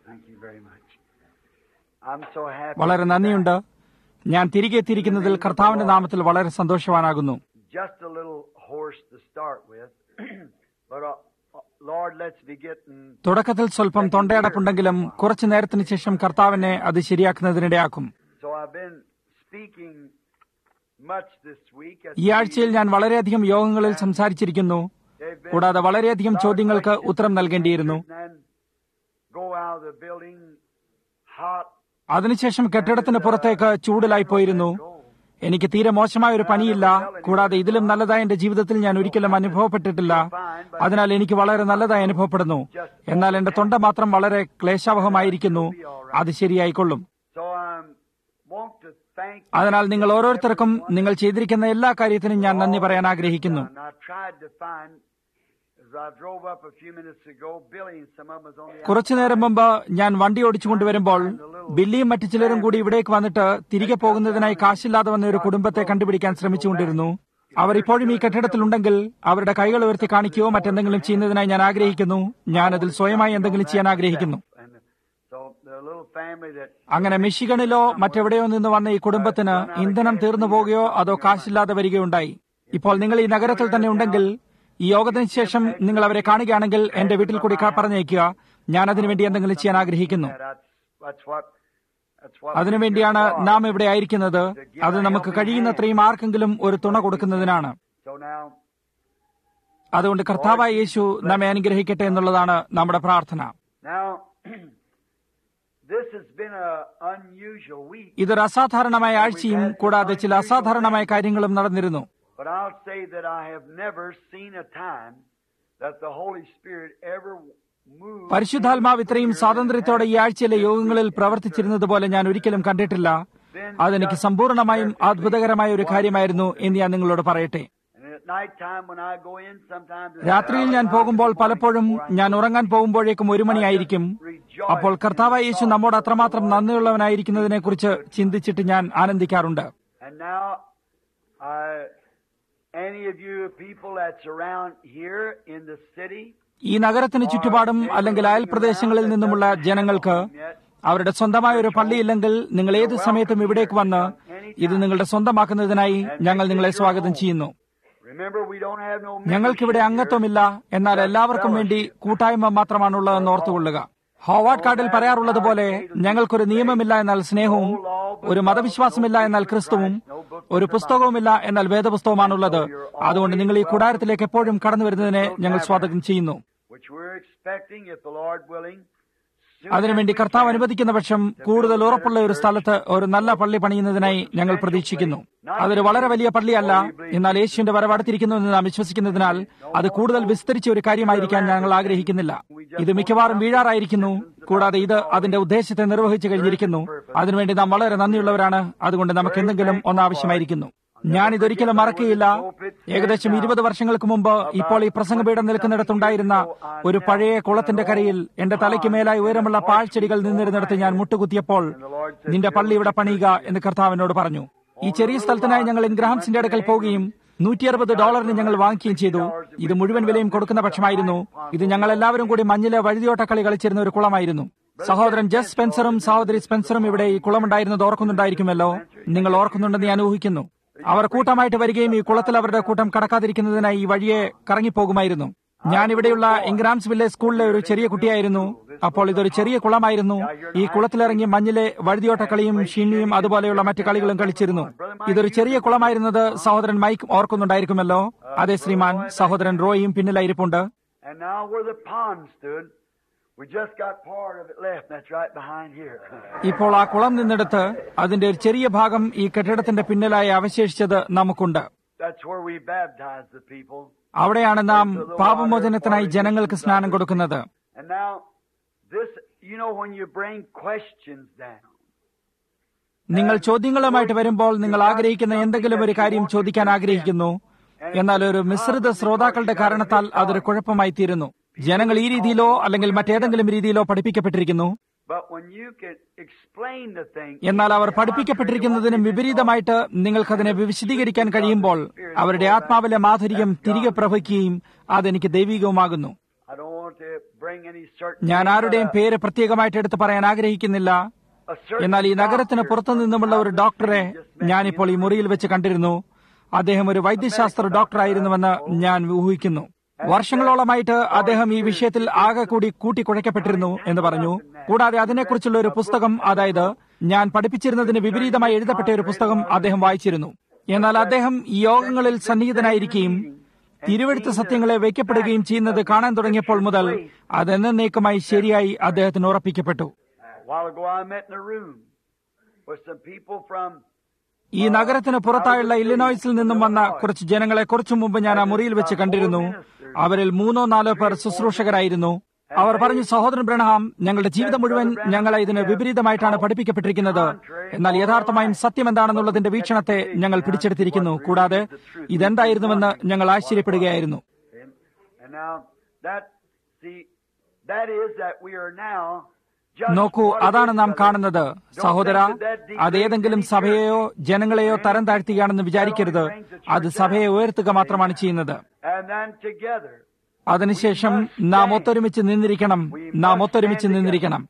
Thank you very much. I'm so happy. വളരെ നന്ദിയുണ്ട്. ഞാൻ തിരികെ എത്തിയിരിക്കുന്നതിൽ കർത്താവിന്റെ നാമത്തിൽ വളരെ സന്തോഷവാനാകുന്നു. Just a little hoarse to start with, but Lord, let's be getting. തുടക്കത്തിൽ സ്വല്പം തൊണ്ടയടപ്പുണ്ടെങ്കിലും കുറച്ചു നേരത്തിന് ശേഷം കർത്താവിനെ അത് ശരിയാക്കുന്നതിനിടയാക്കും. So I've been speaking much this week. ഈ ആഴ്ചയിൽ ഞാൻ വളരെയധികം യോഗങ്ങളിൽ സംസാരിച്ചിരിക്കുന്നു. കൂടാതെ വളരെയധികം ചോദ്യങ്ങൾക്ക് ഉത്തരം നൽകേണ്ടിയിരുന്നു. Go out of the building hot. അതിനുശേഷം കെട്ടിടത്തിന് പുറത്തേക്ക് ചൂടിലായി പോയിരുന്നു. എനിക്ക് തീരെ മോശമായ ഒരു പനിയില്ല. കൂടാതെ ഇതിലും നല്ലതായി എന്റെ ജീവിതത്തിൽ ഞാൻ ഒരിക്കലും അനുഭവപ്പെട്ടിട്ടില്ല. അതിനാൽ എനിക്ക് വളരെ നല്ലതായി അനുഭവപ്പെടുന്നു. എന്നാൽ എന്റെ തൊണ്ട മാത്രം വളരെ ക്ലേശാവഹമായിരിക്കുന്നു. അത് ശരിയായിക്കൊള്ളും. അതിനാൽ നിങ്ങൾ ഓരോരുത്തർക്കും നിങ്ങൾ ചെയ്തിരിക്കുന്ന എല്ലാ കാര്യത്തിനും ഞാൻ നന്ദി പറയാൻ ആഗ്രഹിക്കുന്നു. കുറച്ചുനേരം മുമ്പ് ഞാൻ വണ്ടി ഓടിച്ചുകൊണ്ടുവരുമ്പോൾ ബില്ലിയും മറ്റു ചിലരും കൂടി ഇവിടേക്ക് വന്നിട്ട് തിരികെ പോകുന്നതിനായി കാശില്ലാതെ വന്ന ഒരു കുടുംബത്തെ കണ്ടുപിടിക്കാൻ ശ്രമിച്ചുകൊണ്ടിരുന്നു. അവർ ഇപ്പോഴും ഈ കെട്ടിടത്തിലുണ്ടെങ്കിൽ അവരുടെ കൈകൾ ഉയർത്തി കാണിക്കുകയോ മറ്റെന്തെങ്കിലും ചെയ്യുന്നതിനായി ഞാൻ ആഗ്രഹിക്കുന്നു. ഞാൻ അതിൽ സ്വയമായി എന്തെങ്കിലും ചെയ്യാൻ ആഗ്രഹിക്കുന്നു. അങ്ങനെ മിഷിഗണിലോ മറ്റെവിടെയോ നിന്ന് വന്ന ഈ കുടുംബത്തിന് ഇന്ധനം തീർന്നു പോകുകയോ അതോ കാശില്ലാതെ വരികയുണ്ടായി. ഇപ്പോൾ നിങ്ങൾ ഈ നഗരത്തിൽ തന്നെ ഉണ്ടെങ്കിൽ ഈ യോഗത്തിന് ശേഷം നിങ്ങൾ അവരെ കാണുകയാണെങ്കിൽ എന്റെ വീട്ടിൽ കൂടി പറഞ്ഞയക്കുക. ഞാൻ അതിനുവേണ്ടി എന്തെങ്കിലും ചെയ്യാൻ ആഗ്രഹിക്കുന്നു. അതിനുവേണ്ടിയാണ് നാം ഇവിടെ ആയിരിക്കുന്നത്. അത് നമുക്ക് കഴിയുന്നത്രയും ആർക്കെങ്കിലും ഒരു തുണ കൊടുക്കുന്നതിനാണ്. അതുകൊണ്ട് കർത്താവായ യേശു നമ്മെ അനുഗ്രഹിക്കട്ടെ എന്നുള്ളതാണ് നമ്മുടെ പ്രാർത്ഥന. ഇതൊരു അസാധാരണമായ ആഴ്ചയും കൂടാതെ ചില അസാധാരണമായ കാര്യങ്ങളും നടന്നിരുന്നു. But I'll say that I have never seen a time that the Holy Spirit ever moved. പരിശുദ്ധാത്മാവ് ഇത്രയും സ്വാതന്ത്ര്യത്തോടെ ഈ ആഴ്ചയിലെ യോഗങ്ങളിൽ പ്രവർത്തിച്ചിരുന്നത് പോലെ ഞാൻ ഒരിക്കലും കണ്ടിട്ടില്ല. അതെനിക്ക് സമ്പൂർണമായും അത്ഭുതകരമായ ഒരു കാര്യമായിരുന്നു എന്ന് ഞാൻ നിങ്ങളോട് പറയട്ടെ. രാത്രിയിൽ ഞാൻ പോകുമ്പോൾ പലപ്പോഴും ഞാൻ ഉറങ്ങാൻ പോകുമ്പോഴേക്കും 1 മണിയായിരിക്കും. അപ്പോൾ കർത്താവായ യേശു നമ്മോട് അത്രമാത്രം നന്ദിയുള്ളവനായിരിക്കുന്നതിനെ കുറിച്ച് ചിന്തിച്ചിട്ട് ഞാൻ ആനന്ദിക്കാറുണ്ട്. Any of you people that's around here in the city, ഈ നഗരത്തിന് ചുറ്റുപാടും അല്ലെങ്കിൽ അയൽ പ്രദേശങ്ങളിൽ നിന്നുമുള്ള ജനങ്ങൾക്ക് അവരുടെ സ്വന്തമായ ഒരു പള്ളിയില്ലെങ്കിൽ നിങ്ങൾ ഏത് സമയത്തും ഇവിടേക്ക് വന്ന് ഇത് നിങ്ങളുടെ സ്വന്തമാക്കുന്നതിനായി ഞങ്ങൾ നിങ്ങളെ സ്വാഗതം ചെയ്യുന്നു. ഞങ്ങൾക്കിവിടെ അംഗത്വമില്ല, എന്നാൽ എല്ലാവർക്കും വേണ്ടി കൂട്ടായ്മ മാത്രമാണുള്ളതെന്ന് ഓർത്തുകൊള്ളുക. ഹോവാർഡ് കാർഡിൽ പറയാറുള്ളത് പോലെ ഞങ്ങൾക്കൊരു നിയമമില്ല എന്നാൽ സ്നേഹവും, ഒരു മതവിശ്വാസമില്ല എന്നാൽ ക്രിസ്തുവും, ഒരു പുസ്തകവുമില്ല എന്നാൽ വേദപുസ്തകമാണുള്ളത്. അതുകൊണ്ട് നിങ്ങൾ ഈ കൂടാരത്തിലേക്ക് എപ്പോഴും കടന്നു വരുന്നതിനെ ഞങ്ങൾ സ്വാഗതം ചെയ്യുന്നു. അതിനുവേണ്ടി കർത്താവ് അനുവദിക്കുന്ന പക്ഷം കൂടുതൽ ഉറപ്പുള്ള ഒരു സ്ഥലത്ത് ഒരു നല്ല പള്ളി പണിയുന്നതിനായി ഞങ്ങൾ പ്രതീക്ഷിക്കുന്നു. അതൊരു വളരെ വലിയ പള്ളിയല്ല, എന്നാൽ യേശുവിന്റെ വരവ് അടുത്തിരിക്കുന്നു എന്ന് നാം വിശ്വസിക്കുന്നതിനാൽ അത് കൂടുതൽ വിസ്തരിച്ച ഒരു കാര്യമായിരിക്കാൻ ഞങ്ങൾ ആഗ്രഹിക്കുന്നില്ല. ഇത് മിക്കവാറും വീഴാറായിരിക്കുന്നു. കൂടാതെ ഇത് അതിന്റെ ഉദ്ദേശത്തെ നിർവഹിച്ചു കഴിഞ്ഞിരിക്കുന്നു. അതിനുവേണ്ടി നാം വളരെ നന്ദിയുള്ളവരാണ്. അതുകൊണ്ട് നമുക്ക് എന്തെങ്കിലും ഒന്നാവശ്യമായിരിക്കുന്നു. ഞാൻ ഇതൊരിക്കലും മറക്കുകയില്ല. ഏകദേശം 20 വർഷങ്ങൾക്ക് മുമ്പ് ഇപ്പോൾ ഈ പ്രസംഗപീഠം നിൽക്കുന്നിടത്തുണ്ടായിരുന്ന ഒരു പഴയ കുളത്തിന്റെ കരയിൽ എന്റെ തലയ്ക്ക് മേലായി ഉയരമുള്ള പാഴ്ചെടികൾ നിന്നിരുന്നിടത്ത് ഞാൻ മുട്ടുകുത്തിയപ്പോൾ നിന്റെ പള്ളി ഇവിടെ പണിയുക എന്ന് കർത്താവിനോട് പറഞ്ഞു. ഈ ചെറിയ സ്ഥലത്തിനായി ഞങ്ങൾ ഇൻഗ്രാംസിന്റെ അടുക്കൽ പോവുകയും $160 ഞങ്ങൾ വാങ്ങിക്കുകയും ചെയ്തു. ഇത് മുഴുവൻ വിലയും കൊടുക്കുന്ന പക്ഷമായിരുന്നു. ഇത് ഞങ്ങൾ എല്ലാവരും കൂടി മഞ്ഞിലെ വഴുതിയോട്ടക്കളി കളിച്ചിരുന്ന ഒരു കുളമായിരുന്നു. സഹോദരൻ ജസ് സ്പെൻസറും സഹോദരി സ്പെൻസറും ഇവിടെ ഈ കുളമുണ്ടായിരുന്നത് ഓർക്കുന്നുണ്ടായിരിക്കുമല്ലോ. നിങ്ങൾ ഓർക്കുന്നുണ്ടെന്ന് ഞാൻ ഊഹിക്കുന്നു. അവർ കൂട്ടമായിട്ട് വരികയും ഈ കുളത്തിൽ അവരുടെ കൂട്ടം കടക്കാതിരിക്കുന്നതിനായി ഈ വഴിയെ കറങ്ങിപ്പോകുമായിരുന്നു. ഞാൻ ഇവിടെയുള്ള ഇൻഗ്രാംസ് വില്ലേജ് സ്കൂളിലെ ഒരു ചെറിയ കുട്ടിയായിരുന്നു. അപ്പോൾ ഇതൊരു ചെറിയ കുളമായിരുന്നു. ഈ കുളത്തിലിറങ്ങി മഞ്ഞിലെ വഴുതിയോട്ടക്കളിയും ഷീണിയും അതുപോലെയുള്ള മറ്റു കളികളും കളിച്ചിരുന്നു. ഇതൊരു ചെറിയ കുളമായിരുന്നത് സഹോദരൻ മൈക്ക് ഓർക്കുന്നുണ്ടായിരിക്കുമല്ലോ. അതെ ശ്രീമാൻ. സഹോദരൻ റോയിയും പിന്നിലായിരിപ്പുണ്ട്. ഇപ്പോൾ ആ കുളം നിന്നെടുത്ത് അതിന്റെ ഒരു ചെറിയ ഭാഗം ഈ കെട്ടിടത്തിന്റെ പിന്നിലായി അവശേഷിച്ചത് നമുക്കുണ്ട്. അവിടെയാണ് നാം പാപമോചനത്തിനായി ജനങ്ങൾക്ക് സ്നാനം കൊടുക്കുന്നത്. നിങ്ങൾ ചോദ്യങ്ങളുമായിട്ട് വരുമ്പോൾ നിങ്ങൾ ആഗ്രഹിക്കുന്ന എന്തെങ്കിലും ഒരു കാര്യം ചോദിക്കാൻ ആഗ്രഹിക്കുന്നു. എന്നാൽ ഒരു മിശ്രിത ശ്രോതാക്കളുടെ കാരണത്താൽ അതൊരു കുഴപ്പമായി തീരുന്നു. ജനങ്ങൾ ഈ രീതിയിലോ അല്ലെങ്കിൽ മറ്റേതെങ്കിലും രീതിയിലോ പഠിപ്പിക്കപ്പെട്ടിരിക്കുന്നു. എന്നാൽ അവർ പഠിപ്പിക്കപ്പെട്ടിരിക്കുന്നതിനും വിപരീതമായിട്ട് നിങ്ങൾക്കതിനെ വിശദീകരിക്കാൻ കഴിയുമ്പോൾ അവരുടെ ആത്മാവിലെ മാധുര്യം തിരികെ പ്രവഹിക്കുകയും അതെനിക്ക് ദൈവികവുമാകുന്നു. bring any certain ഞാൻ name, ആരുടെയും പേര് പ്രത്യേകമായിട്ട് എടുത്തു പറയാൻ ആഗ്രഹിക്കുന്നില്ല. a certain എന്നാൽ ഈ നഗരത്തിന് doctor പുറത്തു നിന്നുമുള്ള ഒരു ഡോക്ടറെ ഞാനിപ്പോൾ ഈ മുറിയിൽ വെച്ച് കണ്ടിരുന്നു. അദ്ദേഹം ഒരു വൈദ്യശാസ്ത്ര ഡോക്ടറായിരുന്നുവെന്ന് ഞാൻ ഊഹിക്കുന്നു. വർഷങ്ങളോളമായിട്ട് അദ്ദേഹം ഈ വിഷയത്തിൽ ആകെ കൂടി കൂട്ടിക്കുഴയ്ക്കപ്പെട്ടിരുന്നു എന്ന് പറഞ്ഞു. കൂടാതെ അതിനെക്കുറിച്ചുള്ള ഒരു പുസ്തകം, അതായത് ഞാൻ പഠിപ്പിച്ചിരുന്നതിന് വിപരീതമായി എഴുതപ്പെട്ട ഒരു പുസ്തകം അദ്ദേഹം വായിച്ചിരുന്നു. എന്നാൽ അദ്ദേഹം ഈ യോഗങ്ങളിൽ സന്നിഹിതനായിരിക്കുകയും തിരുവെഴുത്ത് സത്യങ്ങളെ വയ്ക്കപ്പെടുകയും ചെയ്യുന്നത് കാണാൻ തുടങ്ങിയപ്പോൾ മുതൽ അതെന്നേക്കുമായി ശരിയായി അദ്ദേഹത്തിന് ഉറപ്പിക്കപ്പെട്ടു. ഈ നഗരത്തിന് പുറത്തായുള്ള ഇല്ലിനോയ്സിൽ നിന്നും വന്ന കുറച്ച് ജനങ്ങളെ കുറച്ചു മുമ്പ് ഞാൻ ആ മുറിയിൽ വെച്ച് കണ്ടിരുന്നു. അവരിൽ 3-4 പേർ ശുശ്രൂഷകരായിരുന്നു. അവർ പറഞ്ഞു, സഹോദരൻ ബ്രഹാം, ഞങ്ങളുടെ ജീവിതം മുഴുവൻ ഞങ്ങളെ ഇതിന് വിപരീതമായിട്ടാണ് പഠിപ്പിക്കപ്പെട്ടിരിക്കുന്നത്. എന്നാൽ യഥാർത്ഥമായും സത്യം എന്താണെന്നുള്ളതിന്റെ വീക്ഷണത്തെ ഞങ്ങൾ പിടിച്ചെടുത്തിരിക്കുന്നു. കൂടാതെ ഇതെന്തായിരുന്നുവെന്ന് ഞങ്ങൾ ആശ്ചര്യപ്പെടുകയായിരുന്നു. നോക്കൂ, അതാണ് നാം കാണുന്നത്. സഹോദര, അതേതെങ്കിലും സഭയെയോ ജനങ്ങളെയോ തരം താഴ്ത്തുകയാണെന്ന് വിചാരിക്കരുത്. അത് സഭയെ ഉയർത്തുക മാത്രമാണ് ചെയ്യുന്നത്. അതിനുശേഷം നാം ഒത്തൊരുമിച്ച് നിന്നിരിക്കണം.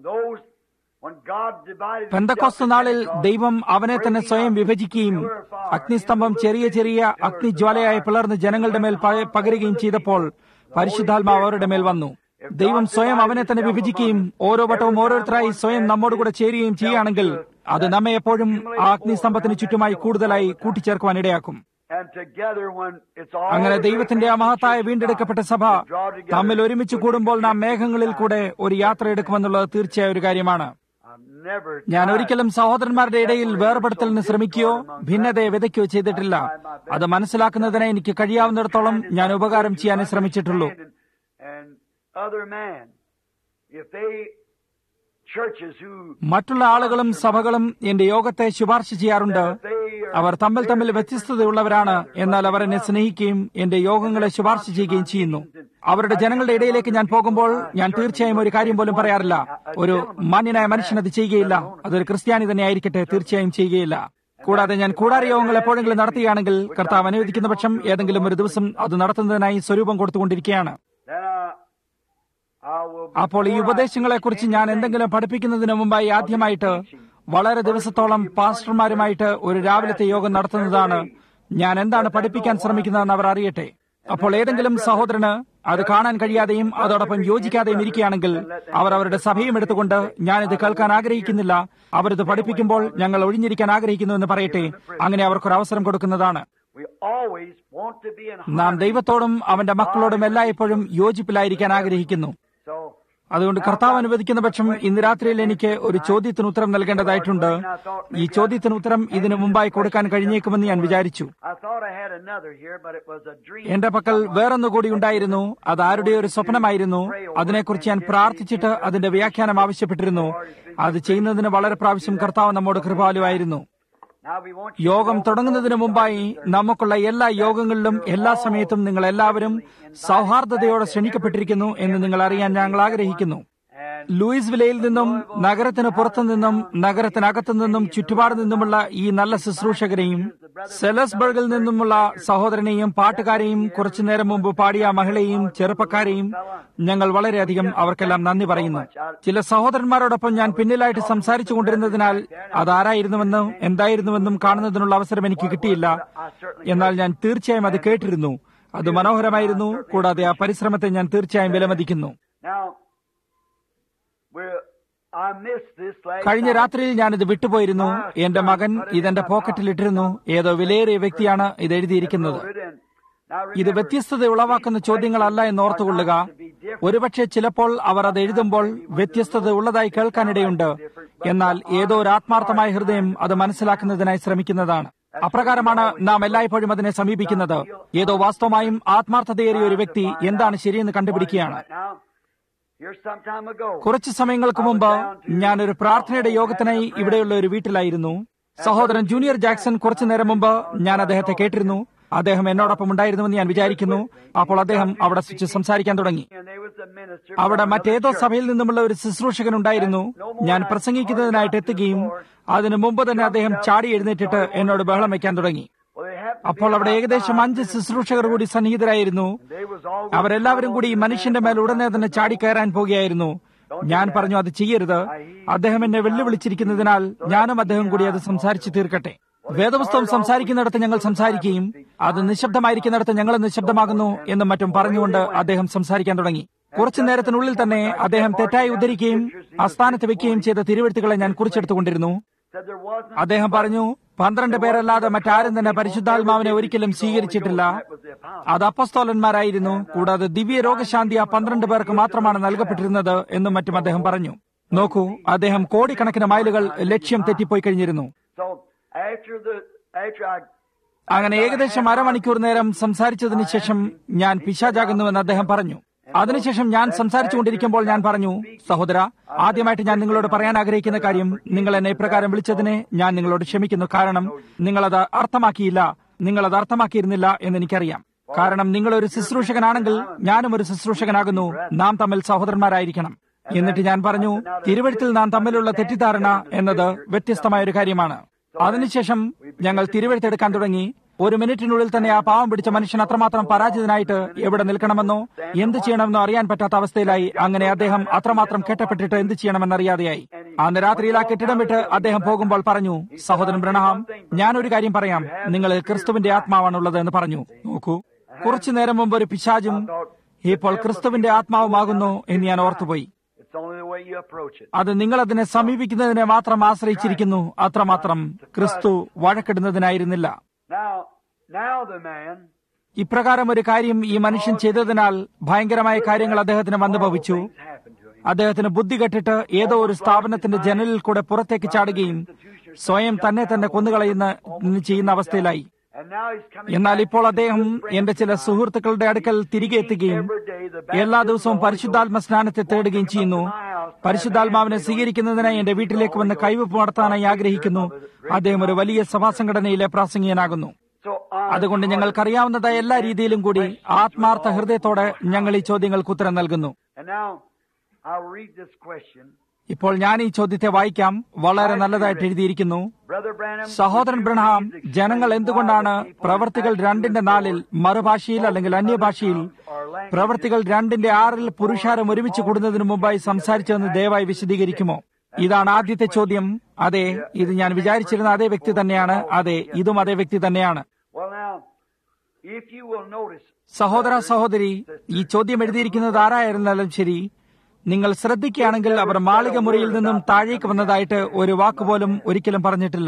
പെന്തക്കോസ്ത് നാളിൽ ദൈവം അവനെ തന്നെ സ്വയം വിഭജിക്കുകയും അഗ്നിസ്തംഭം ചെറിയ ചെറിയ അഗ്നിജ്വാലയായി പിളർന്ന് ജനങ്ങളുടെ മേൽ പകരുകയും ചെയ്തപ്പോൾ പരിശുദ്ധാത്മാവ് അവരുടെ മേൽ വന്നു. ദൈവം സ്വയം അവനെ തന്നെ വിഭജിക്കുകയും ഓരോ വട്ടവും ഓരോരുത്തരായി സ്വയം നമ്മോടുകൂടെ ചേരുകയും ചെയ്യുകയാണെങ്കിൽ അത് നമ്മെ എപ്പോഴും ആ അഗ്നിസ്തംഭത്തിന് ചുറ്റുമായി കൂടുതലായി കൂട്ടിച്ചേർക്കുവാൻ ഇടയാക്കും. അങ്ങനെ ദൈവത്തിന്റെ ആ മഹത്തായ വീണ്ടെടുക്കപ്പെട്ട സഭ തമ്മിൽ ഒരുമിച്ച് കൂടുമ്പോൾ നാം മേഘങ്ങളിൽ കൂടെ ഒരു യാത്ര എടുക്കുമെന്നുള്ളത് തീർച്ചയായ ഒരു കാര്യമാണ്. ഞാൻ ഒരിക്കലും സഹോദരന്മാരുടെ ഇടയിൽ വേർപെടുത്തലിന് ശ്രമിക്കുകയോ ഭിന്നതയെ വിതയ്ക്കുകയോ ചെയ്തിട്ടില്ല. അത് മനസ്സിലാക്കുന്നതിനെ എനിക്ക് കഴിയാവുന്നിടത്തോളം ഞാൻ ഉപകാരം ചെയ്യാനേ ശ്രമിച്ചിട്ടുള്ളൂ. മറ്റുള്ള ആളുകളും സഭകളും എന്റെ യോഗത്തെ ശുപാർശ ചെയ്യാറുണ്ട്. അവർ തമ്മിൽ വ്യത്യസ്തതയുള്ളവരാണ്, എന്നാൽ അവർ എന്നെ സ്നേഹിക്കുകയും എന്റെ യോഗങ്ങളെ ശുപാർശ ചെയ്യുകയും ചെയ്യുന്നു. അവരുടെ ജനങ്ങളുടെ ഇടയിലേക്ക് ഞാൻ പോകുമ്പോൾ ഞാൻ തീർച്ചയായും ഒരു കാര്യം പോലും പറയാറില്ല. ഒരു മാന്യനായ മനുഷ്യൻ അത് ചെയ്യുകയില്ല. അതൊരു ക്രിസ്ത്യാനി തന്നെ ആയിരിക്കട്ടെ, തീർച്ചയായും ചെയ്യുകയില്ല. കൂടാതെ ഞാൻ കൂടാര യോഗങ്ങൾ എപ്പോഴെങ്കിലും നടത്തുകയാണെങ്കിൽ കർത്താവ് അനുവദിക്കുന്ന പക്ഷം ഏതെങ്കിലും ഒരു ദിവസം അത് നടത്തുന്നതിനായി സ്വരൂപം കൊടുത്തുകൊണ്ടിരിക്കുകയാണ്. അപ്പോൾ ഈ ഉപദേശങ്ങളെക്കുറിച്ച് ഞാൻ എന്തെങ്കിലും പഠിപ്പിക്കുന്നതിന് മുമ്പായി ആദ്യമായിട്ട് വളരെ ദിവസത്തോളം പാസ്റ്റർമാരുമായിട്ട് ഒരു രാവിലത്തെ യോഗം നടത്തുന്നതാണ്. ഞാൻ എന്താണ് പഠിപ്പിക്കാൻ ശ്രമിക്കുന്നതെന്ന് അവർ അറിയട്ടെ. അപ്പോൾ ഏതെങ്കിലും സഹോദരന് അത് കാണാൻ കഴിയാതെയും അതോടൊപ്പം യോജിക്കാതെയും ഇരിക്കുകയാണെങ്കിൽ അവർ അവരുടെ സഭയും എടുത്തുകൊണ്ട് ഞാനിത് കേൾക്കാൻ ആഗ്രഹിക്കുന്നില്ല, അവരിത് പഠിപ്പിക്കുമ്പോൾ ഞങ്ങൾ ഒഴിഞ്ഞിരിക്കാൻ ആഗ്രഹിക്കുന്നു എന്ന് പറയട്ടെ. അങ്ങനെ അവർക്കൊരു അവസരം കൊടുക്കുന്നതാണ്. നാം ദൈവത്തോടും അവന്റെ മക്കളോടും എല്ലായ്പ്പോഴും യോജിപ്പിലായിരിക്കാൻ ആഗ്രഹിക്കുന്നു. അതുകൊണ്ട് കർത്താവ് അനുവദിക്കുന്ന പക്ഷം ഇന്ന് രാത്രിയിൽ എനിക്ക് ഒരു ചോദ്യത്തിന് ഉത്തരം നൽകേണ്ടതായിട്ടുണ്ട്. ഈ ചോദ്യത്തിന് ഉത്തരം ഇതിനു മുമ്പായി കൊടുക്കാൻ കഴിഞ്ഞേക്കുമെന്ന് ഞാൻ വിചാരിച്ചു. എന്റെ പക്കൽ വേറൊന്നുകൂടി ഉണ്ടായിരുന്നു. അത് ആരുടെ ഒരു സ്വപ്നമായിരുന്നു. അതിനെക്കുറിച്ച് ഞാൻ പ്രാർത്ഥിച്ചിട്ട് അതിന്റെ വ്യാഖ്യാനം ആവശ്യപ്പെട്ടിരുന്നു. അത് ചെയ്യുന്നതിന് വളരെ പ്രാവശ്യം കർത്താവ് നമ്മോട് കൃപാലുവായിരുന്നു. യോഗം തുടങ്ങുന്നതിന് മുമ്പായി നമുക്കുള്ള എല്ലാ യോഗങ്ങളിലും എല്ലാ സമയത്തും നിങ്ങൾ എല്ലാവരും സൗഹാർദ്ദതയോടെ ക്ഷണിക്കപ്പെട്ടിരിക്കുന്നു എന്ന് നിങ്ങൾ അറിയാൻ ഞങ്ങൾ ആഗ്രഹിക്കുന്നു. ലൂയിസ് വിലയിൽ നിന്നും നഗരത്തിന് പുറത്തുനിന്നും നഗരത്തിനകത്തു നിന്നും ചുറ്റുപാട് നിന്നുമുള്ള ഈ നല്ല ശുശ്രൂഷകരെയും സെലസ്ബർഗിൽ നിന്നുമുള്ള സഹോദരനെയും പാട്ടുകാരെയും കുറച്ചുനേരം മുമ്പ് പാടിയ മഹിളയെയും ചെറുപ്പക്കാരെയും ഞങ്ങൾ വളരെയധികം അവർക്കെല്ലാം നന്ദി പറയുന്നു. ചില സഹോദരന്മാരോടൊപ്പം ഞാൻ പിന്നിലായിട്ട് സംസാരിച്ചു കൊണ്ടിരുന്നതിനാൽ അതാരായിരുന്നുവെന്നും എന്തായിരുന്നുവെന്നും കാണുന്നതിനുള്ള അവസരം എനിക്ക് കിട്ടിയില്ല. എന്നാൽ ഞാൻ തീർച്ചയായും അത് കേട്ടിരുന്നു. അത് മനോഹരമായിരുന്നു. കൂടാതെ ആ പരിശ്രമത്തെ ഞാൻ തീർച്ചയായും വിലമതിക്കുന്നു. കഴിഞ്ഞ രാത്രിയിൽ ഞാനിത് വിട്ടുപോയിരുന്നു. എന്റെ മകൻ ഇതെന്റെ പോക്കറ്റിലിട്ടിരുന്നു. ഏതോ വിലയേറിയ വ്യക്തിയാണ് ഇത് എഴുതിയിരിക്കുന്നത്. ഇത് വ്യത്യസ്തത ഉളവാക്കുന്ന ചോദ്യങ്ങളല്ല എന്ന് ഓർത്തുകൊള്ളുക. ഒരുപക്ഷെ ചിലപ്പോൾ അവർ അത് എഴുതുമ്പോൾ വ്യത്യസ്തത ഉള്ളതായി കേൾക്കാനിടയുണ്ട്. എന്നാൽ ഏതോ ഒരു ആത്മാർത്ഥമായ ഹൃദയം അത് മനസ്സിലാക്കുന്നതിനായി ശ്രമിക്കുന്നതാണ്. അപ്രകാരമാണ് നാം എല്ലായ്പ്പോഴും അതിനെ സമീപിക്കുന്നത്. ഏതോ വാസ്തവമായും ആത്മാർത്ഥതയേറിയ ഒരു വ്യക്തി എന്താണ് ശരിയെന്ന് കണ്ടുപിടിക്കുകയാണ്. കുറച്ചു സമയങ്ങൾക്ക് മുമ്പ് ഞാനൊരു പ്രാർത്ഥനയുടെ യോഗത്തിനായി ഇവിടെയുള്ള ഒരു വീട്ടിലായിരുന്നു. സഹോദരൻ ജൂനിയർ ജാക്സൺ കുറച്ചു നേരം മുമ്പ് ഞാൻ അദ്ദേഹത്തെ കേട്ടിരുന്നു. അദ്ദേഹം എന്നോടൊപ്പം ഉണ്ടായിരുന്നുവെന്ന് ഞാൻ വിചാരിക്കുന്നു. അപ്പോൾ അദ്ദേഹം അവിടെ സ്വിച്ച് സംസാരിക്കാൻ തുടങ്ങി. അവിടെ മറ്റേതോ സഭയിൽ നിന്നുമുള്ള ഒരു ശുശ്രൂഷകൻ ഉണ്ടായിരുന്നു. ഞാൻ പ്രസംഗിക്കുന്നതിനായിട്ട് എത്തുകയും അതിനു മുമ്പ് തന്നെ അദ്ദേഹം ചാടി എഴുന്നേറ്റിട്ട് എന്നോട് ബഹളം വയ്ക്കാൻ തുടങ്ങി. അപ്പോൾ അവിടെ ഏകദേശം 5 ശുശ്രൂഷകർ കൂടി സന്നിഹിതരായിരുന്നു. അവരെല്ലാവരും കൂടി ഈ മനുഷ്യന്റെ മേൽ ഉടനെ തന്നെ ചാടിക്കയറാൻ പോകുകയായിരുന്നു. ഞാൻ പറഞ്ഞു, അത് ചെയ്യരുത്. അദ്ദേഹം എന്നെ വെല്ലുവിളിച്ചിരിക്കുന്നതിനാൽ ഞാനും അദ്ദേഹം കൂടി അത് സംസാരിച്ചു തീർക്കട്ടെ. വേദപുസ്തകം സംസാരിക്കുന്നിടത്ത് ഞങ്ങൾ സംസാരിക്കുകയും അത് നിശബ്ദമായിരിക്കുന്നിടത്ത് ഞങ്ങൾ നിശബ്ദമാകുന്നു എന്നും മറ്റും പറഞ്ഞുകൊണ്ട് അദ്ദേഹം സംസാരിക്കാൻ തുടങ്ങി. കുറച്ചു നേരത്തിനുള്ളിൽ തന്നെ അദ്ദേഹം തെറ്റായി ഉദ്ധരിക്കുകയും അസ്ഥാനത്ത് വെക്കുകയും ചെയ്ത തിരുവെഴുത്തുകളെ ഞാൻ കുറിച്ചെടുത്തുകൊണ്ടിരുന്നു. അദ്ദേഹം പറഞ്ഞു, 12 പേരല്ലാതെ മറ്റാരും തന്നെ പരിശുദ്ധാത്മാവിനെ ഒരിക്കലും സ്വീകരിച്ചിട്ടില്ല. അത് അപ്പസ്തോലന്മാരായിരുന്നു. കൂടാതെ ദിവ്യ രോഗശാന്തി ആ 12 പേർക്ക് മാത്രമാണ് നൽകപ്പെട്ടിരുന്നത് എന്നും മറ്റും അദ്ദേഹം പറഞ്ഞു. നോക്കൂ, അദ്ദേഹം കോടിക്കണക്കിന് മൈലുകൾ ലക്ഷ്യം തെറ്റിപ്പോയി കഴിഞ്ഞിരുന്നു. അങ്ങനെ ഏകദേശം അരമണിക്കൂർ നേരം സംസാരിച്ചതിന് ശേഷം ഞാൻ പിശാചാകുന്നുവെന്ന് അദ്ദേഹം പറഞ്ഞു. അതിനുശേഷം ഞാൻ സംസാരിച്ചുകൊണ്ടിരിക്കുമ്പോൾ ഞാൻ പറഞ്ഞു, സഹോദര, ആദ്യമായിട്ട് ഞാൻ നിങ്ങളോട് പറയാൻ ആഗ്രഹിക്കുന്ന കാര്യം, നിങ്ങൾ എന്നെ ഇപ്രകാരം വിളിച്ചതിനെ ഞാൻ നിങ്ങളോട് ക്ഷമിക്കുന്നു. കാരണം നിങ്ങളത് അർത്ഥമാക്കിയില്ല, നിങ്ങളത് അർത്ഥമാക്കിയിരുന്നില്ല എന്ന് എനിക്കറിയാം. കാരണം നിങ്ങളൊരു ശുശ്രൂഷകനാണെങ്കിൽ ഞാനും ഒരു ശുശ്രൂഷകനാകുന്നു. നാം തമ്മിൽ സഹോദരന്മാരായിരിക്കണം. എന്നിട്ട് ഞാൻ പറഞ്ഞു, തിരുവെഴുത്തിൽ നാം തമ്മിലുള്ള തെറ്റിദ്ധാരണ എന്നത് വ്യത്യസ്തമായ ഒരു കാര്യമാണ്. അതിനുശേഷം ഞങ്ങൾ തിരുവെഴുത്തെടുക്കാൻ തുടങ്ങി. 1 മിനിറ്റിനുള്ളിൽ തന്നെ ആ പാവം പിടിച്ച മനുഷ്യൻ അത്രമാത്രം പരാജിതനായിട്ട് എവിടെ നിൽക്കണമെന്നോ എന്ത് ചെയ്യണമെന്നോ അറിയാൻ പറ്റാത്ത അവസ്ഥയിലായി. അങ്ങനെ അദ്ദേഹം അത്രമാത്രം കെട്ടപ്പെട്ടിട്ട് എന്ത് ചെയ്യണമെന്നറിയാതെയായി. അന്ന് രാത്രിയിൽ ആ കെട്ടിടം വിട്ട് അദ്ദേഹം പോകുമ്പോൾ പറഞ്ഞു, സഹോദരൻ ബ്രണഹാം, ഞാനൊരു കാര്യം പറയാം, നിങ്ങൾ ക്രിസ്തുവിന്റെ ആത്മാവാണുള്ളത് എന്ന് പറഞ്ഞു. നോക്കൂ, കുറച്ചു നേരം മുമ്പ് ഒരു പിശാചും ഇപ്പോൾ ക്രിസ്തുവിന്റെ ആത്മാവുമാകുന്നു എന്ന് ഞാൻ ഓർത്തുപോയി. അത് നിങ്ങൾ അതിനെ സമീപിക്കുന്നതിനെ മാത്രം ആശ്രയിച്ചിരിക്കുന്നു. അത്രമാത്രം ക്രിസ്തു വഴക്കിടുന്നതിനായിരുന്നില്ല. ഇപ്രകാരം ഒരു കാര്യം ഈ മനുഷ്യൻ ചെയ്തതിനാൽ ഭയങ്കരമായ കാര്യങ്ങൾ അദ്ദേഹത്തിന് വന്നു ഭവിച്ചു. അദ്ദേഹത്തിന് ബുദ്ധി കെട്ടിട്ട് ഏതോ ഒരു സ്ഥാപനത്തിന്റെ ജനലിൽ കൂടെ പുറത്തേക്ക് ചാടുകയും സ്വയം തന്നെ കൊന്നുകളയുന്ന ചെയ്യുന്ന അവസ്ഥയിലായി. എന്നാൽ ഇപ്പോൾ അദ്ദേഹം എന്റെ ചില സുഹൃത്തുക്കളുടെ അടുക്കൽ തിരികെ എത്തുകയും എല്ലാ ദിവസവും പരിശുദ്ധാത്മ സ്നാനത്തെ തേടുകയും ചെയ്യുന്നു. പരിശുദ്ധാത്മാവിനെ സ്വീകരിക്കുന്നതിനായി എന്റെ വീട്ടിലേക്ക് വന്ന് കൈവപ്പ് നടത്താനായി ആഗ്രഹിക്കുന്നു. അദ്ദേഹം ഒരു വലിയ സഭാസംഘടനയിലെ പ്രാസംഗികനാകുന്നു. അതുകൊണ്ട് ഞങ്ങൾക്കറിയാവുന്നതായ എല്ലാ രീതിയിലും കൂടി ആത്മാർത്ഥ ഹൃദയത്തോടെ ഞങ്ങൾ ഈ ചോദ്യങ്ങൾക്ക് ഉത്തരം നൽകുന്നു. ഇപ്പോൾ ഞാൻ ഈ ചോദ്യത്തെ വായിക്കാം. വളരെ നല്ലതായിട്ട് എഴുതിയിരിക്കുന്നു. സഹോദരൻ ബ്രണഹാം, ജനങ്ങൾ എന്തുകൊണ്ടാണ് പ്രവൃത്തികൾ 2:4 മറുഭാഷയിൽ അല്ലെങ്കിൽ അന്യഭാഷയിൽ പ്രവൃത്തികൾ 2:6 പുരുഷാരം ഒരുമിച്ച് കൂടുന്നതിന് മുമ്പായി സംസാരിച്ചതെന്ന് ദയവായി വിശദീകരിക്കുമോ? ഇതാണ് ആദ്യത്തെ ചോദ്യം. അതെ, ഇത് ഞാൻ വിചാരിച്ചിരുന്ന അതേ വ്യക്തി തന്നെയാണ്. അതെ, ഇതും അതേ വ്യക്തി തന്നെയാണ്. സഹോദര സഹോദരി, ഈ ചോദ്യം എഴുതിയിരിക്കുന്നത് ആരായിരുന്നാലും ശരി, നിങ്ങൾ ശ്രദ്ധിക്കുകയാണെങ്കിൽ അവർ മാളിക മുറിയിൽ നിന്നും താഴേക്ക് വന്നതായിട്ട് ഒരു വാക്കുപോലും ഒരിക്കലും പറഞ്ഞിട്ടില്ല.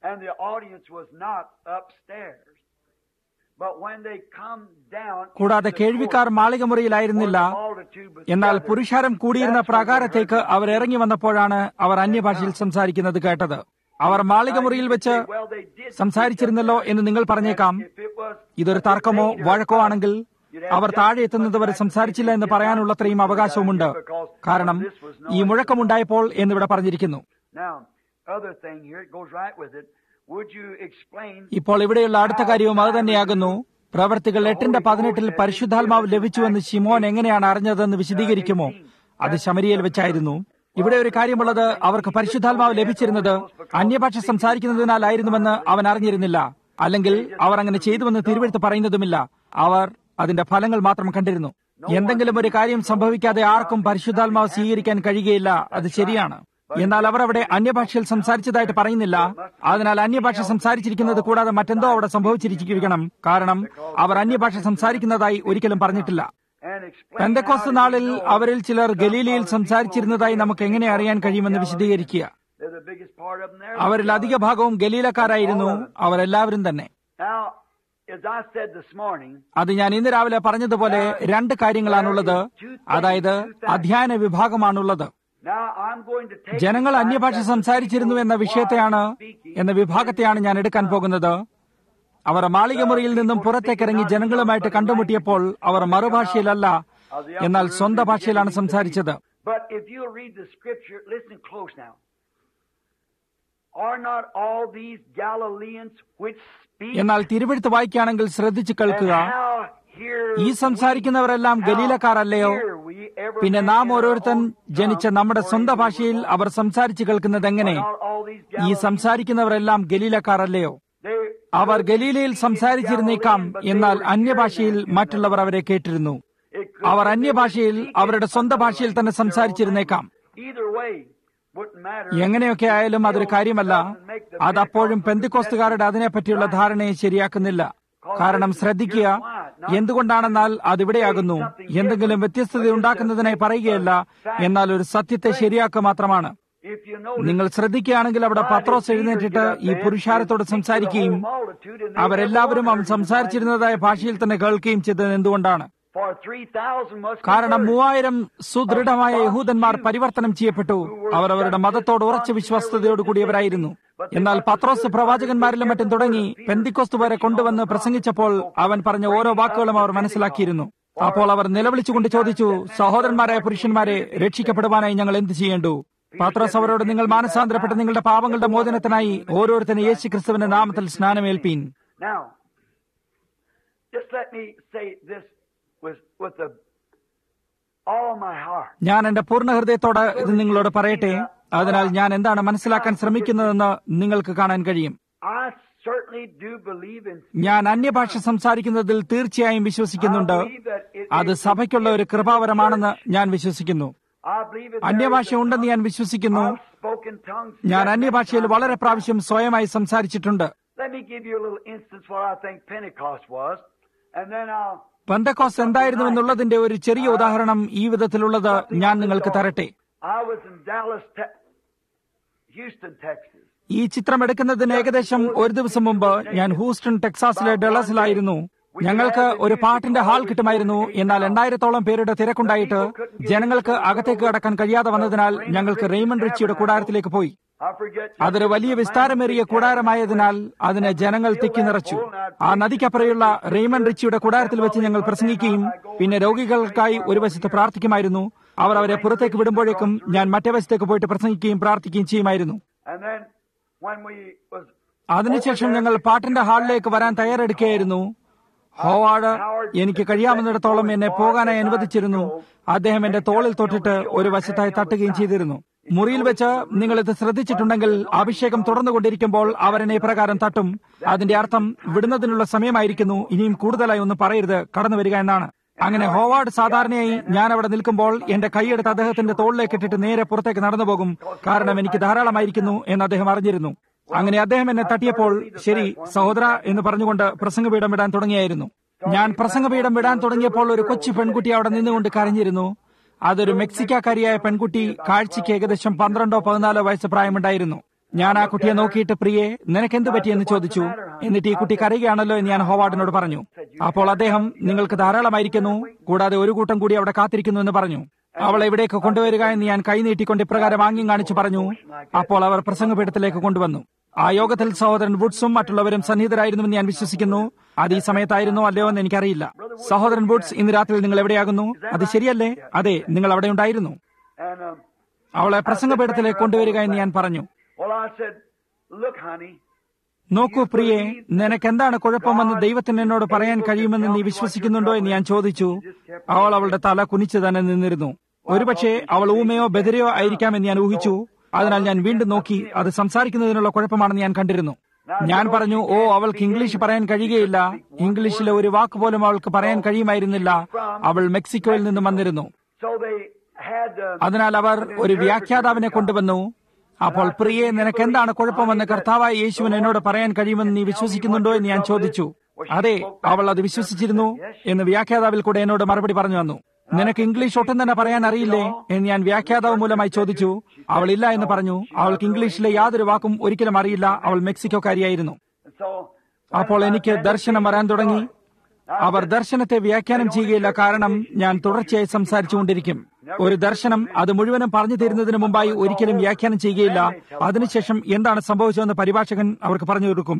കൂടാതെ കേൾവിക്കാർ മാളിക മുറിയിലായിരുന്നില്ല. എന്നാൽ പുരുഷാരം കൂടിയിരുന്ന പ്രാകാരത്തേക്ക് അവർ ഇറങ്ങി വന്നപ്പോഴാണ് അവർ അന്യഭാഷയിൽ സംസാരിക്കുന്നത് കേട്ടത്. അവർ മാളിക മുറിയിൽ വെച്ച് സംസാരിച്ചിരുന്നല്ലോ എന്ന് നിങ്ങൾ പറഞ്ഞേക്കാം. ഇതൊരു തർക്കമോ വഴക്കോ ആണെങ്കിൽ അവർ താഴെ എത്തുന്നതുവരെ സംസാരിച്ചില്ല എന്ന് പറയാനുള്ളത്രയും അവകാശവുമുണ്ട്. കാരണം ഈ മുഴക്കമുണ്ടായപ്പോൾ എന്നിവിടെ പറഞ്ഞിരിക്കുന്നു. ഇപ്പോൾ ഇവിടെയുള്ള അടുത്ത കാര്യവും അത് തന്നെയാകുന്നു. പ്രവർത്തികൾ 8:18 പരിശുദ്ധാത്മാവ് ലഭിച്ചുവെന്ന് ശിമോൻ എങ്ങനെയാണ് അറിഞ്ഞതെന്ന് വിശദീകരിക്കുമോ? അത് ശമരിയയിൽ വെച്ചായിരുന്നു. ഇവിടെ ഒരു കാര്യമുള്ളത്, അവർക്ക് പരിശുദ്ധാത്മാവ് ലഭിച്ചിരുന്നത് അന്യഭാഷ സംസാരിക്കുന്നതിനാലായിരുന്നുവെന്ന് അവൻ അറിഞ്ഞിരുന്നില്ല. അല്ലെങ്കിൽ അവർ അങ്ങനെ ചെയ്തുവെന്ന് തിരുവെഴുത്ത് പറയുന്നതുമില്ല. അവർ അതിന്റെ ഫലങ്ങൾ മാത്രം കണ്ടിരുന്നു. എന്തെങ്കിലും ഒരു കാര്യം സംഭവിക്കാതെ ആർക്കും പരിശുദ്ധാത്മാവ് സ്വീകരിക്കാൻ കഴിയുകയില്ല. അത് ശരിയാണ്. എന്നാൽ അവർ അവിടെ അന്യഭാഷയിൽ സംസാരിച്ചതായിട്ട് പറയുന്നില്ല. അതിനാൽ അന്യഭാഷ സംസാരിച്ചിരിക്കുന്നത് കൂടാതെ മറ്റെന്തോ അവിടെ സംഭവിച്ചിരിക്കണം. കാരണം അവർ അന്യഭാഷ സംസാരിക്കുന്നതായി ഒരിക്കലും പറഞ്ഞിട്ടില്ല. പെന്തക്കോസ്ത് നാളിൽ അവരിൽ ചിലർ ഗലീലയിൽ സംസാരിച്ചിരുന്നതായി നമുക്ക് എങ്ങനെ അറിയാൻ കഴിയുമെന്ന് വിശദീകരിക്കുക. അവരിൽ അധിക ഭാഗവും ഗലീലക്കാരായിരുന്നു. അവരെല്ലാവരും തന്നെ. അത് ഞാൻ ഇന്ന് രാവിലെ പറഞ്ഞതുപോലെ 2 കാര്യങ്ങളാണുള്ളത്. അതായത് അധ്യയന വിഭാഗമാണുള്ളത്. ജനങ്ങൾ അന്യഭാഷ സംസാരിച്ചിരുന്നു എന്ന വിഭാഗത്തെയാണ് ഞാൻ എടുക്കാൻ പോകുന്നത്. അവർ മാളികമുറിയിൽ നിന്നും പുറത്തേക്കിറങ്ങി ജനങ്ങളുമായിട്ട് കണ്ടുമുട്ടിയപ്പോൾ അവർ മറുഭാഷയിലല്ല, എന്നാൽ സ്വന്തം ഭാഷയിലാണ് സംസാരിച്ചത്. എന്നാൽ തിരുവെഴുത്ത് വായിക്കുകയാണെങ്കിൽ ശ്രദ്ധിച്ചു കേൾക്കുക. ഈ സംസാരിക്കുന്നവരെല്ലാം ഗലീലക്കാരല്ലയോ? പിന്നെ നാം ഓരോരുത്തൻ ജനിച്ച നമ്മുടെ സ്വന്തം ഭാഷയിൽ അവർ സംസാരിച്ചു കേൾക്കുന്നത് എങ്ങനെ? ഈ സംസാരിക്കുന്നവരെല്ലാം ഗലീലക്കാരല്ലയോ? അവർ ഗലീലയിൽ സംസാരിച്ചിരുന്നേക്കാം, എന്നാൽ അന്യഭാഷയിൽ മറ്റുള്ളവർ അവരെ കേട്ടിരുന്നു. അവർ അന്യഭാഷയിൽ അവരുടെ സ്വന്തം ഭാഷയിൽ തന്നെ സംസാരിച്ചിരുന്നേക്കാം. എങ്ങനെയൊക്കെ ആയാലും അതൊരു കാര്യമല്ല. അതപ്പോഴും പെന്തിക്കോസ്തുകാരുടെ അതിനെപ്പറ്റിയുള്ള ധാരണയെ ശരിയാക്കുന്നില്ല. കാരണം ശ്രദ്ധിക്കുക, എന്തുകൊണ്ടാണെന്നാൽ അതിവിടെയാകുന്നു. എന്തെങ്കിലും വ്യത്യസ്തത ഉണ്ടാക്കുന്നതിനായി പറയുകയല്ല, എന്നാൽ ഒരു സത്യത്തെ ശരിയാക്കുക മാത്രമാണ്. നിങ്ങൾ ശ്രദ്ധിക്കുകയാണെങ്കിൽ അവിടെ പത്രോസ് എഴുന്നേറ്റിട്ട് ഈ പുരുഷാരത്തോട് സംസാരിക്കുകയും അവരെല്ലാവരും അവൻ സംസാരിച്ചിരുന്നതായ ഭാഷയിൽ തന്നെ കേൾക്കുകയും ചെയ്തത് എന്തുകൊണ്ടാണ്? കാരണം 3000 സുദൃഢമായ യഹൂദന്മാർ പരിവർത്തനം ചെയ്യപ്പെട്ടു. അവർ അവരുടെ മതത്തോട് ഉറച്ച വിശ്വാസതയോടുകൂടിയവരായിരുന്നു. എന്നാൽ പത്രോസ് പ്രവാചകന്മാരിലും മറ്റും തുടങ്ങി പെന്തിക്കോസ്തു വരെ കൊണ്ടുവന്ന് പ്രസംഗിച്ചപ്പോൾ അവൻ പറഞ്ഞ ഓരോ വാക്കുകളും അവർ മനസ്സിലാക്കിയിരുന്നു. അപ്പോൾ അവർ നിലവിളിച്ചുകൊണ്ട് ചോദിച്ചു, സഹോദരന്മാരായ പുരുഷന്മാരെ, രക്ഷിക്കപ്പെടുവാനായി ഞങ്ങൾ എന്ത് ചെയ്യേണ്ടു? പത്രോസ് അവരോട്, നിങ്ങൾ മാനസാന്തരപ്പെട്ട് നിങ്ങളുടെ പാപങ്ങളുടെ മോചനത്തിനായി ഓരോരുത്തരും യേശു ക്രിസ്തുവിന്റെ നാമത്തിൽ സ്നാനമേൽപ്പീൻ. ഞാൻ എന്റെ പൂർണ്ണ ഹൃദയത്തോട് ഇത് നിങ്ങളോട് പറയട്ടെ. അതിനാൽ ഞാൻ എന്താണ് മനസ്സിലാക്കാൻ ശ്രമിക്കുന്നതെന്ന് നിങ്ങൾക്ക് കാണാൻ കഴിയും. ഞാൻ അന്യഭാഷ സംസാരിക്കുന്നതിൽ തീർച്ചയായും വിശ്വസിക്കുന്നുണ്ട്. അത് സഭയ്ക്കുള്ള ഒരു കൃപാവരമാണെന്ന് ഞാൻ വിശ്വസിക്കുന്നു. അന്യഭാഷ ഉണ്ടെന്ന് ഞാൻ വിശ്വസിക്കുന്നു. ഞാൻ അന്യഭാഷയിൽ വളരെ പ്രാവശ്യം സ്വയമായി സംസാരിച്ചിട്ടുണ്ട്. പെന്തക്കോസ്ത് എന്തായിരുന്നു എന്നുള്ളതിന്റെ ഒരു ചെറിയ ഉദാഹരണം ഈ വിധത്തിലുള്ളത് ഞാൻ നിങ്ങൾക്ക് തരട്ടെ. ഈ ചിത്രം എടുക്കുന്നതിന് ഏകദേശം ഒരു ദിവസം മുമ്പ് ഞാൻ ഹൂസ്റ്റൺ, ടെക്സാസിലെ ഡള്ളസിലായിരുന്നു. ഞങ്ങൾക്ക് ഒരു പാട്ടിന്റെ ഹാൾ കിട്ടുമായിരുന്നു. എന്നാൽ 8000-ഓളം പേരുടെ തിരക്കുണ്ടായിട്ട് ജനങ്ങൾക്ക് അകത്തേക്ക് കടക്കാൻ കഴിയാതെ വന്നതിനാൽ ഞങ്ങൾക്ക് റെയ്മണ്ട് റിച്ചിയുടെ കൂടാരത്തിലേക്ക് പോയി. അതൊരു വലിയ വിസ്താരമേറിയ കൂടാരമായതിനാൽ അതിനെ ജനങ്ങൾ തിക്കി നിറച്ചു. ആ നദിക്കപ്പുറയുള്ള റെയ്മണ്ട് റിച്ചിയുടെ കൂടാരത്തിൽ വെച്ച് ഞങ്ങൾ പ്രസംഗിക്കുകയും പിന്നെ രോഗികൾക്കായി ഒരു വശത്ത് പ്രാർത്ഥിക്കുമായിരുന്നു. അവർ അവരെ പുറത്തേക്ക് വിടുമ്പോഴേക്കും ഞാൻ മറ്റേ വശത്തേക്ക് പോയിട്ട് പ്രസംഗിക്കുകയും പ്രാർത്ഥിക്കുകയും ചെയ്യുമായിരുന്നു. അതിനുശേഷം ഞങ്ങൾ പാട്ടിന്റെ ഹാളിലേക്ക് വരാൻ തയ്യാറെടുക്കുകയായിരുന്നു. ഹോവാർഡ് എനിക്ക് കഴിയാവുന്നിടത്തോളം എന്നെ പോകാനായി അനുവദിച്ചിരുന്നു. അദ്ദേഹം എന്റെ തോളിൽ തൊട്ടിട്ട് ഒരു വശത്തായി തട്ടുകയും ചെയ്തിരുന്നു. മുറിയിൽ വെച്ച് നിങ്ങൾ ഇത് ശ്രദ്ധിച്ചിട്ടുണ്ടെങ്കിൽ അഭിഷേകം തുടർന്നുകൊണ്ടിരിക്കുമ്പോൾ അവരെന്നെ പ്രകാരം തട്ടും. അതിന്റെ അർത്ഥം വിടുന്നതിനുള്ള സമയമായിരിക്കുന്നു, ഇനിയും കൂടുതലായി ഒന്നും പറയരുത്, കടന്നു വരിക എന്നാണ്. അങ്ങനെ ഹോവാർഡ് സാധാരണയായി ഞാൻ അവിടെ നിൽക്കുമ്പോൾ എന്റെ കൈയെടുത്ത് അദ്ദേഹത്തിന്റെ തോളിലേക്ക് ഇട്ടിട്ട് നേരെ പുറത്തേക്ക് നടന്നു പോകും. കാരണം എനിക്ക് ധാരാളമായിരിക്കുന്നു എന്ന് അദ്ദേഹം അറിഞ്ഞിരുന്നു. അങ്ങനെ അദ്ദേഹം എന്നെ തട്ടിയപ്പോൾ, ശരി സഹോദര എന്ന് പറഞ്ഞുകൊണ്ട് പ്രസംഗപീഠം വിടാൻ തുടങ്ങിയായിരുന്നു. ഞാൻ പ്രസംഗപീഠം വിടാൻ തുടങ്ങിയപ്പോൾ ഒരു കൊച്ചു പെൺകുട്ടി അവിടെ നിന്നുകൊണ്ട് കരഞ്ഞിരുന്നു. അതൊരു മെക്സിക്കക്കാരിയായ പെൺകുട്ടി. കാഴ്ചയ്ക്ക് ഏകദേശം 12-14 വയസ്സ് പ്രായമുണ്ടായിരുന്നു. ഞാൻ ആ കുട്ടിയെ നോക്കിയിട്ട്, പ്രിയെ നിനക്കെന്ത് പറ്റിയെന്ന് ചോദിച്ചു. എന്നിട്ട് ഈ കുട്ടി കരയുകയാണല്ലോ എന്ന് ഞാൻ ഹോവാർഡിനോട് പറഞ്ഞു. അപ്പോൾ അദ്ദേഹം, നിങ്ങൾക്ക് ധാരാളമായിരിക്കുന്നു, കൂടാതെ ഒരു കൂട്ടം കൂടി അവിടെ കാത്തിരിക്കുന്നു എന്ന് പറഞ്ഞു. അവളെ ഇവിടേക്ക് കൊണ്ടുവരിക എന്ന് ഞാൻ കൈനീട്ടിക്കൊണ്ട് ഇപ്രകാരം ആംഗ്യം കാണിച്ചു പറഞ്ഞു. അപ്പോൾ അവർ പ്രസംഗപീഠത്തിലേക്ക് കൊണ്ടുവന്നു. ആ യോഗത്തിൽ സഹോദരൻ വുഡ്സും മറ്റുള്ളവരും സന്നിഹിതരായിരുന്നുവെന്ന് ഞാൻ വിശ്വസിക്കുന്നു. അത് ഈ സമയത്തായിരുന്നോ അല്ലയോ എന്ന് എനിക്കറിയില്ല. സഹോദരൻ വുഡ്സ്, ഇന്ന് രാത്രി നിങ്ങൾ എവിടെയാകുന്നു? അത് ശരിയല്ലേ? അതെ, നിങ്ങൾ അവിടെ ഉണ്ടായിരുന്നു. അവളെ പ്രസംഗപീഠത്തിലേക്ക് കൊണ്ടുവരിക എന്ന് ഞാൻ പറഞ്ഞു. നോക്കൂ പ്രിയെ, നിനക്കെന്താണ് കുഴപ്പമെന്ന് ദൈവത്തിന് എന്നോട് പറയാൻ കഴിയുമെന്ന് നീ വിശ്വസിക്കുന്നുണ്ടോ എന്ന് ഞാൻ ചോദിച്ചു. അവൾ അവളുടെ തല കുനിച്ചു തന്നെ നിന്നിരുന്നു. ഒരുപക്ഷെ അവൾ ഊമയോ ബദിരയോ ആയിരിക്കാമെന്ന് ഞാൻ ഊഹിച്ചു. അതിനാൽ ഞാൻ വീണ്ടും നോക്കി. അത് സംസാരിക്കുന്നതിനുള്ള കുഴപ്പമാണെന്ന് ഞാൻ കണ്ടിരുന്നു. ഞാൻ പറഞ്ഞു, ഓ, അവൾക്ക് ഇംഗ്ലീഷ് പറയാൻ കഴിയുകയില്ല. ഇംഗ്ലീഷിലെ ഒരു വാക്ക് പോലും അവൾക്ക് പറയാൻ കഴിയുമായിരുന്നില്ല. അവൾ മെക്സിക്കോയിൽ നിന്നും വന്നിരുന്നു. അതിനാൽ അവർ ഒരു വ്യാഖ്യാതാവിനെ കൊണ്ടുവന്നു. അപ്പോൾ പ്രിയെ, നിനക്ക് എന്താണ് കുഴപ്പമെന്ന് കർത്താവായ യേശുവിന് എന്നോട് പറയാൻ കഴിയുമെന്ന് നീ വിശ്വസിക്കുന്നുണ്ടോ എന്ന് ഞാൻ ചോദിച്ചു. അതെ, അവൾ അത് വിശ്വസിച്ചിരുന്നു എന്ന് വ്യാഖ്യാതാവിൽ കൂടെ എന്നോട് മറുപടി പറഞ്ഞു വന്നു. നിനക്ക് ഇംഗ്ലീഷ് ഒട്ടും തന്നെ പറയാൻ അറിയില്ലേ എന്ന് ഞാൻ വ്യാഖ്യാതാവ് മൂലമായി ചോദിച്ചു. അവൾ ഇല്ല എന്ന് പറഞ്ഞു. അവൾക്ക് ഇംഗ്ലീഷിലെ യാതൊരു വാക്കും ഒരിക്കലും അറിയില്ല. അവൾ മെക്സിക്കോക്കാരിയായിരുന്നു. അപ്പോൾ എനിക്ക് ദർശനം വരാൻ തുടങ്ങി. അവർ ദർശനത്തെ വ്യാഖ്യാനം ചെയ്യുകയില്ല, കാരണം ഞാൻ തുടർച്ചയായി സംസാരിച്ചുകൊണ്ടിരിക്കും. ഒരു ദർശനം അത് മുഴുവനും പറഞ്ഞു തരുന്നതിന് മുമ്പായി ഒരിക്കലും വ്യാഖ്യാനം ചെയ്യുകയില്ല. അതിനുശേഷം എന്താണ് സംഭവിച്ചതെന്ന് പരിഭാഷകൻ അവർക്ക് പറഞ്ഞു കൊടുക്കും.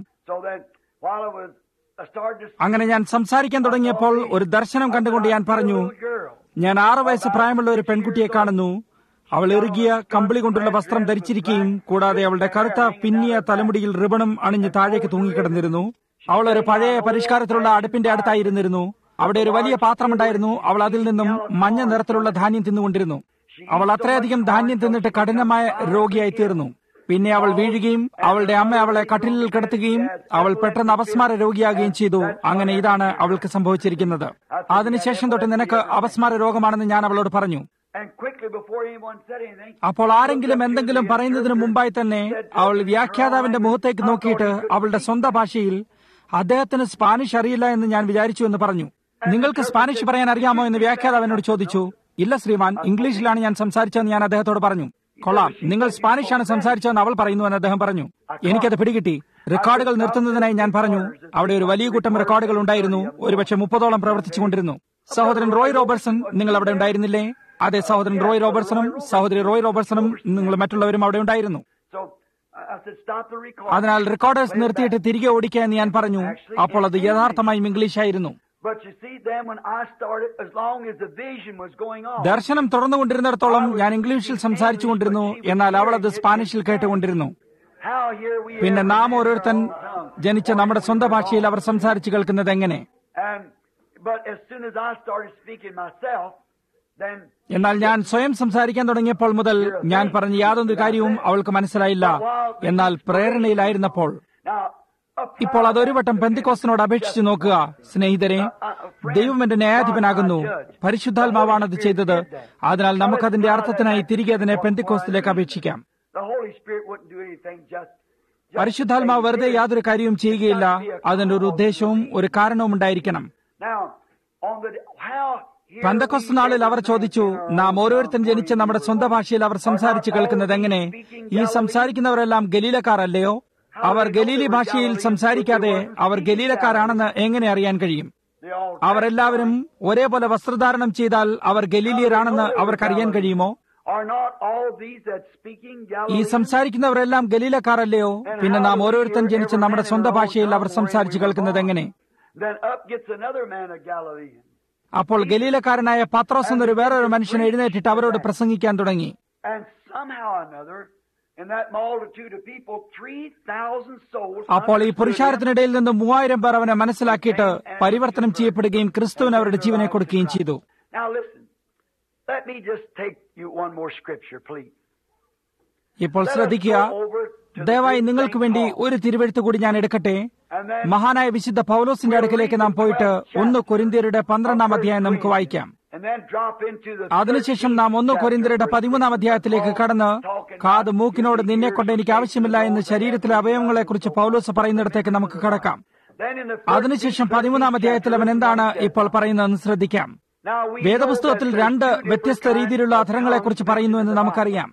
അങ്ങനെ ഞാൻ സംസാരിക്കാൻ തുടങ്ങിയപ്പോൾ ഒരു ദർശനം കണ്ടുകൊണ്ട് ഞാൻ പറഞ്ഞു, ഞാൻ 6 വയസ്സ് പ്രായമുള്ള ഒരു പെൺകുട്ടിയെ കാണുന്നു. അവൾ ഇറുകിയ കമ്പിളി കൊണ്ടുള്ള വസ്ത്രം ധരിച്ചിരിക്കുകയും കൂടാതെ അവളുടെ കറുത്ത പിന്നിയ തലമുടിയിൽ റിബണും അണിഞ്ഞ് താഴേക്ക് തൂങ്ങിക്കിടന്നിരുന്നു. അവൾ ഒരു പഴയ പരിഷ്കാരത്തിലുള്ള അടുപ്പിന്റെ അടുത്തായിരുന്നിരുന്നു. അവിടെ ഒരു വലിയ പാത്രമുണ്ടായിരുന്നു. അവൾ അതിൽ നിന്നും മഞ്ഞ നിറത്തിലുള്ള ധാന്യം തിന്നുകൊണ്ടിരുന്നു. അവൾ അത്രയധികം ധാന്യം തിന്നിട്ട് കഠിനമായ രോഗിയായി തീർന്നു. പിന്നെ അവൾ വീഴുകയും അവളുടെ അമ്മ അവളെ കട്ടിലിൽ കിടത്തുകയും അവൾ പെട്ടെന്ന് അപസ്മാര രോഗിയാകുകയും ചെയ്തു. അങ്ങനെ ഇതാണ് അവൾക്ക് സംഭവിച്ചിരിക്കുന്നത്. അതിനുശേഷം തൊട്ട് നിനക്ക് അപസ്മാര രോഗമാണെന്ന് ഞാൻ അവളോട് പറഞ്ഞു. അപ്പോൾ ആരെങ്കിലും എന്തെങ്കിലും പറയുന്നതിന് മുമ്പായി തന്നെ അവൾ വ്യാഖ്യാതാവിന്റെ മുഖത്തേക്ക് നോക്കിയിട്ട് അവളുടെ സ്വന്തം ഭാഷയിൽ, അദ്ദേഹത്തിന് സ്പാനിഷ് അറിയില്ല എന്ന് ഞാൻ വിചാരിച്ചു എന്ന് പറഞ്ഞു. നിങ്ങൾക്ക് സ്പാനിഷ് പറയാൻ അറിയാമോ എന്ന് വ്യാഖ്യാതാവ് എന്നോട് ചോദിച്ചു. ഇല്ല ശ്രീമാൻ, ഇംഗ്ലീഷിലാണ് ഞാൻ സംസാരിച്ചതെന്ന് ഞാൻ അദ്ദേഹത്തോട് പറഞ്ഞു. കൊള്ളാം, നിങ്ങൾ സ്പാനിഷാണ് സംസാരിച്ചതെന്ന് അവൾ പറയുന്നു എന്ന് അദ്ദേഹം പറഞ്ഞു. എനിക്കത് പിടികിട്ടി. റെക്കോർഡുകൾ നിർത്തുന്നതിനായി ഞാൻ പറഞ്ഞു. അവിടെ ഒരു വലിയ കൂട്ടം റെക്കോർഡുകൾ ഉണ്ടായിരുന്നു. ഒരുപക്ഷെ 30ഓളം പ്രവർത്തിച്ചുകൊണ്ടിരുന്നു. സഹോദരൻ റോയ് റോബർട്ട്സൺ, നിങ്ങൾ അവിടെ ഉണ്ടായിരുന്നില്ലേ? അതെ, സഹോദരൻ റോയ് റോബർട്ട്സണും സഹോദരി റോയ് റോബർട്ട്സണും നിങ്ങൾ മറ്റുള്ളവരും അവിടെ ഉണ്ടായിരുന്നു. അതിനാൽ റെക്കോർഡേഴ്സ് നിർത്തിയിട്ട് തിരികെ ഓടിക്കുക എന്ന് ഞാൻ പറഞ്ഞു. അപ്പോൾ അത് യഥാർത്ഥമായും ഇംഗ്ലീഷായിരുന്നു. ദർശനം തുടർന്നുകൊണ്ടിരുന്നിടത്തോളം ഞാൻ ഇംഗ്ലീഷിൽ സംസാരിച്ചു കൊണ്ടിരുന്നു. എന്നാൽ അവൾ അത് സ്പാനിഷിൽ കേട്ടുകൊണ്ടിരുന്നു. പിന്നെ നാം ഓരോരുത്തൻ ജനിച്ച നമ്മുടെ സ്വന്തം ഭാഷയിൽ അവർ സംസാരിച്ചു കേൾക്കുന്നത് എങ്ങനെ? എന്നാൽ ഞാൻ സ്വയം സംസാരിക്കാൻ തുടങ്ങിയപ്പോൾ മുതൽ ഞാൻ പറഞ്ഞ യാതൊരു കാര്യവും അവൾക്ക് മനസ്സിലായില്ല. എന്നാൽ പ്രേരണയിലായിരുന്നപ്പോൾ, ഇപ്പോൾ അതൊരു വട്ടം പെന്തിക്കോസ്തിനോട് അപേക്ഷിച്ച് നോക്കുക സ്നേഹിതരെ. ദൈവം എന്റെ ന്യായാധിപനാകുന്നു. പരിശുദ്ധാത്മാവാണത് ചെയ്തത്. അതിനാൽ നമുക്കതിന്റെ അർത്ഥത്തിനായി തിരികെ അതിനെ പെന്തിക്കോസ്തിലേക്ക് അപേക്ഷിക്കാം. പരിശുദ്ധാത്മാവ് വെറുതെ യാതൊരു കാര്യവും ചെയ്യുകയില്ല. അതിന്റെ ഒരു ഉദ്ദേശവും ഒരു കാരണവും ഉണ്ടായിരിക്കണം. പെന്തക്കോസ്ത് നാളിൽ അവർ ചോദിച്ചു, നാം ഓരോരുത്തരും ജനിച്ച നമ്മുടെ സ്വന്തം ഭാഷയിൽ അവർ സംസാരിച്ച് കേൾക്കുന്നത് എങ്ങനെ? ഈ സംസാരിക്കുന്നവരെല്ലാം ഗലീലക്കാരല്ലയോ? അവർ ഗലീലി ഭാഷയിൽ സംസാരിക്കാതെ അവർ ഗലീലക്കാരാണെന്ന് എങ്ങനെ അറിയാൻ കഴിയും? അവരെല്ലാവരും ഒരേപോലെ വസ്ത്രധാരണം ചെയ്താൽ അവർ ഗലീലിയരാണെന്ന് അവർക്കറിയാൻ കഴിയുമോ? ഈ സംസാരിക്കുന്നവരെല്ലാം ഗലീലക്കാരല്ലയോ? പിന്നെ നാം ഓരോരുത്തരും ജനിച്ച നമ്മുടെ സ്വന്തം ഭാഷയിൽ അവർ സംസാരിച്ച് കേൾക്കുന്നത് എങ്ങനെ? അപ്പോൾ ഗലീലക്കാരനായ പത്രോസ് എന്നൊരു വേറൊരു മനുഷ്യൻ എഴുന്നേറ്റിട്ട് അവരോട് പ്രസംഗിക്കാൻ തുടങ്ങി. അപ്പോൾ ഈ പുരുഷാരത്തിനിടയിൽ നിന്ന് 3000 പേർ അവനെ മനസ്സിലാക്കിയിട്ട് പരിവർത്തനം ചെയ്യപ്പെടുകയും ക്രിസ്തുവിന് അവരുടെ ജീവനെ കൊടുക്കുകയും ചെയ്തു. ഇപ്പോൾ ശ്രദ്ധിക്കുക, ദയവായി നിങ്ങൾക്ക് വേണ്ടി ഒരു തിരുവെഴുത്ത് കൂടി ഞാൻ എടുക്കട്ടെ. മഹാനായ വിശുദ്ധ പൗലോസിന്റെ അടുക്കലേക്ക് നാം പോയിട്ട് 1 കൊരിന്ത്യരുടെ 12-ാം അധ്യായം നമുക്ക് വായിക്കാം. അതിനുശേഷം നാം 1 കൊരിന്ത്യരുടെ 13-ാം അധ്യായത്തിലേക്ക് കടന്ന് കാത് മൂക്കിനോട് നിന്നെ കൊണ്ട് എനിക്ക് ആവശ്യമില്ല എന്ന് ശരീരത്തിലെ അവയവങ്ങളെക്കുറിച്ച് പൗലോസ് പറയുന്നിടത്തേക്ക് നമുക്ക് കടക്കാം. അതിനുശേഷം 13-ാം അധ്യായത്തിൽ അവൻ എന്താണ് ഇപ്പോൾ പറയുന്നതെന്ന് ശ്രദ്ധിക്കാം. വേദപുസ്തകത്തിൽ 2 വ്യത്യസ്ത രീതിയിലുള്ള അധരങ്ങളെക്കുറിച്ച് പറയുന്നു എന്ന് നമുക്കറിയാം.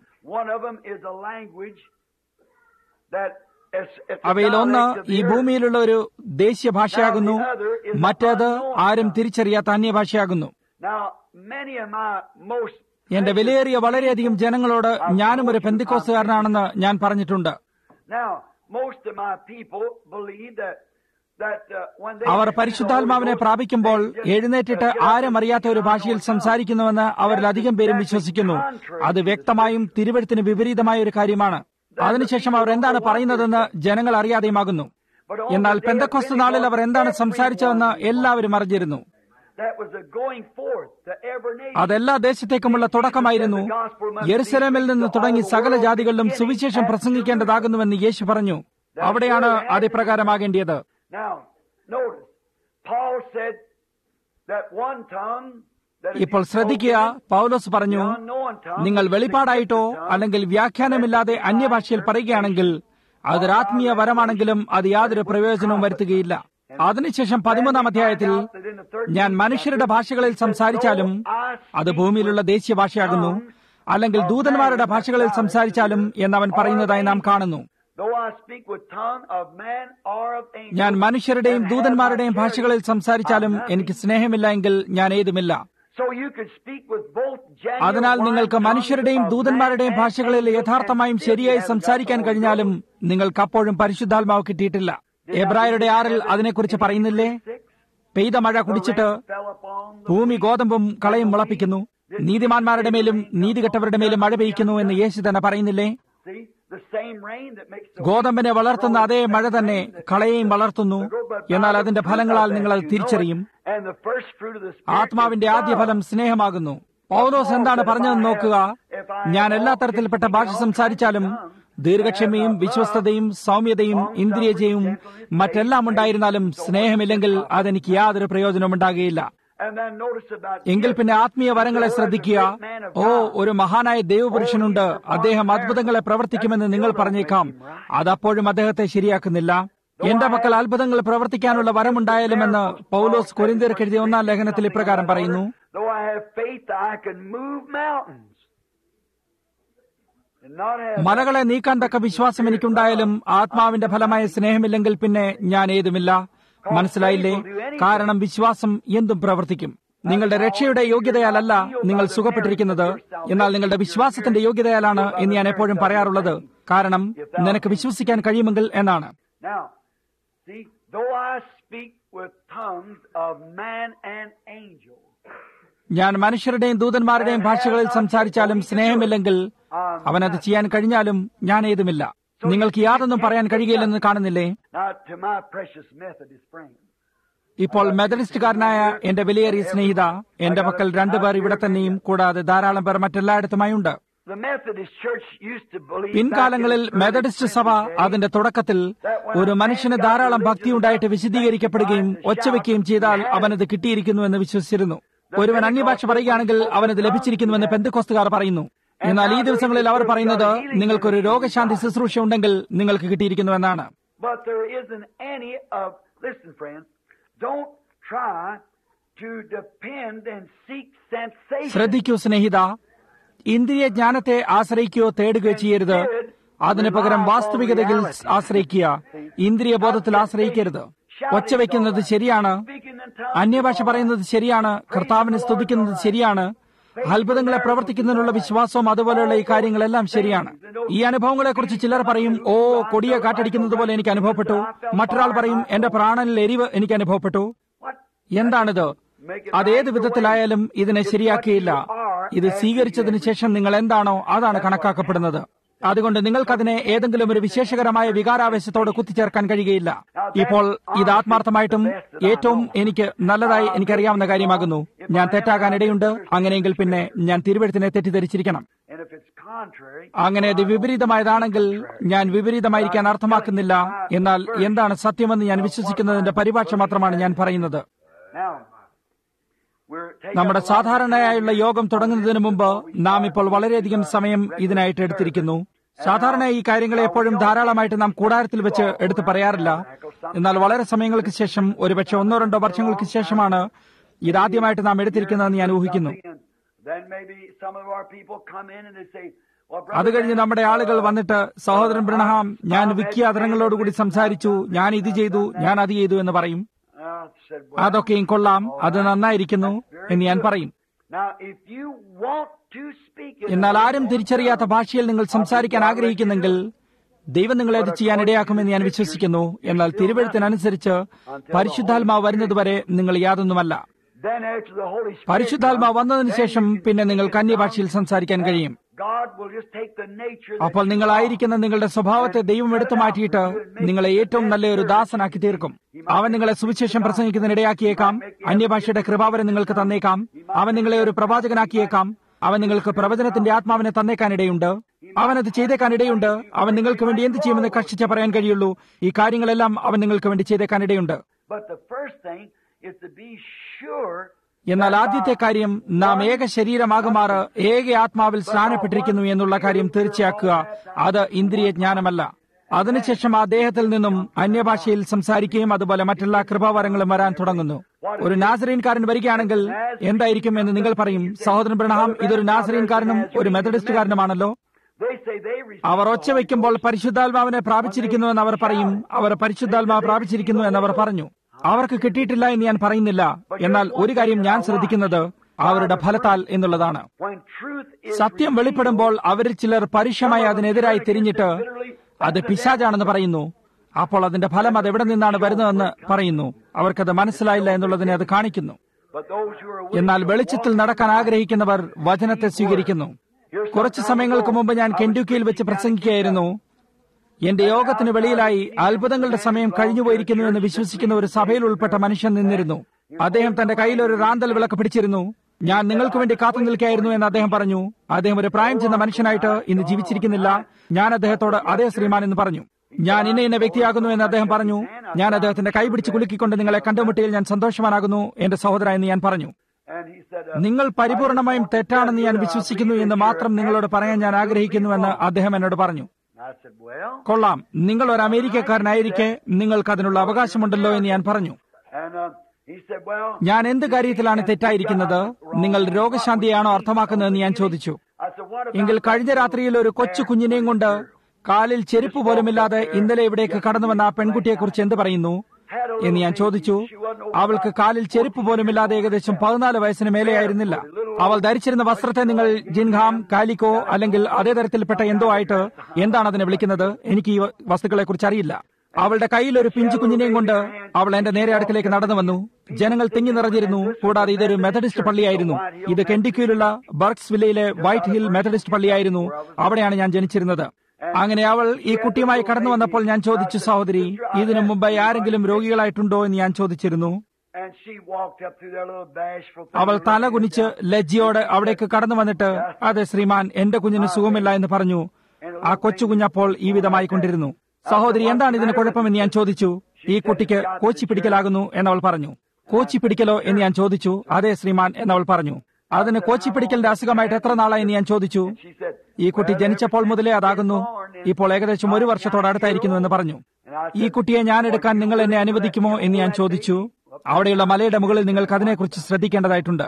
അവയിൽ ഒന്ന് ഈ ഭൂമിയിലുള്ള ഒരു ദേശീയ ഭാഷയാകുന്നു. മറ്റേത് ആരും തിരിച്ചറിയാത്ത അന്യഭാഷയാകുന്നു. എന്റെ വിലയേറിയ വളരെയധികം ജനങ്ങളോട് ഞാനും ഒരു പെന്തിക്കോസ്തുകാരനാണെന്ന് ഞാൻ പറഞ്ഞിട്ടുണ്ട്. അവർ പരിശുദ്ധാത്മാവിനെ പ്രാപിക്കുമ്പോൾ എഴുന്നേറ്റിട്ട് ആരും അറിയാത്ത ഒരു ഭാഷയിൽ സംസാരിക്കുന്നുവെന്ന് അവരിലധികം പേരും വിശ്വസിക്കുന്നു. അത് വ്യക്തമായും തിരുവെഴുത്തിന് വിപരീതമായ ഒരു കാര്യമാണ്. അതിനുശേഷം അവർ എന്താണ് പറയുന്നതെന്ന് ജനങ്ങൾ അറിയാതെയുമാകുന്നു. എന്നാൽ പെന്തക്കോസ്ത് നാളിൽ അവർ എന്താണ് സംസാരിച്ചതെന്ന് എല്ലാവരും അറിഞ്ഞിരുന്നു. അതെല്ലാ ദേശത്തേക്കുമുള്ള തുടക്കമായിരുന്നു. യെരുശലേമിൽ നിന്ന് തുടങ്ങി സകല ജാതികളിലും സുവിശേഷം പ്രസംഗിക്കേണ്ടതാകുന്നുവെന്ന് യേശു പറഞ്ഞു. അവിടെയാണ് അതിപ്രകാരമാകേണ്ടിയത്. ഇപ്പോൾ ശ്രദ്ധിക്കുക, പൗലോസ് പറഞ്ഞു, നിങ്ങൾ വെളിപ്പാടായിട്ടോ അല്ലെങ്കിൽ വ്യാഖ്യാനമില്ലാതെ അന്യഭാഷയിൽ പറയുകയാണെങ്കിൽ അതൊരാത്മീയ വരമാണെങ്കിലും അത് യാതൊരു പ്രയോജനവും വരുത്തുകയില്ല. അതിനുശേഷം 13-ാം അധ്യായത്തിൽ ഞാൻ മനുഷ്യരുടെ ഭാഷകളിൽ സംസാരിച്ചാലും അത് ഭൂമിയിലുള്ള ദേശീയ ഭാഷയാകുന്നു, അല്ലെങ്കിൽ ദൂതന്മാരുടെ ഭാഷകളിൽ സംസാരിച്ചാലും എന്നവൻ പറയുന്നതായി നാം കാണുന്നു. ഞാൻ മനുഷ്യരുടെയും ദൂതന്മാരുടെയും ഭാഷകളിൽ സംസാരിച്ചാലും എനിക്ക് സ്നേഹമില്ല എങ്കിൽ ഞാൻ ഏതുമില്ല. അതിനാൽ നിങ്ങൾക്ക് മനുഷ്യരുടെയും ദൂതന്മാരുടെയും ഭാഷകളിൽ യഥാർത്ഥമായും ശരിയായി സംസാരിക്കാൻ കഴിഞ്ഞാലും നിങ്ങൾക്ക് അപ്പോഴും പരിശുദ്ധാത്മാവ് കിട്ടിയിട്ടില്ല. എബ്രായരുടെ 6 അതിനെക്കുറിച്ച് പറയുന്നില്ലേ? പെയ്ത മഴ കുടിച്ചിട്ട് ഭൂമി ഗോതമ്പും കളയും മുളപ്പിക്കുന്നു, നീതിമാന്മാരുടെ മേലും നീതികെട്ടവരുടെ മേലും മഴ പെയ്യ്ക്കുന്നു എന്ന് യേശു തന്നെ പറയുന്നില്ലേ? ഗോതമ്പിനെ വളർത്തുന്ന അതേ മഴ തന്നെ കളയെയും വളർത്തുന്നു. എന്നാൽ അതിന്റെ ഫലങ്ങളാൽ നിങ്ങൾ അത് തിരിച്ചറിയും. ആത്മാവിന്റെ ആദ്യ ഫലം സ്നേഹമാകുന്നു. പൗലോസ് എന്താണ് പറഞ്ഞതെന്ന് നോക്കുക. ഞാൻ എല്ലാ തരത്തിൽപ്പെട്ട ഭാഷ സംസാരിച്ചാലും ദീർഘക്ഷമയും വിശ്വസ്തതയും സൗമ്യതയും ഇന്ദ്രിയജയവും മറ്റെല്ലാം ഉണ്ടായിരുന്നാലും സ്നേഹമില്ലെങ്കിൽ അതെനിക്ക് യാതൊരു പ്രയോജനവും ഉണ്ടാകുകയില്ല. എങ്കിൽ പിന്നെ ആത്മീയ വരങ്ങളെ ശ്രദ്ധിക്കുക. ഓ, ഒരു മഹാനായ ദൈവപുരുഷനുണ്ട്, അദ്ദേഹം അത്ഭുതങ്ങളെ പ്രവർത്തിക്കുമെന്ന് നിങ്ങൾ പറഞ്ഞേക്കാം. അതപ്പോഴും അദ്ദേഹത്തെ ശരിയാക്കുന്നില്ല. എന്റെ പക്കൽ അത്ഭുതങ്ങൾ പ്രവർത്തിക്കാനുള്ള വരമുണ്ടായാലുമെന്ന് പൗലോസ് കൊരിന്ത്യർക്ക് എഴുതിയ 1-ാം ലേഖനത്തിൽ ഇപ്രകാരം പറയുന്നു. മലകളെ നീക്കാൻ തക്ക വിശ്വാസം എനിക്കുണ്ടായാലും ആത്മാവിന്റെ ഫലമായ സ്നേഹമില്ലെങ്കിൽ പിന്നെ ഞാൻ ഏതുമില്ല. മനസ്സിലായില്ലേ? കാരണം വിശ്വാസം എന്തും പ്രവർത്തിക്കും. നിങ്ങളുടെ രക്ഷയുടെ യോഗ്യതയാലല്ല നിങ്ങൾ സുഖപ്പെട്ടിരിക്കുന്നത്, എന്നാൽ നിങ്ങളുടെ വിശ്വാസത്തിന്റെ യോഗ്യതയാലാണ് എന്ന് ഞാൻ എപ്പോഴും പറയാറുള്ളത്. കാരണം നിനക്ക് വിശ്വസിക്കാൻ കഴിയുമെങ്കിൽ എന്നാണ്. ഞാൻ മനുഷ്യരുടെയും ദൂതന്മാരുടെയും ഭാഷകളിൽ സംസാരിച്ചാലും സ്നേഹമില്ലെങ്കിൽ അവനത് ചെയ്യാൻ കഴിഞ്ഞാലും ഞാൻ ഏതുമില്ല. നിങ്ങൾക്ക് യാതൊന്നും പറയാൻ കഴിയില്ലെന്ന് കാണുന്നില്ലേ? ഇപ്പോൾ മെത്തഡിസ്റ്റുകാരനായ എന്റെ വിലയേറിയ സ്നേഹിത, എന്റെ പക്കൽ 2 പേർ ഇവിടെ തന്നെയും കൂടാതെ ധാരാളം പേർ മറ്റെല്ലായിടത്തുമായുണ്ട്. പിൻകാലങ്ങളിൽ മെത്തഡിസ്റ്റ് സഭ അതിന്റെ തുടക്കത്തിൽ ഒരു മനുഷ്യന് ധാരാളം ഭക്തിയുണ്ടായിട്ട് വിശദീകരിക്കപ്പെടുകയും ഒച്ചവെക്കുകയും ചെയ്താൽ അവനത് കിട്ടിയിരിക്കുന്നുവെന്ന് വിശ്വസിച്ചിരുന്നു. ഒരുവൻ അന്യഭാഷ പറയുകയാണെങ്കിൽ അവനത് ലഭിച്ചിരിക്കുന്നുവെന്ന് പെന്തക്കോസ്തുകാർ പറയുന്നു. എന്നാൽ ഈ ദിവസങ്ങളിൽ അവർ പറയുന്നത് നിങ്ങൾക്കൊരു രോഗശാന്തി ശുശ്രൂഷ ഉണ്ടെങ്കിൽ നിങ്ങൾക്ക് കിട്ടിയിരിക്കുന്നുവെന്നാണ്. ശ്രദ്ധിക്കൂ സ്നേഹിത, ഇന്ദ്രിയ ജ്ഞാനത്തെ ആശ്രയിക്കുകയോ തേടുകയോ ചെയ്യരുത്. അതിനു പകരം വാസ്തവികതയിൽ ആശ്രയിക്കുക, ഇന്ദ്രിയ ബോധത്തിൽ ആശ്രയിക്കരുത്. ഒച്ചവെക്കുന്നത് ശരിയാണ്, അന്യഭാഷ പറയുന്നത് ശരിയാണ്, കർത്താവിനെ സ്തുതിക്കുന്നത് ശരിയാണ്, അത്ഭുതങ്ങളെ പ്രവർത്തിക്കുന്നതിനുള്ള വിശ്വാസവും അതുപോലെയുള്ള ഈ കാര്യങ്ങളെല്ലാം ശരിയാണ്. ഈ അനുഭവങ്ങളെക്കുറിച്ച് ചിലർ പറയും, ഓ, കൊടിയ കാറ്റടിക്കുന്നത് പോലെ എനിക്ക് അനുഭവപ്പെട്ടു. മറ്റൊരാൾ പറയും, എന്റെ പ്രാണനിൽ എരിവ് എനിക്ക് അനുഭവപ്പെട്ടു. എന്താണിത്? അതേത് വിധത്തിലായാലും ഇതിനെ ശരിയാക്കിയില്ല. ഇത് സ്വീകരിച്ചതിന് ശേഷം നിങ്ങൾ എന്താണോ അതാണ് കണക്കാക്കപ്പെടുന്നത്. അതുകൊണ്ട് നിങ്ങൾക്കതിനെ ഏതെങ്കിലും ഒരു വിശേഷകരമായ വികാരാവേശത്തോട് കുത്തിച്ചേർക്കാൻ കഴിയുകയില്ല. ഇപ്പോൾ ഇത് ആത്മാർത്ഥമായിട്ടും ഏറ്റവും എനിക്ക് നല്ലതായി എനിക്കറിയാവുന്ന കാര്യമാകുന്നു. ഞാൻ തെറ്റാകാനിടയുണ്ട്. അങ്ങനെയെങ്കിൽ പിന്നെ ഞാൻ തിരുവെഴുത്തിനെ തെറ്റിദ്ധരിച്ചിരിക്കണം. അങ്ങനെ അത് വിപരീതമായതാണെങ്കിൽ ഞാൻ വിപരീതമായിരിക്കാൻ അർത്ഥമാക്കുന്നില്ല. എന്നാൽ എന്താണ് സത്യമെന്ന് ഞാൻ വിശ്വസിക്കുന്നതിന്റെ പരിഭാഷ മാത്രമാണ് ഞാൻ പറയുന്നത്. നമ്മുടെ സാധാരണയായുള്ള യോഗം തുടങ്ങുന്നതിന് മുമ്പ് നാം ഇപ്പോൾ വളരെയധികം സമയം ഇതിനായിട്ട് എടുത്തിരിക്കുന്നു. സാധാരണ ഈ കാര്യങ്ങളെ എപ്പോഴും ധാരാളമായിട്ട് നാം കൂടാരത്തിൽ വെച്ച് എടുത്ത് പറയാറില്ല. എന്നാൽ വളരെ സമയങ്ങൾക്ക് ശേഷം, ഒരുപക്ഷെ 1-2 വർഷങ്ങൾക്ക് ശേഷമാണ് ഇതാദ്യമായിട്ട് നാം എടുത്തിരിക്കുന്നതെന്ന് ഞാൻ ഊഹിക്കുന്നു. അത് കഴിഞ്ഞ് നമ്മുടെ ആളുകൾ വന്നിട്ട്, സഹോദരൻ ബ്രനഹാം, ഞാൻ വിഖ്യാതരങ്ങളോടുകൂടി സംസാരിച്ചു, ഞാൻ ഇത് ചെയ്തു, ഞാൻ അത് ചെയ്തു എന്ന് പറയും. അതൊക്കെയും കൊള്ളാം, അത് നന്നായിരിക്കുന്നു എന്ന് ഞാൻ പറയും. എന്നാൽ ആരും തിരിച്ചറിയാത്ത ഭാഷയിൽ നിങ്ങൾ സംസാരിക്കാൻ ആഗ്രഹിക്കുന്നെങ്കിൽ ദൈവം നിങ്ങളെ അത് ചെയ്യാൻ ഇടയാക്കുമെന്ന് ഞാൻ വിശ്വസിക്കുന്നു. എന്നാൽ തിരുവെഴുത്തിനനുസരിച്ച് പരിശുദ്ധാത്മാവ് വരുന്നതുവരെ നിങ്ങൾ യാതൊന്നുമല്ല. പരിശുദ്ധാത്മാവ് വന്നതിന് ശേഷം പിന്നെ നിങ്ങൾക്ക് അന്യഭാഷയിൽ സംസാരിക്കാൻ കഴിയും. അപ്പോൾ നിങ്ങളായിരിക്കുന്ന നിങ്ങളുടെ സ്വഭാവത്തെ ദൈവം എടുത്തു മാറ്റിയിട്ട് നിങ്ങളെ ഏറ്റവും നല്ലൊരു ദാസനാക്കി തീർക്കും. അവൻ നിങ്ങളെ സുവിശേഷം പ്രസംഗിക്കുന്നതിനിടയാക്കിയേക്കാം. അന്യഭാഷയുടെ കൃപാവരം നിങ്ങൾക്ക് തന്നേക്കാം. അവൻ നിങ്ങളെ ഒരു പ്രവാചകനാക്കിയേക്കാം. അവൻ നിങ്ങൾക്ക് പ്രവചനത്തിന്റെ ആത്മാവിനെ തന്നേക്കാനിടയുണ്ട്. അവനത് ചെയ്തേക്കാനിടയുണ്ട്. അവൻ നിങ്ങൾക്ക് വേണ്ടി എന്ത് ചെയ്യുമെന്ന് കഷ്ടിച്ച് പറയാൻ കഴിയുള്ളൂ. ഈ കാര്യങ്ങളെല്ലാം അവൻ നിങ്ങൾക്ക് വേണ്ടി ചെയ്തേക്കാനിടയുണ്ട്. എന്നാൽ ആദ്യത്തെ കാര്യം, നാം ഏക ശരീരമാകുമാറ് ഏക ആത്മാവിൽ സ്നാനപ്പെട്ടിരിക്കുന്നു എന്നുള്ള കാര്യം തീർച്ചയാക്കുക. അത് ഇന്ദ്രിയ ജ്ഞാനമല്ല. അതിനുശേഷം ആ ദേഹത്തിൽ നിന്നും അന്യഭാഷയിൽ സംസാരിക്കുകയും അതുപോലെ മറ്റെല്ലാ കൃപാവരങ്ങളും വരാൻ തുടങ്ങുന്നു. ഒരു നാസറീൻകാരൻ വരികയാണെങ്കിൽ എന്തായിരിക്കും എന്ന് നിങ്ങൾ പറയും, സഹോദരൻ ബ്രനഹാം, ഇതൊരു നാസറീൻകാരനും ഒരു മെത്തഡിസ്റ്റുകാരനുമാണല്ലോ. അവർ ഒച്ച വയ്ക്കുമ്പോൾ പരിശുദ്ധാത്മാവിനെ പ്രാപിച്ചിരിക്കുന്നുവെന്ന് അവർ പറയും. അവർ പരിശുദ്ധാത്മാവ് പ്രാപിച്ചിരിക്കുന്നു എന്നവർ പറഞ്ഞു. അവർക്ക് കിട്ടിയിട്ടില്ല എന്ന് ഞാൻ പറയുന്നില്ല. എന്നാൽ ഒരു കാര്യം ഞാൻ ശ്രദ്ധിക്കുന്നത് അവരുടെ ഫലത്താൽ എന്നുള്ളതാണ്. സത്യം വെളിപ്പെടുമ്പോൾ അവരിൽ ചിലർ പരുഷമായി അതിനെതിരായി തിരിഞ്ഞിട്ട് അത് പിശാചാണെന്ന് പറയുന്നു. അപ്പോൾ അതിന്റെ ഫലം അത് എവിടെ നിന്നാണ് വരുന്നതെന്ന് പറയുന്നു. അവർക്കത് മനസ്സിലായില്ല എന്നുള്ളതിനെ അത് കാണിക്കുന്നു. എന്നാൽ വെളിച്ചത്തിൽ നടക്കാൻ ആഗ്രഹിക്കുന്നവർ വചനത്തെ സ്വീകരിക്കുന്നു. കുറച്ചു സമയങ്ങൾക്ക് മുമ്പ് ഞാൻ കെന്റുക്കിയിൽ വെച്ച് പ്രസംഗിക്കുകയായിരുന്നു. എന്റെ യോഗത്തിന് വെളിയിലായി അത്ഭുതങ്ങളുടെ സമയം കഴിഞ്ഞുപോയിരിക്കുന്നു എന്ന് വിശ്വസിക്കുന്ന ഒരു സഭയിൽ ഉൾപ്പെട്ട മനുഷ്യൻ നിന്നിരുന്നു. അദ്ദേഹം തന്റെ കയ്യിൽ ഒരു റാന്തൽ വിളക്ക് പിടിച്ചിരുന്നു. ഞാൻ നിങ്ങൾക്ക് വേണ്ടി കാത്തു നിൽക്കുകയായിരുന്നു എന്ന് അദ്ദേഹം പറഞ്ഞു. അദ്ദേഹം ഒരു പ്രായം ചെന്ന മനുഷ്യനായിട്ട് ഇന്ന് ജീവിച്ചിരിക്കുന്നില്ല. ഞാൻ അദ്ദേഹത്തോട് അതേ ശ്രീമാൻ എന്ന് പറഞ്ഞു. ഞാൻ ഇന്ന വ്യക്തിയാകുന്നു എന്ന് അദ്ദേഹം പറഞ്ഞു. ഞാൻ അദ്ദേഹത്തിന്റെ കൈ പിടിച്ച് കുലുക്കിക്കൊണ്ട് നിങ്ങളെ കണ്ടുമുട്ടിയിൽ ഞാൻ സന്തോഷവാനാകുന്നു എന്റെ സഹോദര എന്ന് ഞാൻ പറഞ്ഞു. നിങ്ങൾ പരിപൂർണമായും തെറ്റാണെന്ന് ഞാൻ വിശ്വസിക്കുന്നു എന്ന് മാത്രം നിങ്ങളോട് പറയാൻ ഞാൻ ആഗ്രഹിക്കുന്നുവെന്ന് അദ്ദേഹം എന്നോട് പറഞ്ഞു. കൊള്ളാം, നിങ്ങൾ ഒരു അമേരിക്കക്കാരനായിരിക്കെ നിങ്ങൾക്ക് അതിനുള്ള അവകാശമുണ്ടല്ലോ എന്ന് ഞാൻ പറഞ്ഞു. ഞാൻ എന്ത് കാര്യത്തിലാണ് തെറ്റായിരിക്കുന്നത്? നിങ്ങൾ രോഗശാന്തിയാണോ അർത്ഥമാക്കുന്നതെന്ന് ഞാൻ ചോദിച്ചു. എങ്കിൽ കഴിഞ്ഞ രാത്രിയിൽ ഒരു കൊച്ചു കുഞ്ഞിനെയും കൊണ്ട് കാലിൽ ചെരുപ്പ് പോലുമില്ലാതെ ഇന്നലെ ഇവിടേക്ക് കടന്നു വന്ന ആ പെൺകുട്ടിയെക്കുറിച്ച് എന്ത് പറയുന്നു എന്ന് ഞാൻ ചോദിച്ചു. അവൾക്ക് കാലിൽ ചെരുപ്പ് പോലുമില്ലാതെ ഏകദേശം 14 വയസ്സിന് മേലെയായിരുന്നില്ല. അവൾ ധരിച്ചിരുന്ന വസ്ത്രത്തെ നിങ്ങൾ ജിൻഹാം, കാലിക്കോ അല്ലെങ്കിൽ അതേ തരത്തിൽപ്പെട്ട എന്തോ ആയിട്ട് എന്താണ് അതിനെ വിളിക്കുന്നത്, എനിക്ക് ഈ വസ്തുക്കളെ കുറിച്ച് അറിയില്ല. അവളുടെ കയ്യിൽ ഒരു പിഞ്ചു കുഞ്ഞിനെയും കൊണ്ട് അവൾ എന്റെ നേരെ അടുക്കിലേക്ക് നടന്നു വന്നു. ജനങ്ങൾ തിങ്ങി നിറഞ്ഞിരുന്നു. കൂടാതെ ഇതൊരു മെത്തഡിസ്റ്റ് പള്ളിയായിരുന്നു. ഇത് കെൻഡിക്കിയിലുള്ള ബർക്സ്വില്ലയിലെ വൈറ്റ് ഹിൽ മെത്തഡിസ്റ്റ് പള്ളിയായിരുന്നു. അവിടെയാണ് ഞാൻ ജനിച്ചിരുന്നത്. അങ്ങനെ അവൾ ഈ കുട്ടിയുമായി കടന്നു വന്നപ്പോൾ ഞാൻ ചോദിച്ചു, സഹോദരി, ഇതിനു മുമ്പായി ആരെങ്കിലും രോഗികളായിട്ടുണ്ടോ എന്ന് ഞാൻ ചോദിച്ചിരുന്നു. അവൾ തല കുനിച്ച് ലജ്ജയോടെ അവിടേക്ക് കടന്നു വന്നിട്ട്, അതെ ശ്രീമാൻ, എന്റെ കുഞ്ഞിന് സുഖമില്ല എന്ന് പറഞ്ഞു. ആ കൊച്ചു കുഞ്ഞപ്പോൾ ഈ വിധമായി കൊണ്ടിരുന്നു. സഹോദരി, എന്താണ് ഇതിന് കുഴപ്പമെന്ന് ഞാൻ ചോദിച്ചു. ഈ കുട്ടിക്ക് കോച്ചി പിടിക്കലാകുന്നു എന്നവൾ പറഞ്ഞു. കോച്ചി പിടിക്കലോ എന്ന് ഞാൻ ചോദിച്ചു. അതെ ശ്രീമാൻ എന്നവൾ പറഞ്ഞു. അതിന് കോച്ചി പിടിക്കലിന്റെ അസുഖമായിട്ട് എത്ര നാളായി എന്ന് ഞാൻ ചോദിച്ചു. ഈ കുട്ടി ജനിച്ചപ്പോൾ മുതലേ അതാകുന്നു. ഇപ്പോൾ ഏകദേശം 1 വർഷത്തോടടുത്തായിരിക്കുന്നു എന്ന് പറഞ്ഞു. ഈ കുട്ടിയെ ഞാൻ എടുക്കാൻ നിങ്ങൾ എന്നെ അനുവദിക്കുമോ എന്ന് ഞാൻ ചോദിച്ചു. അവിടെയുള്ള മലയുടെ മുകളിൽ നിങ്ങൾക്ക് അതിനെക്കുറിച്ച് ശ്രദ്ധിക്കേണ്ടതായിട്ടുണ്ട്.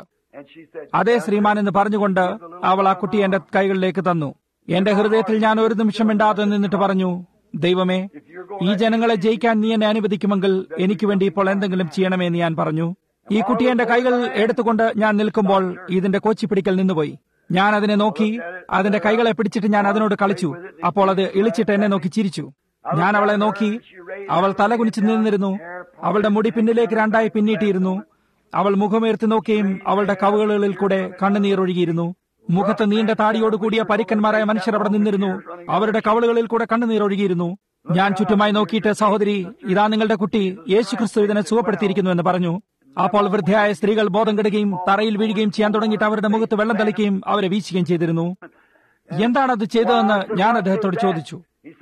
അതേ ശ്രീമാൻ എന്ന് പറഞ്ഞുകൊണ്ട് അവൾ ആ കുട്ടിയെ എന്റെ കൈകളിലേക്ക് തന്നു. എന്റെ ഹൃദയത്തിൽ ഞാൻ ഒരു നിമിഷം മിണ്ടാതെ നിന്നിട്ട് പറഞ്ഞു, ദൈവമേ, ഈ ജനങ്ങളെ ജയിക്കാൻ നീ എന്നെ അനുവദിക്കുമെങ്കിൽ എനിക്ക് വേണ്ടി ഇപ്പോൾ എന്തെങ്കിലും ചെയ്യണമേ എന്ന് ഞാൻ പറഞ്ഞു. ഈ കുട്ടി എന്റെ കൈകൾ എടുത്തുകൊണ്ട് ഞാൻ നിൽക്കുമ്പോൾ ഇതിന്റെ കോച്ചി പിടിക്കൽ നിന്നുപോയി. ഞാൻ അതിനെ നോക്കി. അതിന്റെ കൈകളെ പിടിച്ചിട്ട് ഞാൻ അതിനോട് കളിച്ചു. അപ്പോൾ അത് ഇളിച്ചിട്ട് എന്നെ നോക്കി ചിരിച്ചു. ഞാൻ അവളെ നോക്കി. അവൾ തല കുനിച്ച് നിന്നിരുന്നു. അവളുടെ മുടി പിന്നിലേക്ക് 2ആയി പിന്നിട്ടിരുന്നു. അവൾ മുഖമുയർത്തി നോക്കുകയും അവളുടെ കവുകളിൽ കൂടെ കണ്ണുനീർ ഒഴുകിയിരുന്നു. മുഖത്ത് നീണ്ട താടിയോടുകൂടിയ പരിക്കന്മാരായ മനുഷ്യർ അവിടെ നിന്നിരുന്നു. അവരുടെ കവളുകളിൽ കൂടെ കണ്ണുനീർ ഒഴുകിയിരുന്നു. ഞാൻ ചുറ്റുമായി നോക്കിയിട്ട്, സഹോദരി, ഇതാ നിങ്ങളുടെ കുട്ടി, യേശുക്രിസ്തു ഇതിനെ സുഖപ്പെടുത്തിയിരിക്കുന്നു എന്ന് പറഞ്ഞു. അപ്പോൾ വൃദ്ധയായ സ്ത്രീകൾ ബോധം കെടുകയും തറയിൽ വീഴുകയും ചെയ്യാൻ തുടങ്ങിയിട്ട് അവരുടെ മുഖത്ത് വെള്ളം തളിക്കുകയും അവരെ വീശുകയും ചെയ്തിരുന്നു. എന്താണത് ചെയ്തതെന്ന് ഞാൻ അദ്ദേഹത്തോട് ചോദിച്ചു.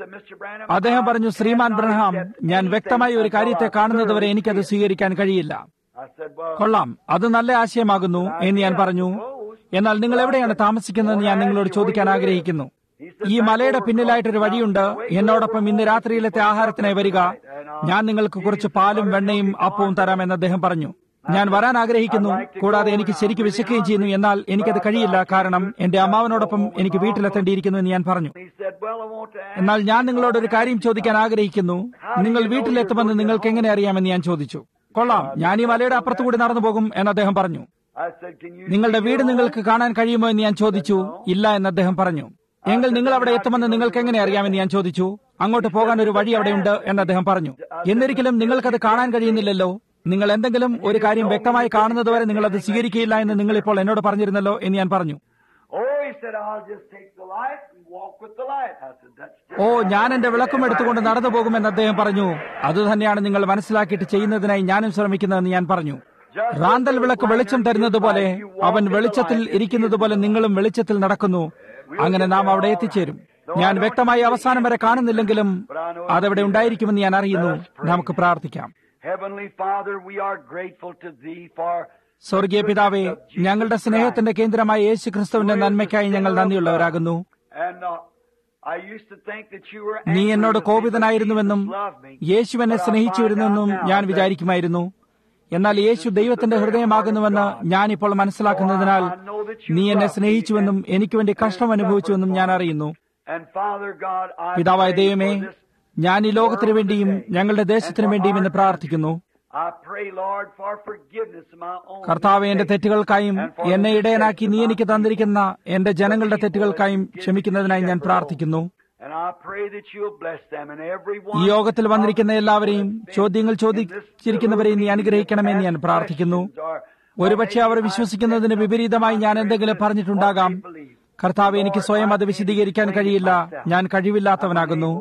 അദ്ദേഹം പറഞ്ഞു, ശ്രീമാൻ ബ്രഹാം, ഞാൻ വ്യക്തമായി ഒരു കാര്യത്തെ കാണുന്നതുവരെ എനിക്കത് സ്വീകരിക്കാൻ കഴിയില്ല. കൊള്ളാം, അത് നല്ല ആശയമാകുന്നു എന്ന് ഞാൻ പറഞ്ഞു. എന്നാൽ നിങ്ങൾ എവിടെയാണ് താമസിക്കുന്നതെന്ന് ഞാൻ നിങ്ങളോട് ചോദിക്കാൻ ആഗ്രഹിക്കുന്നു. ഈ മലയുടെ പിന്നിലായിട്ടൊരു വഴിയുണ്ട്. എന്നോടൊപ്പം ഇന്ന് രാത്രിയിലത്തെ ആഹാരത്തിനായി വരിക. ഞാൻ നിങ്ങൾക്ക് കുറച്ച് പാലും വെണ്ണയും അപ്പവും തരാമെന്ന് അദ്ദേഹം പറഞ്ഞു. ഞാൻ വരാൻ ആഗ്രഹിക്കുന്നു. കൂടാതെ എനിക്ക് ശരിക്കും വിശക്കുകയും ചെയ്യുന്നു. എന്നാൽ എനിക്കത് കഴിയില്ല. കാരണം എന്റെ അമ്മാവനോടൊപ്പം എനിക്ക് വീട്ടിലെത്തേണ്ടിയിരിക്കുന്നു എന്ന് ഞാൻ പറഞ്ഞു. എന്നാൽ ഞാൻ നിങ്ങളോടൊരു കാര്യം ചോദിക്കാൻ ആഗ്രഹിക്കുന്നു. നിങ്ങൾ വീട്ടിലെത്തുമെന്ന് നിങ്ങൾക്ക് എങ്ങനെ അറിയാമെന്ന് ഞാൻ ചോദിച്ചു. കൊള്ളാം, ഞാൻ ഈ മലയുടെ അപ്പുറത്തുകൂടി നടന്നു പോകും എന്ന് അദ്ദേഹം പറഞ്ഞു. നിങ്ങളുടെ വീട് നിങ്ങൾക്ക് കാണാൻ കഴിയുമോ എന്ന് ഞാൻ ചോദിച്ചു. ഇല്ല എന്ന് അദ്ദേഹം പറഞ്ഞു. എങ്കിൽ നിങ്ങൾ അവിടെ എത്തുമെന്ന് നിങ്ങൾക്ക് എങ്ങനെ അറിയാമെന്ന് ഞാൻ ചോദിച്ചു. അങ്ങോട്ട് പോകാൻ ഒരു വഴി അവിടെയുണ്ട് എന്ന് അദ്ദേഹം പറഞ്ഞു. എന്നിരിക്കലും നിങ്ങൾക്കത് കാണാൻ കഴിയുന്നില്ലല്ലോ. നിങ്ങൾ എന്തെങ്കിലും ഒരു കാര്യം വ്യക്തമായി കാണുന്നതുവരെ നിങ്ങൾ അത് സ്വീകരിക്കുകയില്ല എന്ന് നിങ്ങൾ ഇപ്പോൾ എന്നോട് പറഞ്ഞിരുന്നല്ലോ എന്ന് ഞാൻ പറഞ്ഞു. ഓ, ഞാൻ എന്റെ വിളക്കും എടുത്തുകൊണ്ട് നടന്നു പോകുമെന്ന് അദ്ദേഹം പറഞ്ഞു. അതുതന്നെയാണ് നിങ്ങൾ മനസ്സിലാക്കിയിട്ട് ചെയ്യുന്നതിനായി ഞാനും ശ്രമിക്കുന്നതെന്ന് ഞാൻ പറഞ്ഞു. റാന്തൽ വിളക്ക് വെളിച്ചം തരുന്നത് പോലെ അവൻ വെളിച്ചത്തിൽ ഇരിക്കുന്നത് പോലെ നിങ്ങളും വെളിച്ചത്തിൽ നടക്കുന്നു. അങ്ങനെ നാം അവിടെ എത്തിച്ചേരും. ഞാൻ വ്യക്തമായി അവസാനം വരെ കാണുന്നില്ലെങ്കിലും അതവിടെ ഉണ്ടായിരിക്കുമെന്ന് ഞാൻ അറിയുന്നു. നമുക്ക് പ്രാർത്ഥിക്കാം. സ്വർഗീയ പിതാവേ, ഞങ്ങളുടെ സ്നേഹത്തിന്റെ കേന്ദ്രമായ യേശു ക്രിസ്തുവിന്റെ നന്മയ്ക്കായി ഞങ്ങൾ നന്ദിയുള്ളവരാകുന്നു. നീ എന്നോട് കോപിതനായിരുന്നുവെന്നും യേശു എന്നെ സ്നേഹിച്ചുവരുന്നെന്നും ഞാൻ വിചാരിക്കുമായിരുന്നു. എന്നാൽ യേശു ദൈവത്തിന്റെ ഹൃദയമാകുന്നുവെന്ന് ഞാനിപ്പോൾ മനസ്സിലാക്കുന്നതിനാൽ നീ എന്നെ സ്നേഹിച്ചുവെന്നും എനിക്ക് വേണ്ടി കഷ്ടം അനുഭവിച്ചുവെന്നും ഞാൻ അറിയുന്നു. പിതാവായ ദൈവമേ, ഞാൻ ഈ ലോകത്തിനു വേണ്ടിയും ഞങ്ങളുടെ ദേശത്തിനു വേണ്ടിയും എന്ന് പ്രാർത്ഥിക്കുന്നു. കർത്താവേ, എന്റെ തെറ്റുകൾക്കായും എന്നെ ഇടയനാക്കി നീ എനിക്ക് തന്നിരിക്കുന്ന എന്റെ ജനങ്ങളുടെ തെറ്റുകൾക്കായും ക്ഷമിക്കുന്നതിനായി ഞാൻ പ്രാർത്ഥിക്കുന്നു. ഈ യോഗത്തിൽ വന്നിരിക്കുന്ന എല്ലാവരെയും ചോദ്യങ്ങൾ ചോദിച്ചിരിക്കുന്നവരെയും നീ അനുഗ്രഹിക്കണമെന്ന് ഞാൻ പ്രാർത്ഥിക്കുന്നു. ഒരുപക്ഷെ അവർ വിശ്വസിക്കുന്നതിന് വിപരീതമായി ഞാൻ എന്തെങ്കിലും പറഞ്ഞിട്ടുണ്ടാകാം. കർത്താവേ, എനിക്ക് സ്വയം അത് വിശദീകരിക്കാൻ കഴിയില്ല. ഞാൻ കഴിവില്ലാത്തവനാകുന്നു.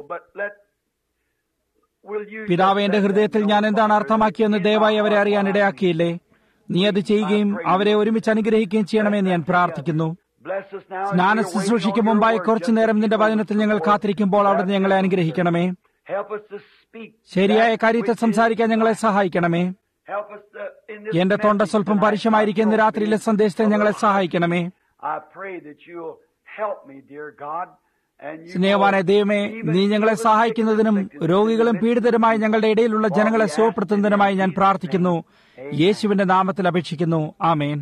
പിതാവേ, എന്റെ ഹൃദയത്തിൽ ഞാൻ എന്താണ് അർത്ഥമാക്കിയെന്ന് ദയവായി അവരെ അറിയാൻ ഇടയാക്കിയില്ലേ. നീ അത് ചെയ്യുകയും അവരെ ഒരുമിച്ച് അനുഗ്രഹിക്കുകയും ചെയ്യണമെന്ന് ഞാൻ പ്രാർത്ഥിക്കുന്നു. സ്നാന ശുശ്രൂഷയ്ക്ക് മുമ്പായി കുറച്ചുനേരം നിന്റെ വചനത്തിൽ ഞങ്ങൾ കാത്തിരിക്കുമ്പോൾ അവിടുന്ന് ഞങ്ങളെ അനുഗ്രഹിക്കണമേ. ശരിയായ കാര്യത്തെ സംസാരിക്കാൻ ഞങ്ങളെ സഹായിക്കണമേ. എന്റെ തൊണ്ട സ്വല്പം പരുഷമായിരിക്കുന്ന രാത്രിയിലെ സന്ദേശത്തെ ഞങ്ങളെ സഹായിക്കണമേ. സ്നേഹവാനായ ദൈവമേ, നീ ഞങ്ങളെ സഹായിക്കുന്നതിനും രോഗികളും പീഡിതരുമായി ഞങ്ങളുടെ ഇടയിലുള്ള ജനങ്ങളെ സുഖപ്പെടുത്തുന്നതിനുമായി ഞാൻ പ്രാർത്ഥിക്കുന്നു. യേശുവിന്റെ നാമത്തിൽ അപേക്ഷിക്കുന്നു. ആമേൻ.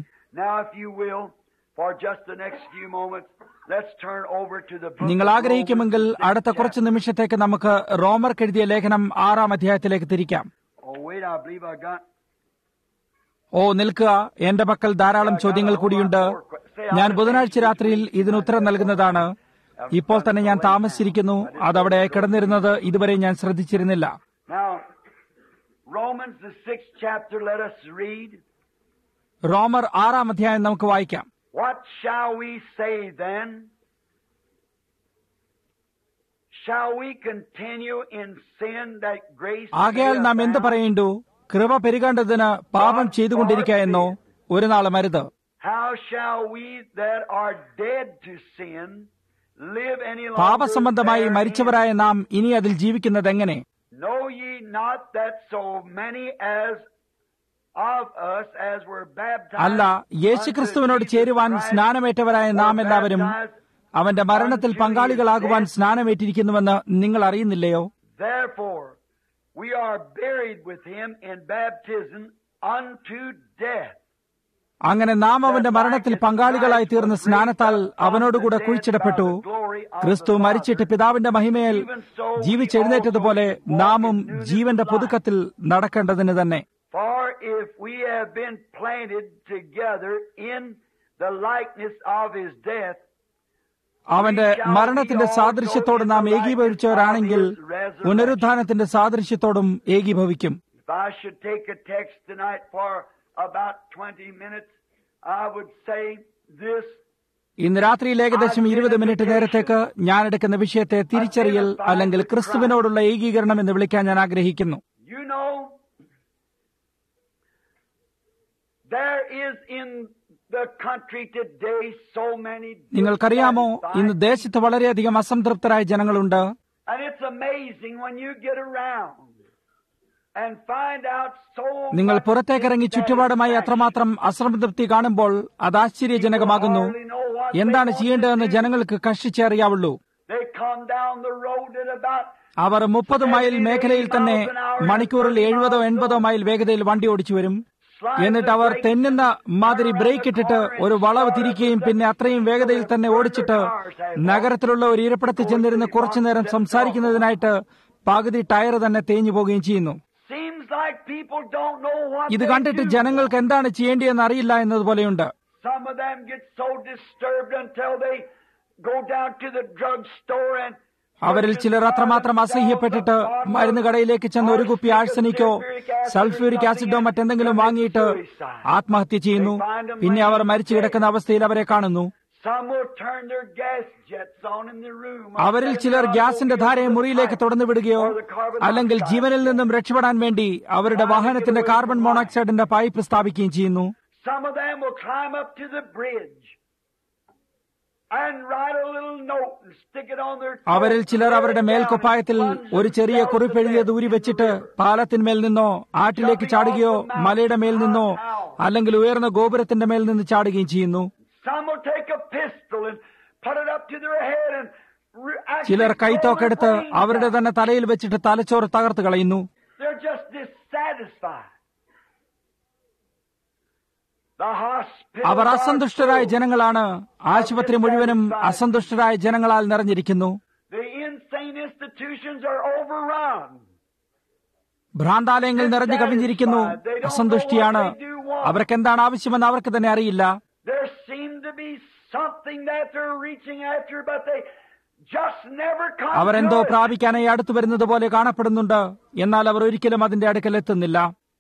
നിങ്ങൾ ആഗ്രഹിക്കുമെങ്കിൽ അടുത്ത കുറച്ച് നിമിഷത്തേക്ക് നമുക്ക് റോമർക്ക് എഴുതിയ ലേഖനം 6-ാം അധ്യായത്തിലേക്ക് തിരിക്കാം. നിൽക്കുക, എന്റെ പക്കൽ ധാരാളം ചോദ്യങ്ങൾ കൂടിയുണ്ട്. ഞാൻ ബുധനാഴ്ച രാത്രിയിൽ ഇതിനുത്തരം നൽകുന്നതാണ്. ഇപ്പോൾ തന്നെ ഞാൻ താമസിച്ചിരിക്കുന്നു. അതവിടെ കിടന്നിരുന്നത് ഇതുവരെ ഞാൻ ശ്രദ്ധിച്ചിരുന്നില്ല. റോമർ 6-ാം അധ്യായം നമുക്ക് വായിക്കാം. What shall we say then? Shall we continue in sin that grace? ആകയാൽ നാം എന്ത് പറയേണ്ടു? കൃപ പെരുകേണ്ടതിന് പാപം ചെയ്തുകൊണ്ടിരിക്കുക എന്നോ? ഒരു നാളും അരുത്. How shall we that are dead to sin live any longer? പാപസംബന്ധമായി മരിച്ചവരായ നാം ഇനി അതിൽ ജീവിക്കുന്നത് എങ്ങനെ? Know ye not that so many as of us as were baptized? അല്ല, യേശുക്രിസ്തുവിനോട് ചേരുവാൻ സ്നാനമേറ്റവരായ നാം എല്ലാവരും അവന്റെ മരണത്തിൽ പങ്കാളികളാകുവാൻ സ്നാനമേറ്റിരിക്കുന്നുവെന്ന് നിങ്ങൾ അറിയുന്നില്ലയോ? Therefore we are buried with him in baptism unto death. അങ്ങനെ നാം അവന്റെ മരണത്തിൽ പങ്കാളികളായി തീർന്ന സ്നാനത്താൽ അവനോടുകൂടെ കുഴിച്ചിടപ്പെട്ടു. ക്രിസ്തു മരിച്ചിട്ട് പിതാവിന്റെ മഹിമയിൽ ജീവിച്ചെഴുന്നേറ്റതുപോലെ നാമും ജീവന്റെ പുതുക്കത്തിൽ നടക്കേണ്ടതിന് തന്നെ. For if we have been planted together in the likeness of his death, അവന്റെ മരണത്തിന്റെ സാദൃശ്യത്തോട് നാം ഏകീഭവിച്ചവരാണെങ്കിൽ പുനരുത്ഥാനത്തിന്റെ സാദൃശ്യത്തോടും ഏകീഭവിക്കും. if I should take a text tonight for about 20 minutes, I would say this. ഇന്ന് രാത്രിയിൽ ഏകദേശം 20 മിനിറ്റ് നേരത്തേക്ക് ഞാൻ എടുക്കുന്ന വിഷയത്തെ തിരിച്ചറിയൽ അല്ലെങ്കിൽ ക്രിസ്തുവിനോടുള്ള ഏകീകരണം എന്ന് വിളിക്കാൻ ഞാൻ ആഗ്രഹിക്കുന്നു. You know, there is in the country today so many. നിങ്ങൾക്കറിയാമോ, ഇന്ന് ദേശത്ത് വളരെയധികം അസംതൃപ്തരായ ജനങ്ങളുണ്ട്. And it's amazing when you get around and find out so. നിങ്ങൾ പുറത്തേക്കിറങ്ങി ചുറ്റുപാടുമായി അത്രമാത്രം അസംതൃപ്തി കാണുമ്പോൾ അത് ആശ്ചര്യജനകമാകുന്നു. എന്താണ് ചെയ്യേണ്ടതെന്ന് ജനങ്ങൾക്ക് കഷ്ടിച്ചറിയാവുള്ളൂ. They come down the road at about. അവർ 30 മൈൽ മേഖലയിൽ തന്നെ മണിക്കൂറിൽ 70-80 മൈൽ വേഗതയിൽ വണ്ടി ഓടിച്ചു വരും. എന്നിട്ട് അവർ തെന്നുന്ന മാതിരി ബ്രേക്ക് ഇട്ടിട്ട് ഒരു വളവ് തിരിക്കുകയും പിന്നെ അത്രയും വേഗതയിൽ തന്നെ ഓടിച്ചിട്ട് നഗരത്തിലുള്ള ഒരു ഇരിപ്പിടത്തിൽ ചെന്നിരുന്ന് കുറച്ചുനേരം സംസാരിക്കുന്നതിനായിട്ട് പകുതി ടയർ തന്നെ തേഞ്ഞു പോവുകയും ചെയ്യുന്നു. ഇത് കണ്ടിട്ട് ജനങ്ങൾക്ക് എന്താണ് ചെയ്യേണ്ടതെന്ന് അറിയില്ല എന്നതുപോലെയുണ്ട്. അവരിൽ ചിലർ അത്രമാത്രം അസഹ്യപ്പെട്ടിട്ട് മരുന്ന് കടയിലേക്ക് ചെന്ന് ഒരു കുപ്പി ആഴ്സനിക്കോ സൾഫ്യൂരിക് ആസിഡോ മറ്റെന്തെങ്കിലും വാങ്ങിയിട്ട് ആത്മഹത്യ ചെയ്യുന്നു. പിന്നെ അവർ മരിച്ചു കിടക്കുന്ന അവസ്ഥയിൽ അവരെ കാണുന്നു. അവരിൽ ചിലർ ഗ്യാസിന്റെ ധാരയെ മുറിയിലേക്ക് തുറന്നു വിടുകയോ അല്ലെങ്കിൽ ജീവനിൽ നിന്നും രക്ഷപ്പെടാൻ വേണ്ടി അവരുടെ വാഹനത്തിന്റെ കാർബൺ മോണോക്സൈഡിന്റെ പൈപ്പ് സ്ഥാപിക്കുകയും ചെയ്യുന്നു. അവരിൽ ചിലർ അവരുടെ മേൽക്കുപ്പായത്തിൽ ഒരു ചെറിയ കുറിപ്പ് എഴുതിയത് ഊരി വെച്ചിട്ട് പാലത്തിന്മേൽ നിന്നോ ആറ്റിലേക്ക് ചാടുകയോ മലയുടെ മേൽ നിന്നോ അല്ലെങ്കിൽ ഉയർന്ന ഗോപുരത്തിന്റെ മേൽ നിന്ന് ചാടുകയും ചെയ്യുന്നു. ചിലർ കൈത്തോക്കെടുത്ത് അവരുടെ തന്നെ തലയിൽ വെച്ചിട്ട് തലച്ചോറ് തകർത്ത് കളയുന്നു. അവർ അസന്തുഷ്ടരായ ജനങ്ങളാണ്. ആശുപത്രി മുഴുവനും അസന്തുഷ്ടരായ ജനങ്ങളാൽ നിറഞ്ഞിരിക്കുന്നു. ഭ്രാന്താലയങ്ങൾ നിറഞ്ഞു കവിഞ്ഞിരിക്കുന്നു. അസന്തുഷ്ടിയാണ്. അവർക്ക് എന്താണ് ആവശ്യമെന്ന് അവർക്ക് തന്നെ അറിയില്ല. അവരെന്തോ പ്രാപിക്കാനായി അടുത്തു വരുന്നത് പോലെ കാണപ്പെടുന്നുണ്ട്. എന്നാൽ അവർ ഒരിക്കലും അതിന്റെ അടുക്കൽ എത്തുന്നില്ല.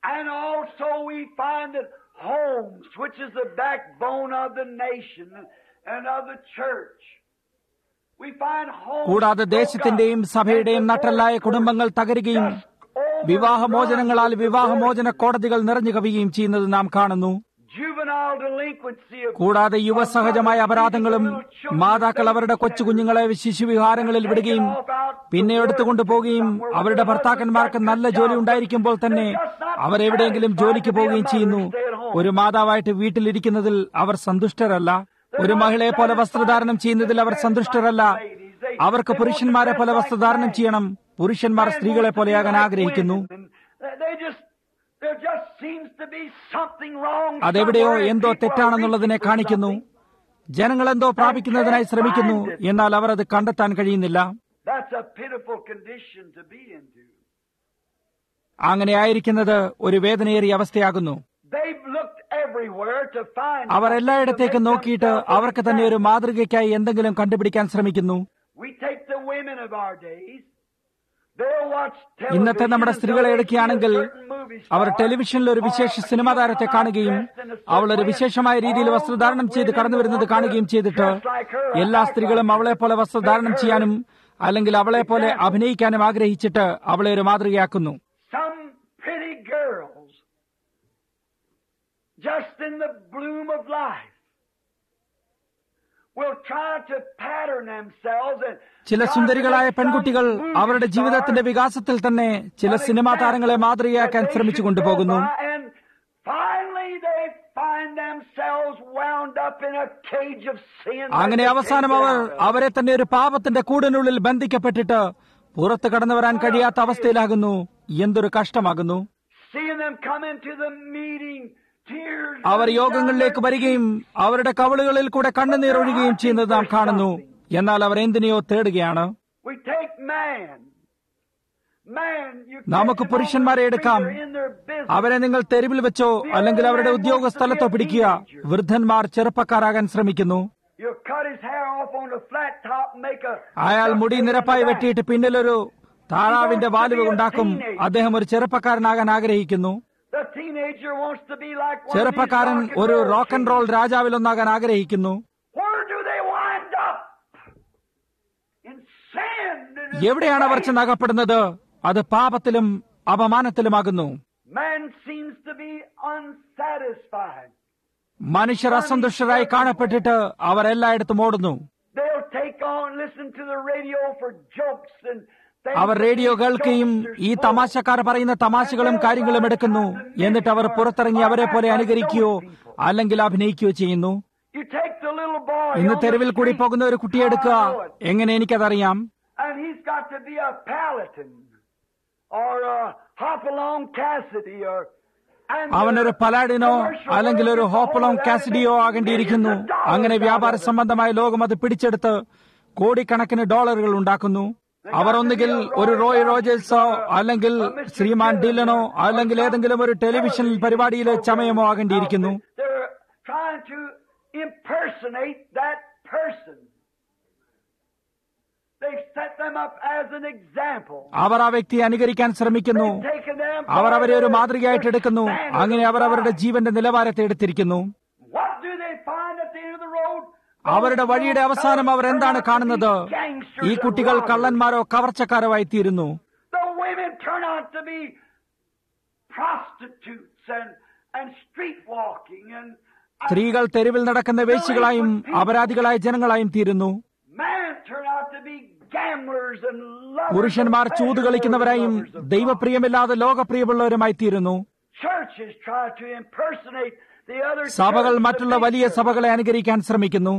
Homes, which is the backbone of the nation and of the church. We find homes. കൂടാതെ ദേശത്തിന്റെയും സഭയുടെയും നട്ടെല്ലായ കുടുംബങ്ങൾ തകരുകയും വിവാഹമോചനങ്ങളാൽ വിവാഹമോചന കോടതികൾ നിറഞ്ഞു കവിയുകയും ചെയ്യുന്നത് നാം കാണുന്നു. കൂടാതെ യുവസഹജമായ അപരാധങ്ങളും മാതാക്കൾ അവരുടെ കൊച്ചുകുഞ്ഞുങ്ങളെ ശിശുവിഹാരങ്ങളിൽ വിടുകയും പിന്നെ എടുത്തുകൊണ്ടുപോവുകയും അവരുടെ ഭർത്താക്കന്മാർക്ക് നല്ല ജോലി ഉണ്ടായിരിക്കുമ്പോൾ തന്നെ അവരെവിടെയെങ്കിലും ജോലിക്ക് പോവുകയും ചെയ്യുന്നു. ഒരു മാതാവായിട്ട് വീട്ടിലിരിക്കുന്നതിൽ അവർ സന്തുഷ്ടരല്ല. ഒരു മഹിളയെ പോലെ വസ്ത്രധാരണം ചെയ്യുന്നതിൽ അവർ സന്തുഷ്ടരല്ല. അവർക്ക് പുരുഷന്മാരെ പോലെ വസ്ത്രധാരണം ചെയ്യണം. പുരുഷന്മാർ സ്ത്രീകളെ പോലെയാകാൻ ആഗ്രഹിക്കുന്നു. അതെവിടെയോ എന്തോ തെറ്റാണെന്നുള്ളതിനെ കാണിക്കുന്നു. ജനങ്ങൾ എന്തോ പ്രാപിക്കുന്നതിനായി ശ്രമിക്കുന്നു, എന്നാൽ അവർ അത് കണ്ടെത്താൻ കഴിയുന്നില്ല. അങ്ങനെ ആയിരിക്കുന്നത് ഒരു വേദനയേറിയ അവസ്ഥയാകുന്നു. അവർ എല്ലായിടത്തേക്കും നോക്കിയിട്ട് അവർക്ക് തന്നെ ഒരു മാതൃകയ്ക്കായി എന്തെങ്കിലും കണ്ടുപിടിക്കാൻ ശ്രമിക്കുന്നു. ഇന്നത്തെ നമ്മുടെ സ്ത്രീകളെ എടുക്കുകയാണെങ്കിൽ അവർ ടെലിവിഷനിൽ ഒരു വിശേഷ സിനിമാ താരത്തെ കാണുകയും അവൾ ഒരു വിശേഷമായ രീതിയിൽ വസ്ത്രധാരണം ചെയ്ത് കടന്നു വരുന്നത് കാണുകയും ചെയ്തിട്ട് എല്ലാ സ്ത്രീകളും അവളെ പോലെ വസ്ത്രധാരണം ചെയ്യാനും അല്ലെങ്കിൽ അവളെ പോലെ അഭിനയിക്കാനും ആഗ്രഹിച്ചിട്ട് അവളെ ഒരു മാതൃകയാക്കുന്നു. ചില സുന്ദരികളായ പെൺകുട്ടികൾ അവരുടെ ജീവിതത്തിന്റെ വികാസത്തിൽ തന്നെ ചില സിനിമാ താരങ്ങളെ മാതൃകയാക്കാൻ ശ്രമിച്ചു കൊണ്ടുപോകുന്നു. അങ്ങനെ അവസാനം അവരെ തന്നെ ഒരു പാപത്തിന്റെ കൂടിനുള്ളിൽ ബന്ധിക്കപ്പെട്ടിട്ട് പുറത്തു കടന്നു വരാൻ കഴിയാത്ത അവസ്ഥയിലാകുന്നു. എന്തൊരു കഷ്ടമാകുന്നു. അവർ യോഗങ്ങളിലേക്ക് വരികയും അവരുടെ കവിളുകളിൽ കൂടെ കണ്ണുനീർ ഒഴുകുകയും ചെയ്യുന്നത് നാം കാണുന്നു. എന്നാൽ അവർ എന്തിനെയോ തേടുകയാണ്. നമുക്ക് പുരുഷന്മാരെ എടുക്കാം. അവരെ നിങ്ങൾ തെരുവിൽ വെച്ചോ അല്ലെങ്കിൽ അവരുടെ ഉദ്യോഗ സ്ഥലത്തോ പിടിക്കുക. വൃദ്ധന്മാർ ചെറുപ്പക്കാരാകാൻ ശ്രമിക്കുന്നു. അയാൾ മുടി നിരപ്പായി വെട്ടിയിട്ട് പിന്നിലൊരു താറാവിന്റെ വാലുവ ഉണ്ടാക്കും. അദ്ദേഹം ഒരു ചെറുപ്പക്കാരനാകാൻ ആഗ്രഹിക്കുന്നു. ചെറുപ്പക്കാരൻ ഒരു റോക്ക് ആൻഡ് റോൾ രാജാവിലൊന്നാകാൻ ആഗ്രഹിക്കുന്നു. എവിടെയാണ് അവർ ചെന്നകപ്പെടുന്നത്? അത് പാപത്തിലും അപമാനത്തിലുമാകുന്നു. മനുഷ്യർ അസന്തുഷ്ടരായി കാണപ്പെട്ടിട്ട് അവർ എല്ലായിടത്തും ഓടുന്നു. അവർ റേഡിയോ കേൾക്കുകയും ഈ തമാശക്കാർ പറയുന്ന തമാശകളും കാര്യങ്ങളും എടുക്കുന്നു. എന്നിട്ട് അവർ പുറത്തിറങ്ങി അവരെ പോലെ അനുകരിക്കുകയോ അല്ലെങ്കിൽ അഭിനയിക്കുകയോ ചെയ്യുന്നു. ഇന്ന് തെരുവിൽ കൂടി പോകുന്ന ഒരു കുട്ടിയെ എടുക്കുക. എങ്ങനെ എനിക്കതറിയാം? അവനൊരു പലാഡിനോ അല്ലെങ്കിൽ ഒരു ഹോപ്പലോങ് കാസിഡിയോ ആകേണ്ടിയിരിക്കുന്നു. അങ്ങനെ വ്യാപാര സംബന്ധമായ ലോകം അത് പിടിച്ചെടുത്ത് കോടിക്കണക്കിന് ഡോളറുകൾ ഉണ്ടാക്കുന്നു. അവർ ഒന്നുകിൽ ഒരു റോയ് റോജേഴ്സോ അല്ലെങ്കിൽ ശ്രീമാൻ ഡില്ലനോ അല്ലെങ്കിൽ ഏതെങ്കിലും ഒരു ടെലിവിഷൻ പരിപാടിയിലെ ചമയമോ ആകേണ്ടിയിരിക്കുന്നു. അവർ ആ വ്യക്തിയെ അനുകരിക്കാൻ ശ്രമിക്കുന്നു. അവർ അവരെ ഒരു മാതൃകയായിട്ട് എടുക്കുന്നു. അങ്ങനെ അവർ അവരുടെ ജീവന്റെ നിലവാരത്തെ എടുത്തിരിക്കുന്നു. അവരുടെ വഴിയുടെ അവസാനം അവർ എന്താണ് കാണുന്നത്? ഈ കുട്ടികൾ കള്ളന്മാരോ കവർച്ചക്കാരോ ആയിത്തീരുന്നു. സ്ത്രീകൾ തെരുവിൽ നടക്കുന്ന വേശ്യകളായും അപരാധികളായ ജനങ്ങളായും തീരുന്നു. പുരുഷന്മാർ ചൂത് കളിക്കുന്നവരായും ദൈവപ്രിയമില്ലാതെ ലോകപ്രിയമുള്ളവരുമായി തീരുന്നു. സഭകൾ മറ്റുള്ള വലിയ സഭകളെ അനുകരിക്കാൻ ശ്രമിക്കുന്നു.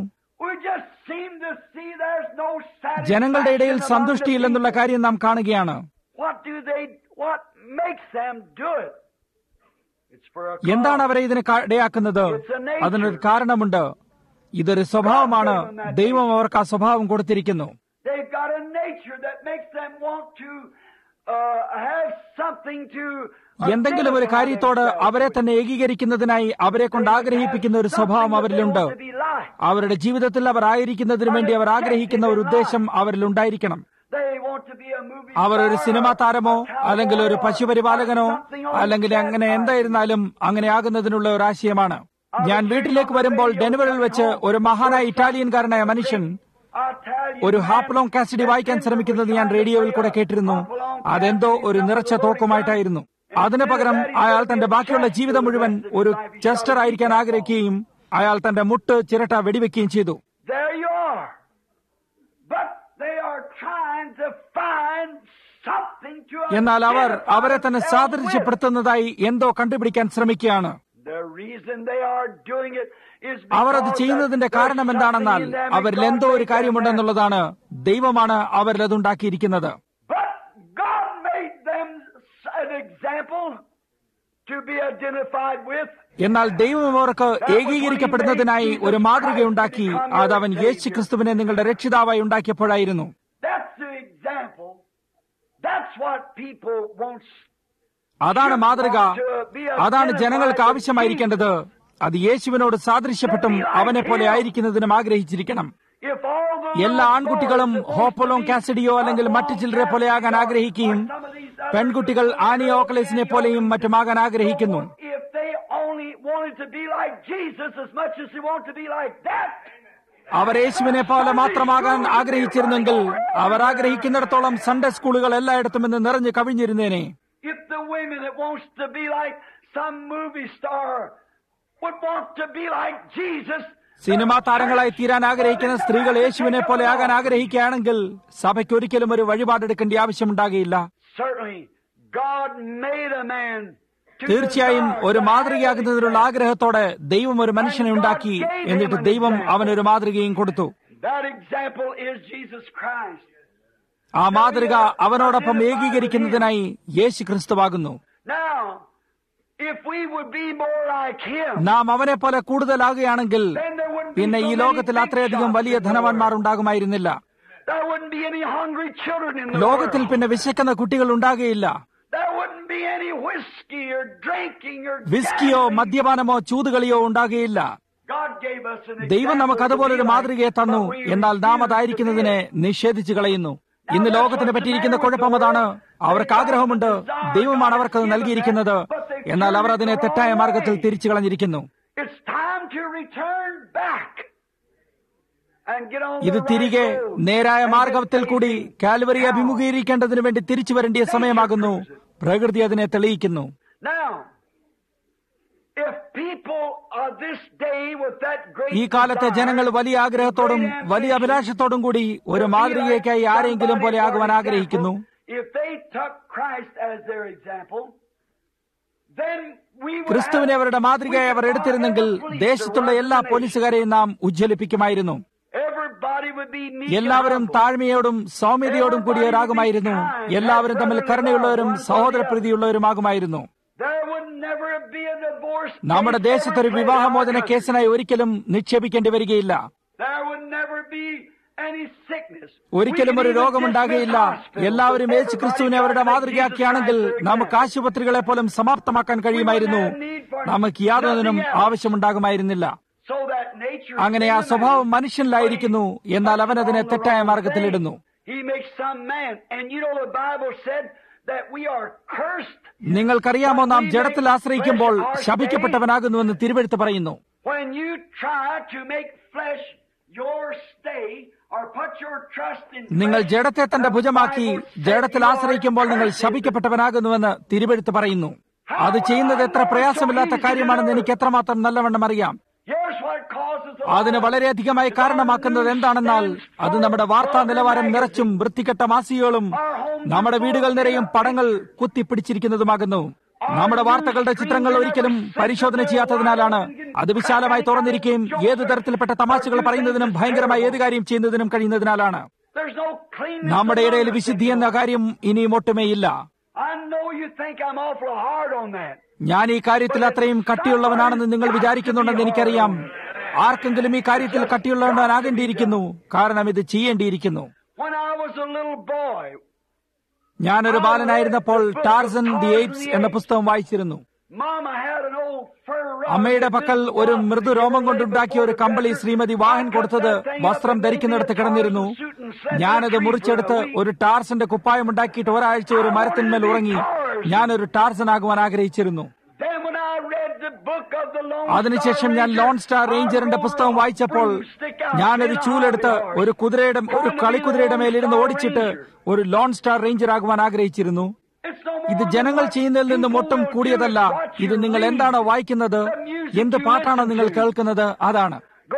ജനങ്ങളുടെ ഇടയിൽ സന്തുഷ്ടിയില്ലെന്നുള്ള കാര്യം നാം കാണുകയാണ്. എന്താണ് അവരെ ഇതിന് ഇടയാക്കുന്നത്? അതിനൊരു കാരണമുണ്ട്. ഇതൊരു സ്വഭാവമാണ്. ദൈവം അവർക്ക് ആ സ്വഭാവം കൊടുത്തിരിക്കുന്നു. എന്തെങ്കിലും ഒരു കാര്യത്തോട് അവരെ തന്നെ ഏകീകരിക്കുന്നതിനായി അവരെ കൊണ്ട് ആഗ്രഹിപ്പിക്കുന്ന ഒരു സ്വഭാവം അവരിലുണ്ട്. അവരുടെ ജീവിതത്തിൽ അവർ ആയിരിക്കുന്നതിനു വേണ്ടി അവർ ആഗ്രഹിക്കുന്ന ഒരു ഉദ്ദേശം അവരിലുണ്ടായിരിക്കണം. അവർ ഒരു സിനിമാ താരമോ അല്ലെങ്കിൽ ഒരു പശുപരിപാലകനോ അല്ലെങ്കിൽ അങ്ങനെ എന്തായിരുന്നാലും അങ്ങനെ ആകുന്നതിനുള്ള ഒരു ആശയമാണ്. ഞാൻ വീട്ടിലേക്ക് വരുമ്പോൾ ഡെൻവറിൽ വെച്ച് ഒരു മഹാനായ ഇറ്റാലിയൻകാരനായ മനുഷ്യൻ ഒരു ഹാപ്പലോങ് കാസിഡി വായിക്കാൻ ശ്രമിക്കുന്നത് ഞാൻ റേഡിയോയിൽ കൂടെ കേട്ടിരുന്നു. അതെന്തോ ഒരു നിറച്ച തോക്കുമായിട്ടായിരുന്നു. അതിനു പകരം അയാൾ തന്റെ ബാക്കിയുള്ള ജീവിതം മുഴുവൻ ഒരു ചെസ്റ്റർ ആയിരിക്കാൻ ആഗ്രഹിക്കുകയും അയാൾ തന്റെ മുട്ട് ചിരട്ട വെടിവെക്കുകയും ചെയ്തു. There you are. But they are trying to find something to എന്നാൽ അവർ അവരെ തന്നെ സാദൃശ്യപ്പെടുത്തുന്നതായി എന്തോ കണ്ടുപിടിക്കാൻ ശ്രമിക്കുകയാണ്. The reason they are doing it is അവർ അത് ചെയ്യുന്നതിന്റെ കാരണം എന്താണെന്നാൽ അവരിൽ എന്തോ ഒരു കാര്യമുണ്ടെന്നുള്ളതാണ്. ദൈവമാണ് അവരിൽ അതുണ്ടാക്കിയിരിക്കുന്നത്. But God made them an example to be identified with. എന്നാൽ ദൈവം അവർക്ക് ഏകീകരിക്കപ്പെടുന്നതിനായി ഒരു മാതൃകയുണ്ടാക്കി. അത് അവൻ യേശു ക്രിസ്തുവിനെ നിങ്ങളുടെ രക്ഷിതാവായി ഉണ്ടാക്കിയപ്പോഴായിരുന്നു. That's the example. That's what people want. അതാണ് മാതൃക. അതാണ് ജനങ്ങൾക്ക് ആവശ്യമായിരിക്കേണ്ടത്. അത് യേശുവിനോട് സാദൃശ്യപ്പെട്ടും അവനെ പോലെ ആയിരിക്കുന്നതിനും ആഗ്രഹിച്ചിരിക്കണം. എല്ലാ ആൺകുട്ടികളും ഹോപ്പലോം കാസിഡിയോ അല്ലെങ്കിൽ മറ്റു ചിലരെ പോലെയാകാൻ ആഗ്രഹിക്കുകയും പെൺകുട്ടികൾ ആനിയോ ഓക്ലേസിനെ പോലെയും മറ്റുമാകാൻ ആഗ്രഹിക്കുന്നു. അവർ യേശുവിനെ പോലെ മാത്രമാകാൻ ആഗ്രഹിച്ചിരുന്നെങ്കിൽ അവർ ആഗ്രഹിക്കുന്നിടത്തോളം സൺഡേ സ്കൂളുകൾ എല്ലായിടത്തും ഇന്ന് നിറഞ്ഞു കവിഞ്ഞിരുന്നേനെ. If the women that wants to be like some movie star would want to be like Jesus, cinema താരങ്ങളായി തീരാൻ ആഗ്രഹിക്കുന്ന സ്ത്രീകൾ യേശുവിനെ പോലെ ആകാൻ ആഗ്രഹിക്കുകയാണെങ്കിൽ സഭയ്ക്ക് ഒരിക്കലും ഒരു വഴിപാടെടുക്കേണ്ട ആവശ്യമുണ്ടാകുകയില്ല. certainly God made a man. തീർച്ചയായും ഒരു മാതൃകയാകുന്നതിനുള്ള ആഗ്രഹത്തോടെ ദൈവം ഒരു മനുഷ്യനെ ഉണ്ടാക്കി. എന്നിട്ട് ദൈവം അവനൊരു മാതൃകയും കൊടുത്തു. That example is Jesus Christ. ആ മാതൃക അവനോടൊപ്പം ഏകീകരിക്കുന്നതിനായി യേശു ക്രിസ്തുവാകുന്നു. Now, if we would be more like him, നാം അവനെ പോലെ കൂടുതലാകുകയാണെങ്കിൽ then there wouldn't be പിന്നെ ഈ so many ലോകത്തിൽ big അത്രയധികം shops വലിയ in the ധനവാന്മാർ world. ഉണ്ടാകുമായിരുന്നില്ല. There wouldn't be any hungry children in the ലോകത്തിൽ world. പിന്നെ വിശക്കുന്ന കുട്ടികൾ ഉണ്ടാകുകയില്ല. There wouldn't be any whiskey or drinking or വിസ്കിയോ gambling. മദ്യപാനമോ ചൂതുകളിയോ ഉണ്ടാകുകയില്ല. God gave us an ദൈവം example നമുക്ക് to അതുപോലൊരു be like, മാതൃകയെ തന്നു. but we എന്നാൽ നാം refuse to അതായിരിക്കുന്നതിനെ be it. നിഷേധിച്ചു കളയുന്നു. ഇന്ന് ലോകത്തിന് പറ്റിയിരിക്കുന്ന കുഴപ്പം അതാണ്. അവർക്ക് ആഗ്രഹമുണ്ട്, ദൈവമാണ് അവർക്കത് നൽകിയിരിക്കുന്നത്. എന്നാൽ അവർ അതിനെ തെറ്റായ മാർഗത്തിൽ തിരിച്ചു കളഞ്ഞിരിക്കുന്നു. It's time to return back and get on ഇത് the തിരികെ right road. നേരായ And മാർഗത്തിൽ get കൂടി facing കാൽവറി now. അഭിമുഖീകരിക്കേണ്ടതിനു വേണ്ടി തിരിച്ചു വരേണ്ടിയ സമയമാകുന്നു. പ്രകൃതി അതിനെ തെളിയിക്കുന്നു. Now, if people of this day with that great ഈ കാലത്തെ ജനങ്ങൾ വലിയ ആഗ്രഹത്തോടും വലിയ അഭിലാഷത്തോടും കൂടി ഒരു മാതൃകയ്ക്കായി ആരെങ്കിലും പോലെ ആകുവാൻ ആഗ്രഹിക്കുന്നു. If they took Christ as their example, then we would ക്രിസ്തുവിനെ have- അവരുടെ മാതൃകയായി അവർ എടുത്തിരുന്നെങ്കിൽ ദേശത്തുള്ള എല്ലാ പോലീസുകാരെയും നാം ഉജ്ജ്വലിപ്പിക്കുമായിരുന്നു. Everybody would be meek and എല്ലാവരും humble. താഴ്മയോടും സൗമ്യതയോടും കൂടിയവരാകുമായിരുന്നു. എല്ലാവരും തമ്മിൽ കരുണയുള്ളവരും സഹോദരപ്രീതിയുള്ളവരുമാകുമായിരുന്നു. There would never be a divorce case നമ്മുടെ ദേശത്തൊരു ever played in വിവാഹമോചന our country. കേസിനായി ഒരിക്കലും നിക്ഷേപിക്കേണ്ടി വരികയില്ല. There would never be any sickness. ഒരിക്കലും ഒരു രോഗമുണ്ടാകുകയില്ല. എല്ലാവരും യേശു ക്രിസ്തുവിനെ അവരുടെ മാതൃകയാക്കിയാണെങ്കിൽ നമുക്ക് ആശുപത്രികളെ പോലും സമാപ്തമാക്കാൻ കഴിയുമായിരുന്നു. നമുക്ക് യാതൊന്നിനും ആവശ്യമുണ്ടാകുമായിരുന്നില്ല. So that nature അങ്ങനെ ആ സ്വഭാവം മനുഷ്യനിലായിരിക്കുന്നു. എന്നാൽ അവൻ അതിനെ തെറ്റായ മാർഗത്തിലിടുന്നു. He makes some man. And you know the Bible said that we are cursed നിങ്ങൾക്കറിയാമോ, നാം ജഡത്തിൽ ആശ്രയിക്കുമ്പോൾ ശപിക്കപ്പെട്ടവനാകുന്നുവെന്ന് തിരുവെഴുത്ത് പറയുന്നു. when you try to make flesh your stay or put your trust in നിങ്ങൾ flesh. ജഡത്തെ തന്റെ The ഭുജമാക്കി Bible said ജഡത്തിൽ you are ആശ്രയിക്കുമ്പോൾ നിങ്ങൾ cursed. ശപിക്കപ്പെട്ടവനാകുന്നുവെന്ന് തിരുവെഴുത്ത് പറയുന്നു. അത് ചെയ്യുന്നത് എത്ര പ്രയാസമില്ലാത്ത കാര്യമാണെന്ന് എനിക്ക് എത്രമാത്രം നല്ലവണ്ണം അറിയാം. Here's what causes the അതിന് വളരെയധികമായി കാരണമാക്കുന്നത് എന്താണെന്നാൽ അത് നമ്മുടെ വാർത്താ നിലവാരം നിറച്ചും വൃത്തികെട്ട മാസികകളും നമ്മുടെ വീടുകൾ നിറയും പടങ്ങൾ കുത്തിപ്പിടിച്ചിരിക്കുന്നതുമാകുന്നു. നമ്മുടെ വാർത്തകളുടെ ചിത്രങ്ങൾ ഒരിക്കലും പരിശോധന ചെയ്യാത്തതിനാലാണ്. അത് വിശാലമായി തുറന്നിരിക്കുകയും ഏത് തരത്തിൽപ്പെട്ട തമാശകൾ പറയുന്നതിനും ഭയങ്കരമായ ഏത് കാര്യം ചെയ്യുന്നതിനും കഴിയുന്നതിനാലാണ്. There's no cleanness നമ്മുടെ ഇടയിൽ among us വിശുദ്ധി എന്ന anymore. കാര്യം ഇനിയും ഒട്ടുമേയില്ല. I know you think I'm awful hard on that. ഞാൻ ഈ കാര്യത്തിൽ അത്രയും കട്ടിയുള്ളവനാണെന്ന് നിങ്ങൾ വിചാരിക്കുന്നുണ്ടെന്ന് എനിക്കറിയാം. ആർക്കെങ്കിലും ഈ കാര്യത്തിൽ കട്ടിയുള്ളവനാകേണ്ടിയിരിക്കുന്നു. കാരണം ഇത് ചെയ്യേണ്ടിയിരിക്കുന്നു. When I was a little boy, ഞാനൊരു ബാലനായിരുന്നപ്പോൾ ടാർസൻ ദി എയ്പ്സ് എന്ന പുസ്തകം വായിച്ചിരുന്നു. Mama had an old fur rug. അമ്മയുടെ പക്കൽ ഒരു മൃദു രോമം കൊണ്ടുണ്ടാക്കിയ ഒരു കമ്പിളി ശ്രീമതി വാഹൻ കൊടുത്തത് വസ്ത്രം ധരിക്കുന്നിടത്ത് കിടന്നിരുന്നു. ഞാനത് മുറിച്ചെടുത്ത് ഒരു ടാർസന്റെ കുപ്പായം ഉണ്ടാക്കിയിട്ട് ഒരാഴ്ച ഒരു മരത്തിന്മേൽ ഉറങ്ങി. ഞാനൊരു ടാർസനാകുവാൻ ആഗ്രഹിച്ചിരുന്നു. Then when I read the book of the Lone അതിനുശേഷം ഞാൻ ലോൺ സ്റ്റാർ റേഞ്ചറിന്റെ പുസ്തകം വായിച്ചപ്പോൾ ഞാനൊരു ചൂലെടുത്ത് ഒരു കളിക്കുതിരയുടെ മേലിരുന്ന് ഓടിച്ചിട്ട് ഒരു ലോൺ സ്റ്റാർ റേഞ്ചർ ആകുവാൻ ആഗ്രഹിച്ചിരുന്നു. ഇത് ജനങ്ങൾ ചെയ്യുന്നതിൽ നിന്നും ഒട്ടും കൂടിയതല്ല. ഇത് നിങ്ങൾ എന്താണോ വായിക്കുന്നത്, എന്ത് പാട്ടാണോ നിങ്ങൾ കേൾക്കുന്നത്, അതാണ്.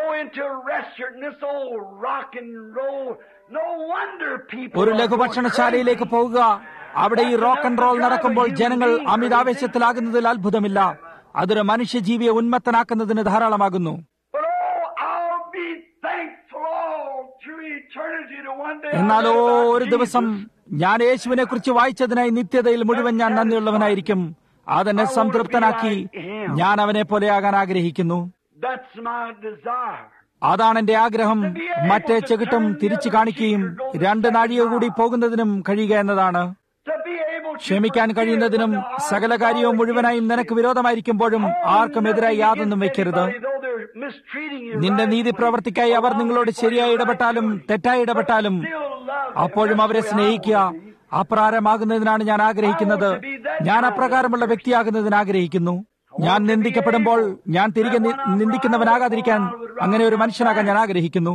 ഒരു ലഘുഭക്ഷണശാലയിലേക്ക് പോകുക. അവിടെ ഈ റോക്ക് ആൻഡ് റോൾ നടക്കുമ്പോൾ ജനങ്ങൾ അമിതാവേശത്തിലാകുന്നതിൽ അത്ഭുതമില്ല. അതൊരു മനുഷ്യജീവിയെ ഉന്മത്തനാക്കുന്നതിന് ധാരാളമാകുന്നു. എന്നാലോ ഒരു ദിവസം ഞാൻ യേശുവിനെ കുറിച്ച് വായിച്ചതിനായി നിത്യതയിൽ മുഴുവൻ ഞാൻ നന്ദിയുള്ളവനായിരിക്കും. അതെന്നെ സംതൃപ്തനാക്കി. ഞാൻ അവനെ പോലെയാകാൻ ആഗ്രഹിക്കുന്നു. അതാണ് എന്റെ ആഗ്രഹം. മറ്റേ ചെകിട്ടും തിരിച്ചു കാണിക്കുകയും 2 നാഴിക കൂടി പോകുന്നതിനും കഴിയുക എന്നതാണ്. ക്ഷമിക്കാൻ കഴിയുന്നതിനും സകല കാര്യവും മുഴുവനായും നിനക്ക് വിരോധമായിരിക്കുമ്പോഴും ആർക്കും എതിരായി യാതൊന്നും വെക്കരുത്. നിന്റെ നീതി പ്രവർത്തിക്കായി അവർ നിങ്ങളോട് ശരിയായി ഇടപെട്ടാലും തെറ്റായി ഇടപെട്ടാലും അപ്പോഴും അവരെ സ്നേഹിക്കുക. അപ്രകാരമാകുന്നതിനാണ് ഞാൻ ആഗ്രഹിക്കുന്നത്. ഞാൻ അപ്രകാരമുള്ള വ്യക്തിയാകുന്നതിന് ആഗ്രഹിക്കുന്നു. ഞാൻ നിന്ദിക്കപ്പെടുമ്പോൾ ഞാൻ തിരികെ നിന്ദിക്കുന്നവനാകാതിരിക്കാൻ അങ്ങനെ ഒരു മനുഷ്യനാകാൻ ഞാൻ ആഗ്രഹിക്കുന്നു.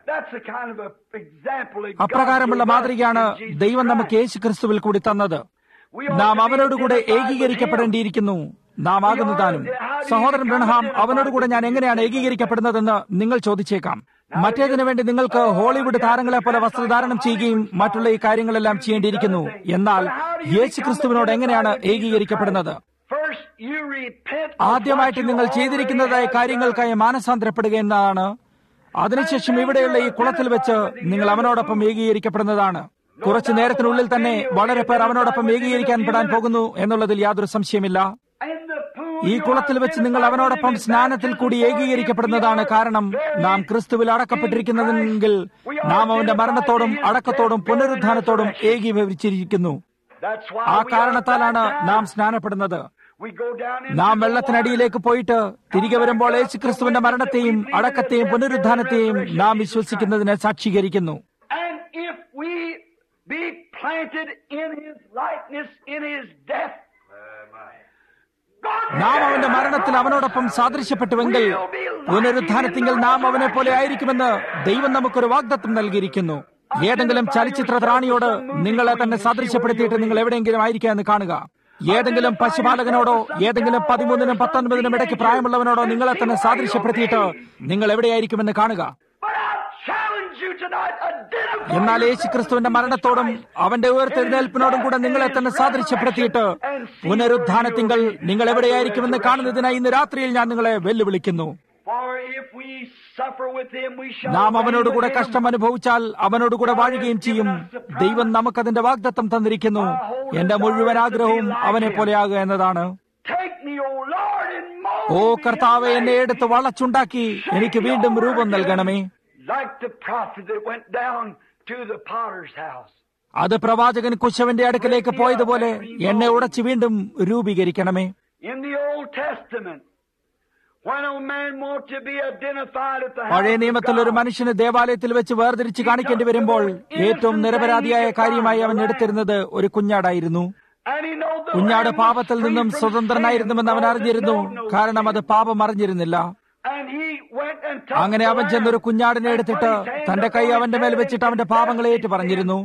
അപ്രകാരമുള്ള മാതൃകയാണ് ദൈവം നമുക്ക് യേശു ക്രിസ്തുവിൽ കൂടി തന്നത്. നാം അവനോടുകൂടെ ഏകീകരിക്കപ്പെടേണ്ടിയിരിക്കുന്നു. നാം ആകുന്നതാനും. സഹോദരൻ ബ്രൺഹാം, അവനോടുകൂടെ ഞാൻ എങ്ങനെയാണ് ഏകീകരിക്കപ്പെടുന്നതെന്ന് നിങ്ങൾ ചോദിച്ചേക്കാം. മറ്റേതിനു വേണ്ടി നിങ്ങൾക്ക് ഹോളിവുഡ് താരങ്ങളെ പോലെ വസ്ത്രധാരണം ചെയ്യുകയും മറ്റുള്ള ഈ കാര്യങ്ങളെല്ലാം ചെയ്യേണ്ടിയിരിക്കുന്നു. എന്നാൽ യേശു ക്രിസ്തുവിനോട് എങ്ങനെയാണ് ഏകീകരിക്കപ്പെടുന്നത്? ആദ്യമായിട്ട് നിങ്ങൾ ചെയ്തിരിക്കുന്നതായ കാര്യങ്ങൾക്കായി മാനസാന്തരപ്പെടുക എന്നതാണ്. അതിനുശേഷം ഇവിടെയുള്ള ഈ കുളത്തിൽ വെച്ച് നിങ്ങൾ അവനോടൊപ്പം ഏകീകരിക്കപ്പെടുന്നതാണ്. കുറച്ചു നേരത്തിനുള്ളിൽ തന്നെ വളരെ പേർ അവനോടൊപ്പം ഏകീകരിക്കാൻ പോകുന്നു എന്നുള്ളതിൽ യാതൊരു സംശയമില്ല. ഈ കുളത്തിൽ വെച്ച് നിങ്ങൾ അവനോടൊപ്പം സ്നാനത്തിൽ കൂടി ഏകീകരിക്കപ്പെടുന്നതാണ്. കാരണം നാം ക്രിസ്തുവിൽ അടക്കപ്പെട്ടിരിക്കുന്നതെങ്കിൽ നാം അവന്റെ മരണത്തോടും അടക്കത്തോടും പുനരുദ്ധാനത്തോടും ഏകീഭവിച്ചിരിക്കുന്നു. ആ കാരണത്താലാണ് നാം സ്നാനപ്പെടുന്നത്. നാം വെള്ളത്തിനടിയിലേക്ക് പോയിട്ട് തിരികെ വരുമ്പോൾ യേശു ക്രിസ്തുവിന്റെ മരണത്തെയും അടക്കത്തെയും പുനരുദ്ധാനത്തെയും നാം വിശ്വസിക്കുന്നതിനെ സാക്ഷീകരിക്കുന്നു. നാം അവന്റെ മരണത്തിൽ അവനോടൊപ്പം സാദൃശ്യപ്പെട്ടുവെങ്കിൽ പുനരുദ്ധാനത്തിങ്കിൽ നാം അവനെ പോലെ ആയിരിക്കുമെന്ന് ദൈവം നമുക്കൊരു വാഗ്ദത്തം നൽകിയിരിക്കുന്നു. ഏതെങ്കിലും ചലച്ചിത്ര ത്രാണിയോട് നിങ്ങളെ തന്നെ സാദൃശ്യപ്പെടുത്തിയിട്ട് നിങ്ങൾ എവിടെയെങ്കിലും ആയിരിക്കാമെന്ന് കാണുക. ഏതെങ്കിലും പശുപാലകനോടോ ഏതെങ്കിലും 13-നും 19-നും ഇടയ്ക്ക് പ്രായമുള്ളവനോടോ നിങ്ങളെ തന്നെ സാദൃശ്യപ്പെടുത്തിയിട്ട് നിങ്ങൾ എവിടെയായിരിക്കുമെന്ന് കാണുക. എന്നാൽ യേശു ക്രിസ്തുവിന്റെ മരണത്തോടും അവന്റെ ഉയർത്തെഴുന്നേൽപ്പിനോടും കൂടെ നിങ്ങളെ തന്നെ സാദൃശ്യപ്പെടുത്തിയിട്ട് പുനരുദ്ധാനത്തിങ്കൽ നിങ്ങൾ എവിടെയായിരിക്കുമെന്ന് കാണുന്നതിനായി ഇന്ന് രാത്രിയിൽ ഞാൻ നിങ്ങളെ വെല്ലുവിളിക്കുന്നു. നാം അവനോടുകൂടെ കഷ്ടം അനുഭവിച്ചാൽ അവനോടുകൂടെ വാഴുകയും ചെയ്യും. ദൈവം നമുക്കതിന്റെ വാഗ്ദത്തം തന്നിരിക്കുന്നു. എന്റെ മുഴുവൻ ആഗ്രഹവും അവനെ പോലെയാകുക എന്നതാണ്. ഓ കർത്താവെ, എന്നെ എടുത്ത് വളച്ചുണ്ടാക്കി എനിക്ക് വീണ്ടും രൂപം നൽകണമേ. അത് പ്രവാചകൻ കുശവന്റെ അടുക്കലേക്ക് പോയതുപോലെ എന്നെ ഉടച്ച് വീണ്ടും രൂപീകരിക്കണമേ. പഴയ നിയമത്തിൽ ഒരു മനുഷ്യന് ദേവാലയത്തിൽ വെച്ച് വേർതിരിച്ച് കാണിക്കേണ്ടി വരുമ്പോൾ ഏറ്റവും നിരപരാധിയായ കാര്യമായി അവൻ എടുത്തിരുന്നത് ഒരു കുഞ്ഞാടായിരുന്നു. കുഞ്ഞാട് പാപത്തിൽ നിന്നും സ്വതന്ത്രനായിരുന്നുവെന്ന് അവൻ അറിഞ്ഞിരുന്നു. കാരണം അത് പാപം അറിഞ്ഞിരുന്നില്ല. അങ്ങനെ അവൻ ചെന്നൊരു കുഞ്ഞാടിനെ എടുത്തിട്ട് തന്റെ കൈ അവന്റെ മേൽ വെച്ചിട്ട് അവന്റെ പാപങ്ങളെ ഏറ്റു പറഞ്ഞിരുന്നു.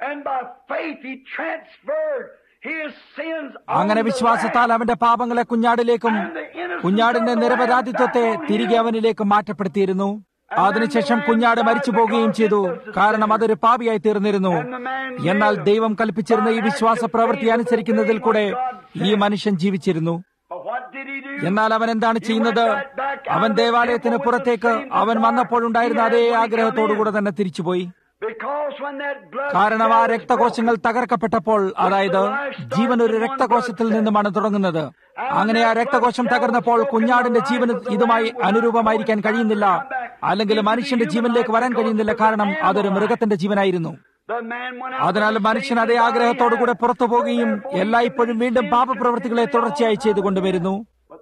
അങ്ങനെ വിശ്വാസത്താൽ അവന്റെ പാപങ്ങളെ കുഞ്ഞാടിലേക്കും കുഞ്ഞാടിന്റെ നിരപരാധിത്വത്തെ തിരികെ അവനിലേക്ക് മാറ്റപ്പെടുത്തിയിരുന്നു. അതിനുശേഷം കുഞ്ഞാട് മരിച്ചു പോകുകയും ചെയ്തു. കാരണം അതൊരു പാപിയായി തീർന്നിരുന്നു. എന്നാൽ ദൈവം കൽപ്പിച്ചിരുന്ന ഈ വിശ്വാസ പ്രവൃത്തി അനുസരിക്കുന്നതിൽ കൂടെ ഈ മനുഷ്യൻ ജീവിച്ചിരുന്നു. എന്നാൽ അവൻ എന്താണ് ചെയ്യുന്നത്? അവൻ ദേവാലയത്തിന് പുറത്തേക്ക് അവൻ വന്നപ്പോഴുണ്ടായിരുന്ന അതേ ആഗ്രഹത്തോടുകൂടെ തന്നെ തിരിച്ചുപോയി. കാരണം ആ രക്തകോശങ്ങൾ തകർക്കപ്പെട്ടപ്പോൾ, അതായത് ജീവൻ ഒരു രക്തകോശത്തിൽ നിന്നുമാണ് തുടങ്ങുന്നത്. അങ്ങനെ ആ രക്തകോശം തകർന്നപ്പോൾ കുഞ്ഞാടിന്റെ ജീവന് ഇതുമായി അനുരൂപമായിരിക്കാൻ കഴിയുന്നില്ല, അല്ലെങ്കിൽ മനുഷ്യന്റെ ജീവനിലേക്ക് വരാൻ കഴിയുന്നില്ല. കാരണം അതൊരു മൃഗത്തിന്റെ ജീവനായിരുന്നു. അതിനാൽ മനുഷ്യൻ അതേ ആഗ്രഹത്തോടുകൂടെ പുറത്തു പോകുകയും എല്ലായ്പ്പോഴും വീണ്ടും പാപപ്രവൃത്തികളെ തുടർച്ചയായി ചെയ്തുകൊണ്ടുവരുന്നു.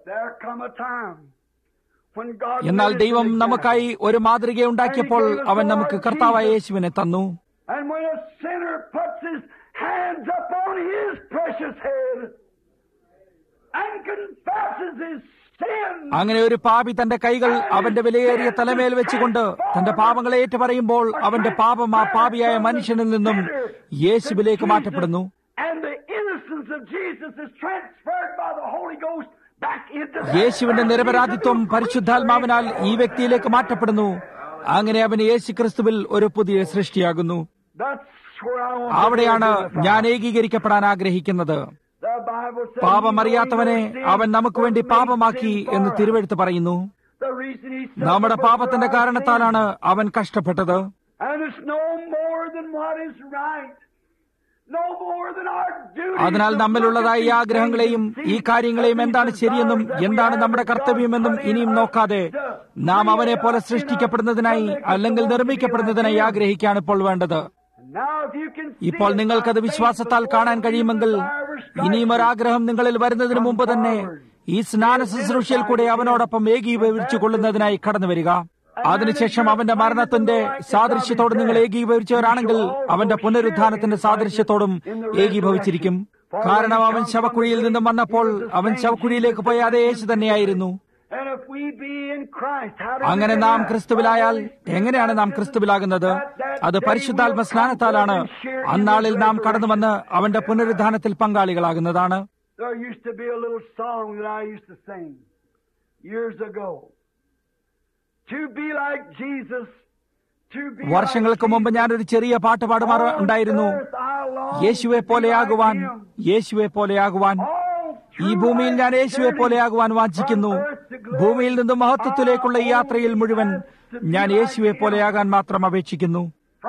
എന്നാൽ ദൈവം നമുക്കായി ഒരു മാതൃക ഉണ്ടാക്കിയപ്പോൾ അവൻ നമുക്ക് കർത്താവായ യേശുവിനെ തന്നു. അങ്ങനെ ഒരു പാപി തന്റെ കൈകൾ അവന്റെ വിലയേറിയ തലമേൽ വെച്ചുകൊണ്ട് തന്റെ പാപങ്ങളെ ഏറ്റുപറയുമ്പോൾ അവന്റെ പാപം ആ പാപിയായ മനുഷ്യനിൽ നിന്നും യേശുവിലേക്ക് മാറ്റപ്പെടുന്നു. യേശുവിന്റെ നിരപരാധിത്വം പരിശുദ്ധാത്മാവിനാൽ ഈ വ്യക്തിയിലേക്ക് മാറ്റപ്പെടുന്നു. അങ്ങനെ അവൻ യേശുക്രിസ്തുവിൽ ഒരു പുതിയ സൃഷ്ടിയാകുന്നു. അവിടെയാണ് ഞാൻ ഏകീകരിക്കപ്പെടാൻ ആഗ്രഹിക്കുന്നത്. പാപമറിയാത്തവനെ അവൻ നമുക്ക് വേണ്ടി പാപമാക്കി എന്ന് തിരുവെഴുത്ത് പറയുന്നു. നമ്മുടെ പാപത്തിന്റെ കാരണത്താലാണ് അവൻ കഷ്ടപ്പെട്ടത്. അതിനാൽ നമ്മിലുള്ളതായ ഈ ആഗ്രഹങ്ങളെയും ഈ കാര്യങ്ങളെയും എന്താണ് ശരിയെന്നും എന്താണ് നമ്മുടെ കർത്തവ്യമെന്നും ഇനിയും നോക്കാതെ നാം അവനെ പോലെ സൃഷ്ടിക്കപ്പെടുന്നതിനായി അല്ലെങ്കിൽ നിർമ്മിക്കപ്പെടുന്നതിനായി ആഗ്രഹിക്കുകയാണ് ഇപ്പോൾ വേണ്ടത്. ഇപ്പോൾ നിങ്ങൾക്കത് വിശ്വാസത്താൽ കാണാൻ കഴിയുമെങ്കിൽ ഇനിയും ഒരാഗ്രഹം നിങ്ങളിൽ വരുന്നതിന് മുമ്പ് തന്നെ ഈ സ്നാന ശുശ്രൂഷയിൽ കൂടെ അവനോടൊപ്പം ഏകീഭവിച്ചു കൊള്ളുന്നതിനായി കടന്നു വരിക. അതിനുശേഷം അവന്റെ മരണത്തിന്റെ സാദൃശ്യത്തോട് നിങ്ങൾ ഏകീഭവിച്ചവരാണെങ്കിൽ അവന്റെ പുനരുത്ഥാനത്തിന്റെ സാദൃശ്യത്തോടും ഏകീഭവിച്ചിരിക്കും. കാരണം അവൻ ശവക്കുഴിയിൽ നിന്നും വന്നപ്പോൾ അവൻ ശവക്കുഴിയിലേക്ക് പോയ അതേ യേശു തന്നെയായിരുന്നു. അങ്ങനെ നാം ക്രിസ്തുവിലായാൽ എങ്ങനെയാണ് നാം ക്രിസ്തുവിലാകുന്നത്? അത് പരിശുദ്ധാത്മ സ്നാനത്താലാണ്. അന്നാളിൽ നാം കടന്നു വന്ന് അവന്റെ പുനരുദ്ധാനത്തിൽ പങ്കാളികളാകുന്നതാണ്. വർഷങ്ങൾക്ക് മുമ്പ് ഞാനൊരു ചെറിയ പാട്ട് പാടുമാറുണ്ടായിരുന്നു. യേശുവെ പോലെയാകുവാൻ, യേശുവെ പോലെയാകുവാൻ. ഈ ഭൂമിയിൽ ഞാൻ യേശുവെ പോലെയാകുവാൻ വാഞ്ചിക്കുന്നു. ഭൂമിയിൽ നിന്നും മഹത്വത്തിലേക്കുള്ള ഈ യാത്രയിൽ മുഴുവൻ ഞാൻ യേശുവെ പോലെയാകാൻ മാത്രം അപേക്ഷിക്കുന്നു.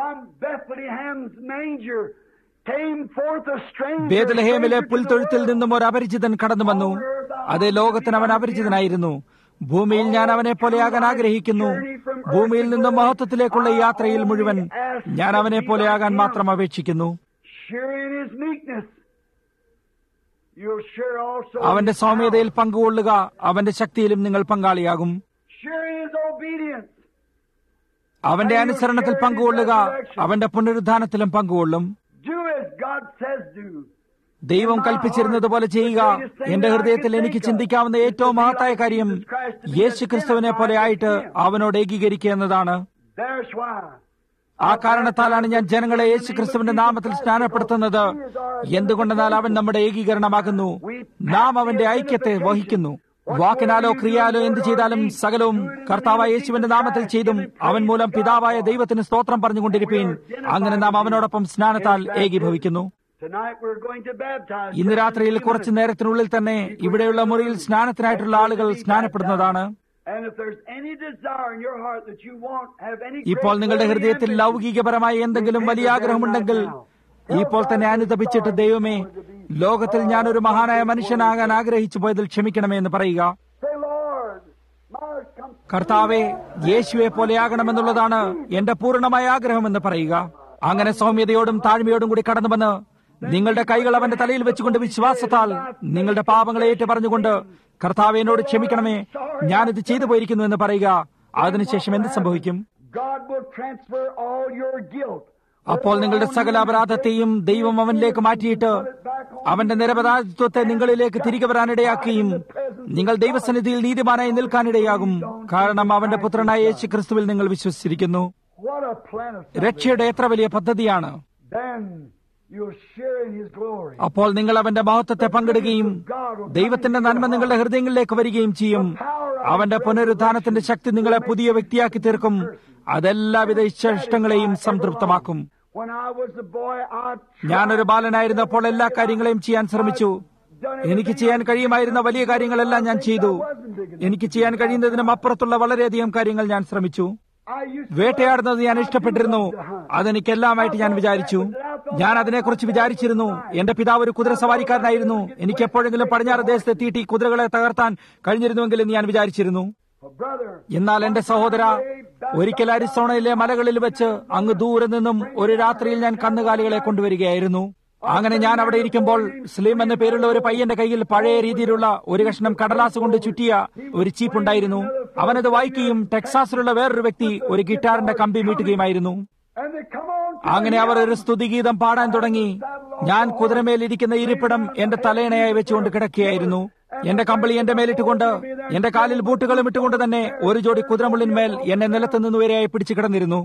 ബേത്ലഹേമിലെ പുൽത്തൊഴുത്തിൽ നിന്നും ഒരു അപരിചിതൻ കടന്നു വന്നു. അതേ ലോകത്തിന് അവൻ അപരിചിതനായിരുന്നു. ഭൂമിയിൽ ഞാൻ അവനെ പോലെയാകാൻ ആഗ്രഹിക്കുന്നു. ഭൂമിയിൽ നിന്നും മഹത്വത്തിലേക്കുള്ള ഈ യാത്രയിൽ മുഴുവൻ ഞാൻ അവനെ പോലെയാകാൻ മാത്രം അപേക്ഷിക്കുന്നു. അവന്റെ സൗമ്യതയിൽ പങ്കുകൊള്ളുക. അവന്റെ ശക്തിയിലും നിങ്ങൾ പങ്കാളിയാകും. അവന്റെ അനുസരണത്തിൽ പങ്കുകൊള്ളുക. അവന്റെ പുനരുദ്ധാനത്തിലും പങ്കുകൊള്ളും. ദൈവം കൽപ്പിച്ചിരുന്നത് പോലെ ചെയ്യുക. എന്റെ ഹൃദയത്തിൽ എനിക്ക് ചിന്തിക്കാവുന്ന ഏറ്റവും മഹത്തായ കാര്യം യേശു ക്രിസ്തുവിനെ പോലെ ആയിട്ട് അവനോട് ഏകീകരിക്കുക എന്നതാണ്. ആ കാരണത്താലാണ് ഞാൻ ജനങ്ങളെ യേശു ക്രിസ്തുവിന്റെ നാമത്തിൽ സ്നാനപ്പെടുത്തുന്നത്. എന്തുകൊണ്ടെന്നാൽ അവൻ നമ്മുടെ ഏകീകരണമാകുന്നു. നാം അവന്റെ ഐക്യത്തെ വഹിക്കുന്നു. വാക്കിനാലോ ക്രിയാലോ എന്ത് ചെയ്താലും സകലവും കർത്താവായ യേശുവിന്റെ നാമത്തിൽ ചെയ്തും അവൻ മൂലം പിതാവായ ദൈവത്തിന് സ്തോത്രം പറഞ്ഞുകൊണ്ടിരിപ്പീൻ. അങ്ങനെ നാം അവനോടൊപ്പം സ്നാനത്താൽ ഏകീഭവിക്കുന്നു. ഇന്ന് രാത്രിയിൽ കുറച്ചു നേരത്തിനുള്ളിൽ തന്നെ ഇവിടെയുള്ള മുറിയിൽ സ്നാനത്തിനായിട്ടുള്ള ആളുകൾ സ്നാനപ്പെടുന്നതാണ്. ഇപ്പോൾ നിങ്ങളുടെ ഹൃദയത്തിൽ ലൗകികപരമായ എന്തെങ്കിലും വലിയ ആഗ്രഹമുണ്ടെങ്കിൽ ഇപ്പോൾ തന്നെ അനുതപിച്ചിട്ട്, ദൈവമേ, ലോകത്തിൽ ഞാനൊരു മഹാനായ മനുഷ്യനാകാൻ ആഗ്രഹിച്ചു പോയതിൽ ക്ഷമിക്കണമേ എന്ന് പറയുക. കർത്താവെ, യേശുവെ പോലെയാകണമെന്നുള്ളതാണ് എന്റെ പൂർണ്ണമായ ആഗ്രഹമെന്ന് പറയുക. അങ്ങനെ സൗമ്യതയോടും താഴ്മയോടും കൂടി കടന്നു വന്ന് നിങ്ങളുടെ കൈകൾ അവന്റെ തലയിൽ വെച്ചുകൊണ്ട് വിശ്വാസത്താൽ നിങ്ങളുടെ പാപങ്ങളെ ഏറ്റു പറഞ്ഞുകൊണ്ട്, കർത്താവെ, എന്നോട് ക്ഷമിക്കണമേ, ഞാനിത് ചെയ്തു പോയിരിക്കുന്നു എന്ന് പറയുക. അതിനുശേഷം എന്ത് സംഭവിക്കും? അപ്പോൾ നിങ്ങളുടെ സകല അപരാധത്തെയും ദൈവം അവനിലേക്ക് മാറ്റിയിട്ട് അവന്റെ നിരപരാധിത്വത്തെ നിങ്ങളിലേക്ക് തിരികെ വരാനിടയാക്കുകയും നിങ്ങൾ ദൈവസന്നിധിയിൽ നീതിമാനായി നിൽക്കാനിടയാകും. കാരണം അവന്റെ പുത്രനായ യേശു ക്രിസ്തുവിൽ നിങ്ങൾ വിശ്വസിച്ചിരിക്കുന്നു. രക്ഷയുടെ എത്ര വലിയ പദ്ധതിയാണ്! അപ്പോൾ നിങ്ങൾ അവന്റെ മഹത്വത്തെ പങ്കിടുകയും ദൈവത്തിന്റെ നന്മ നിങ്ങളുടെ ഹൃദയങ്ങളിലേക്ക് വരികയും ചെയ്യും. അവന്റെ പുനരുദ്ധാനത്തിന്റെ ശക്തി നിങ്ങളെ പുതിയ വ്യക്തിയാക്കി തീർക്കും. അതെല്ലാവിധ ഇഷ്ടങ്ങളെയും സംതൃപ്തമാക്കും. ഞാനൊരു ബാലനായിരുന്നപ്പോൾ എല്ലാ കാര്യങ്ങളെയും ചെയ്യാൻ ശ്രമിച്ചു. എനിക്ക് ചെയ്യാൻ കഴിയുമായിരുന്ന വലിയ കാര്യങ്ങളെല്ലാം ഞാൻ ചെയ്തു. എനിക്ക് ചെയ്യാൻ കഴിയുന്നതിനും അപ്പുറത്തുള്ള വളരെയധികം കാര്യങ്ങൾ ഞാൻ ശ്രമിച്ചു. വേട്ടയാടുന്നത് ഞാൻ ഇഷ്ടപ്പെട്ടിരുന്നു. അതെനിക്കെല്ലാമായിട്ട് ഞാൻ വിചാരിച്ചു. ഞാൻ അതിനെക്കുറിച്ച് വിചാരിച്ചിരുന്നു. എന്റെ പിതാവ് ഒരു കുതിര സവാരിക്കാരനായിരുന്നു. എനിക്ക് എപ്പോഴെങ്കിലും പടിഞ്ഞാറ് ദേശത്തെത്തിയിട്ട് ഈ കുതിരകളെ തകർത്താൻ കഴിഞ്ഞിരുന്നുവെങ്കിലും ഞാൻ വിചാരിച്ചിരുന്നു. എന്നാൽ എന്റെ സഹോദര, ഒരിക്കൽ അരിസോണയിലെ മലകളിൽ വെച്ച് അങ്ങ് ദൂരെ നിന്നും ഒരു രാത്രിയിൽ ഞാൻ കന്നുകാലികളെ കൊണ്ടുവരികയായിരുന്നു. അങ്ങനെ ഞാൻ അവിടെ ഇരിക്കുമ്പോൾ സ്ലിം എന്ന പേരുള്ള ഒരു പയ്യന്റെ കയ്യിൽ പഴയ രീതിയിലുള്ള ഒരു കഷ്ണം കടലാസ് കൊണ്ട് ചുറ്റിയ ഒരു ചീപ്പുണ്ടായിരുന്നു. അവനത് വായിക്കുകയും ടെക്സാസിലുള്ള വേറൊരു വ്യക്തി ഒരു ഗിറ്റാറിന്റെ കമ്പി മീട്ടുകയുമായിരുന്നു. അങ്ങനെ അവർ ഒരു സ്തുതിഗീതം പാടാൻ തുടങ്ങി. ഞാൻ കുതിരമേലിരിക്കുന്ന ഇരിപ്പിടം എന്റെ തലയണയായി വെച്ചുകൊണ്ട് കിടക്കുകയായിരുന്നു. എന്റെ കമ്പിളി എന്റെ മേലിട്ടുകൊണ്ട് എന്റെ കാലിൽ ബൂട്ടുകളും ഇട്ടുകൊണ്ട് തന്നെ ഒരു ജോഡി കുതിരമുള്ളിന്മേൽ എന്നെ നിലത്ത് നിന്നുവരെയായി പിടിച്ചു കിടന്നിരുന്നു.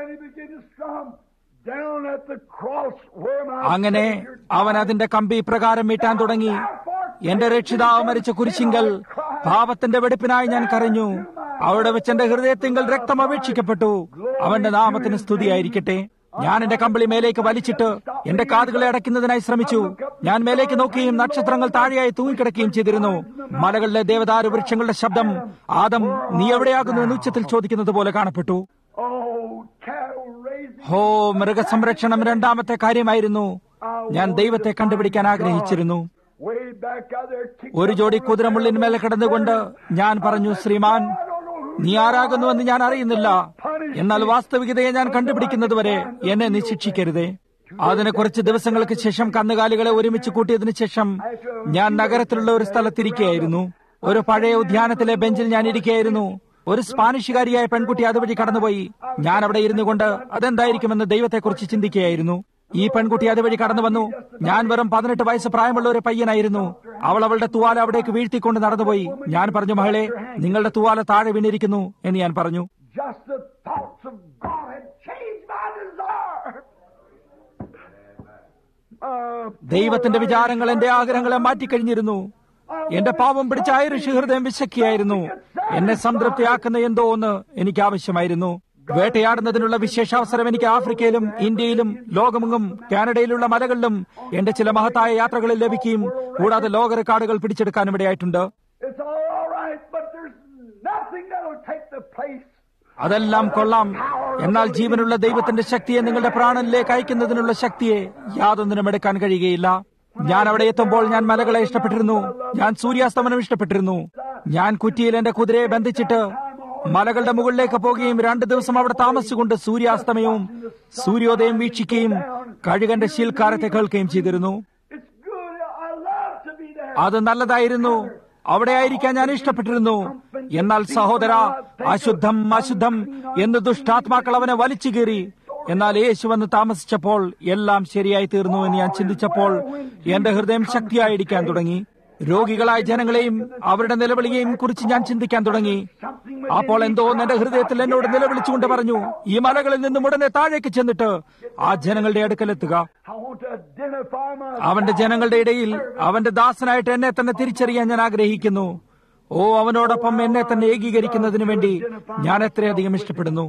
അങ്ങനെ അവൻ അതിന്റെ കമ്പി പ്രകാരം മീട്ടാൻ തുടങ്ങി. എന്റെ രക്ഷിതാവ് മരിച്ച കുരിശിങ്കൽ പാപത്തിന്റെ വെടിപ്പിനായി ഞാൻ കരഞ്ഞു. അവിടെ വെച്ച് എന്റെ ഹൃദയത്തിങ്കൽ രക്തം അപേക്ഷിക്കപ്പെട്ടു. അവന്റെ നാമത്തിന് സ്തുതിയായിരിക്കട്ടെ. ഞാൻ എന്റെ കമ്പിളി മേലേക്ക് വലിച്ചിട്ട് എന്റെ കാതുകളെ അടയ്ക്കുന്നതിനായി ശ്രമിച്ചു. ഞാൻ മേലേക്ക് നോക്കുകയും നക്ഷത്രങ്ങൾ താഴെയായി തൂങ്ങിക്കിടക്കുകയും ചെയ്തിരുന്നു. മലകളിലെ ദേവദാരു വൃക്ഷങ്ങളുടെ ശബ്ദം ആദം നീ എവിടെയാകുന്നു എന്ന് ഉച്ചത്തിൽ ചോദിക്കുന്നത് പോലെ കാണപ്പെട്ടു. ഹോ, മൃഗസംരക്ഷണം രണ്ടാമത്തെ കാര്യമായിരുന്നു. ഞാൻ ദൈവത്തെ കണ്ടുപിടിക്കാൻ ആഗ്രഹിച്ചിരുന്നു. ഒരു ജോഡി കുതിരമുള്ളിന്മേൽ കിടന്നുകൊണ്ട് ഞാൻ പറഞ്ഞു, ശ്രീമാൻ, നീ ആരാകുന്നുവെന്ന് ഞാൻ അറിയുന്നില്ല. എന്നാൽ വാസ്തവികതയെ ഞാൻ കണ്ടുപിടിക്കുന്നതുവരെ എന്നെ നീ ശിക്ഷിക്കരുതേ. അതിന് കുറച്ച് ദിവസങ്ങൾക്ക് ശേഷം കന്നുകാലികളെ ഒരുമിച്ച് കൂട്ടിയതിനു ശേഷം ഞാൻ നഗരത്തിലുള്ള ഒരു സ്ഥലത്തിരിക്കുകയായിരുന്നു. ഒരു പഴയ ഉദ്യാനത്തിലെ ബെഞ്ചിൽ ഞാൻ ഇരിക്കുകയായിരുന്നു. ഒരു സ്പാനിഷുകാരിയായ പെൺകുട്ടി അതുവഴി കടന്നുപോയി. ഞാൻ അവിടെ ഇരുന്നു കൊണ്ട് അതെന്തായിരിക്കുമെന്ന് ദൈവത്തെക്കുറിച്ച് ചിന്തിക്കുകയായിരുന്നു. ഈ പെൺകുട്ടി അതുവഴി കടന്നു വന്നു. ഞാൻ വെറും 18 വയസ്സ് പ്രായമുള്ള ഒരു പയ്യനായിരുന്നു. അവൾ അവളുടെ തുവാല അവിടേക്ക് വീഴ്ത്തിക്കൊണ്ട് നടന്നുപോയി. ഞാൻ പറഞ്ഞു, മകളെ, നിങ്ങളുടെ തുവാല താഴെ വീണിരിക്കുന്നു എന്ന് ഞാൻ പറഞ്ഞു. ദൈവത്തിന്റെ വിചാരങ്ങൾ എന്റെ ആഗ്രഹങ്ങളെ മാറ്റിക്കഴിഞ്ഞിരുന്നു. എന്റെ പാപം പിടിച്ച ഐറിഷ് ഹൃദയം വിശക്കിയായിരുന്നു. എന്നെ സംതൃപ്തിയാക്കുന്ന എന്തോ ഒന്ന് എനിക്ക് ആവശ്യമായിരുന്നു. വേട്ടയാടുന്നതിനുള്ള വിശേഷാവസരം എനിക്ക് ആഫ്രിക്കയിലും ഇന്ത്യയിലും ലോകമെങ്ങും കാനഡയിലുള്ള മലകളിലും എന്റെ ചില മഹത്തായ യാത്രകളിൽ ലഭിക്കുകയും കൂടാതെ ലോക റെക്കോർഡുകൾ പിടിച്ചെടുക്കാനും ഇടയായിട്ടുണ്ട്. അതെല്ലാം കൊള്ളാം. എന്നാൽ ജീവനുള്ള ദൈവത്തിന്റെ ശക്തിയെ നിങ്ങളുടെ പ്രാണനിലേക്ക് അയക്കുന്നതിനുള്ള ശക്തിയെ യാതൊന്നിനും എടുക്കാൻ കഴിയുകയില്ല. ഞാൻ അവിടെ എത്തുമ്പോൾ ഞാൻ മലകളെ ഇഷ്ടപ്പെട്ടിരുന്നു. ഞാൻ സൂര്യാസ്തമനം ഇഷ്ടപ്പെട്ടിരുന്നു. ഞാൻ കുറ്റിയിൽ എന്റെ കുതിരയെ ബന്ധിച്ചിട്ട് മലകളുടെ മുകളിലേക്ക് പോകുകയും 2 ദിവസം അവിടെ താമസിച്ചുകൊണ്ട് സൂര്യാസ്തമയവും സൂര്യോദയം വീക്ഷിക്കുകയും കഴുകന്റെ ശീൽക്കാരത്തെ കേൾക്കുകയും ചെയ്തിരുന്നു. അത് നല്ലതായിരുന്നു. അവിടെ ആയിരിക്കാൻ ഞാൻ ഇഷ്ടപ്പെട്ടിരുന്നു. എന്നാൽ സഹോദര, അശുദ്ധം അശുദ്ധം എന്ന് ദുഷ്ടാത്മാക്കൾ അവനെ വലിച്ചു കീറി. എന്നാൽ യേശു വന്ന് താമസിച്ചപ്പോൾ എല്ലാം ശരിയായി തീർന്നു എന്ന് ഞാൻ ചിന്തിച്ചപ്പോൾ എന്റെ ഹൃദയം ശക്തിയായിരിക്കാൻ തുടങ്ങി. രോഗികളായ ജനങ്ങളെയും അവരുടെ നിലവിളിയെയും കുറിച്ച് ഞാൻ ചിന്തിക്കാൻ തുടങ്ങി. അപ്പോൾ എന്തോ എന്റെ ഹൃദയത്തിൽ എന്നോട് നിലവിളിച്ചുകൊണ്ട് പറഞ്ഞു, ഈ മലകളിൽ നിന്നും ഉടനെ താഴേക്ക് ചെന്നിട്ട് ആ ജനങ്ങളുടെ അടുക്കലെത്തുക. അവന്റെ ജനങ്ങളുടെ ഇടയിൽ അവന്റെ ദാസനായിട്ട് എന്നെ തന്നെ തിരിച്ചറിയാൻ ഞാൻ ആഗ്രഹിക്കുന്നു. ഓ, അവനോടൊപ്പം എന്നെ തന്നെ ഏകീകരിക്കുന്നതിന് വേണ്ടി ഞാൻ എത്രയധികം ഇഷ്ടപ്പെടുന്നു.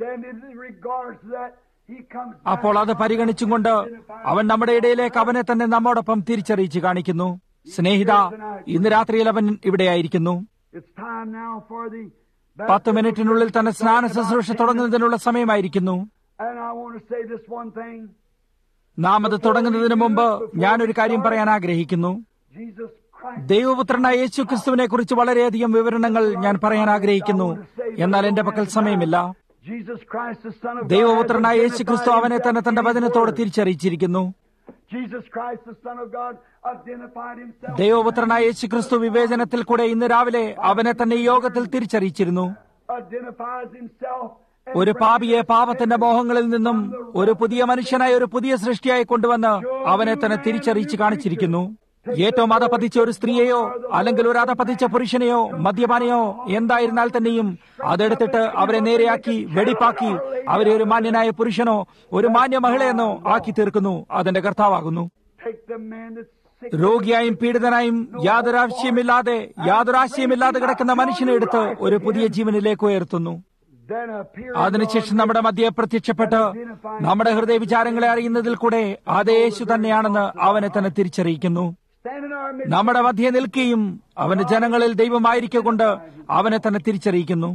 അപ്പോൾ അത് പരിഗണിച്ചും കൊണ്ട് അവൻ നമ്മുടെ ഇടയിലേക്ക് അവനെ തന്നെ നമ്മോടൊപ്പം തിരിച്ചറിയിച്ച് കാണിക്കുന്നു. സ്നേഹിത, ഇന്ന് രാത്രിയിൽ അവൻ ഇവിടെയായിരിക്കുന്നു. 10 മിനിറ്റിനുള്ളിൽ തന്നെ സ്നാന ശുശ്രൂഷ തുടങ്ങുന്നതിനുള്ള സമയമായിരിക്കുന്നു. നാം അത് തുടങ്ങുന്നതിന് മുമ്പ് ഞാനൊരു കാര്യം പറയാൻ ആഗ്രഹിക്കുന്നു. ദൈവപുത്രനായ യേശു ക്രിസ്തുവിനെ കുറിച്ച് വളരെയധികം വിവരണങ്ങൾ ഞാൻ പറയാൻ ആഗ്രഹിക്കുന്നു. എന്നാൽ എന്റെ പക്കൽ സമയമില്ല. ദൈവപുത്രനായ യേശു ക്രിസ്തു അവനെ തന്നെ തന്റെ വചനത്തോട് തിരിച്ചറിയിച്ചിരിക്കുന്നു. ദൈവപുത്രനായ യേശു ക്രിസ്തു വിവേചനത്തിൽ കൂടെ ഇന്ന് രാവിലെ അവനെ തന്നെ ഈ യോഗത്തിൽ തിരിച്ചറിയിച്ചിരുന്നു. ഒരു പാപിയെ പാപത്തിന്റെ മോഹങ്ങളിൽ നിന്നും ഒരു പുതിയ മനുഷ്യനായ ഒരു പുതിയ സൃഷ്ടിയായി കൊണ്ടുവന്ന് അവനെ തന്നെ തിരിച്ചറിയിച്ച് കാണിച്ചിരിക്കുന്നു. ഏറ്റവും അധപതിച്ച ഒരു സ്ത്രീയെയോ അല്ലെങ്കിൽ ഒരു അധപതിച്ച പുരുഷനെയോ മദ്യപാനെയോ എന്തായിരുന്നാൽ തന്നെയും അതെടുത്തിട്ട് അവരെ നേരെയാക്കി വെടിപ്പാക്കി അവരെ ഒരു മാന്യനായ പുരുഷനോ ഒരു മാന്യ മഹിളയെന്നോ ആക്കി തീർക്കുന്നു. അതെന്റെ കർത്താവാകുന്നു. രോഗിയായും പീഡിതനായും യാതൊരാശയമില്ലാതെ കിടക്കുന്ന മനുഷ്യനെ എടുത്ത് ഒരു പുതിയ ജീവനിലേക്ക് ഉയർത്തുന്നു. അതിനുശേഷം നമ്മുടെ മധ്യേ പ്രത്യക്ഷപ്പെട്ട് നമ്മുടെ ഹൃദയ വിചാരങ്ങളെ അറിയുന്നതിൽ കൂടെ അതേ യേശു തന്നെയാണെന്ന് അവനെ തന്നെ തിരിച്ചറിയിക്കുന്നു. നമ്മുടെ മധ്യേ നിൽക്കുകയും അവന്റെ ജനങ്ങളിൽ ദൈവമായിരിക്കൊണ്ട് അവനെ തന്നെ തിരിച്ചറിയിക്കുന്നു.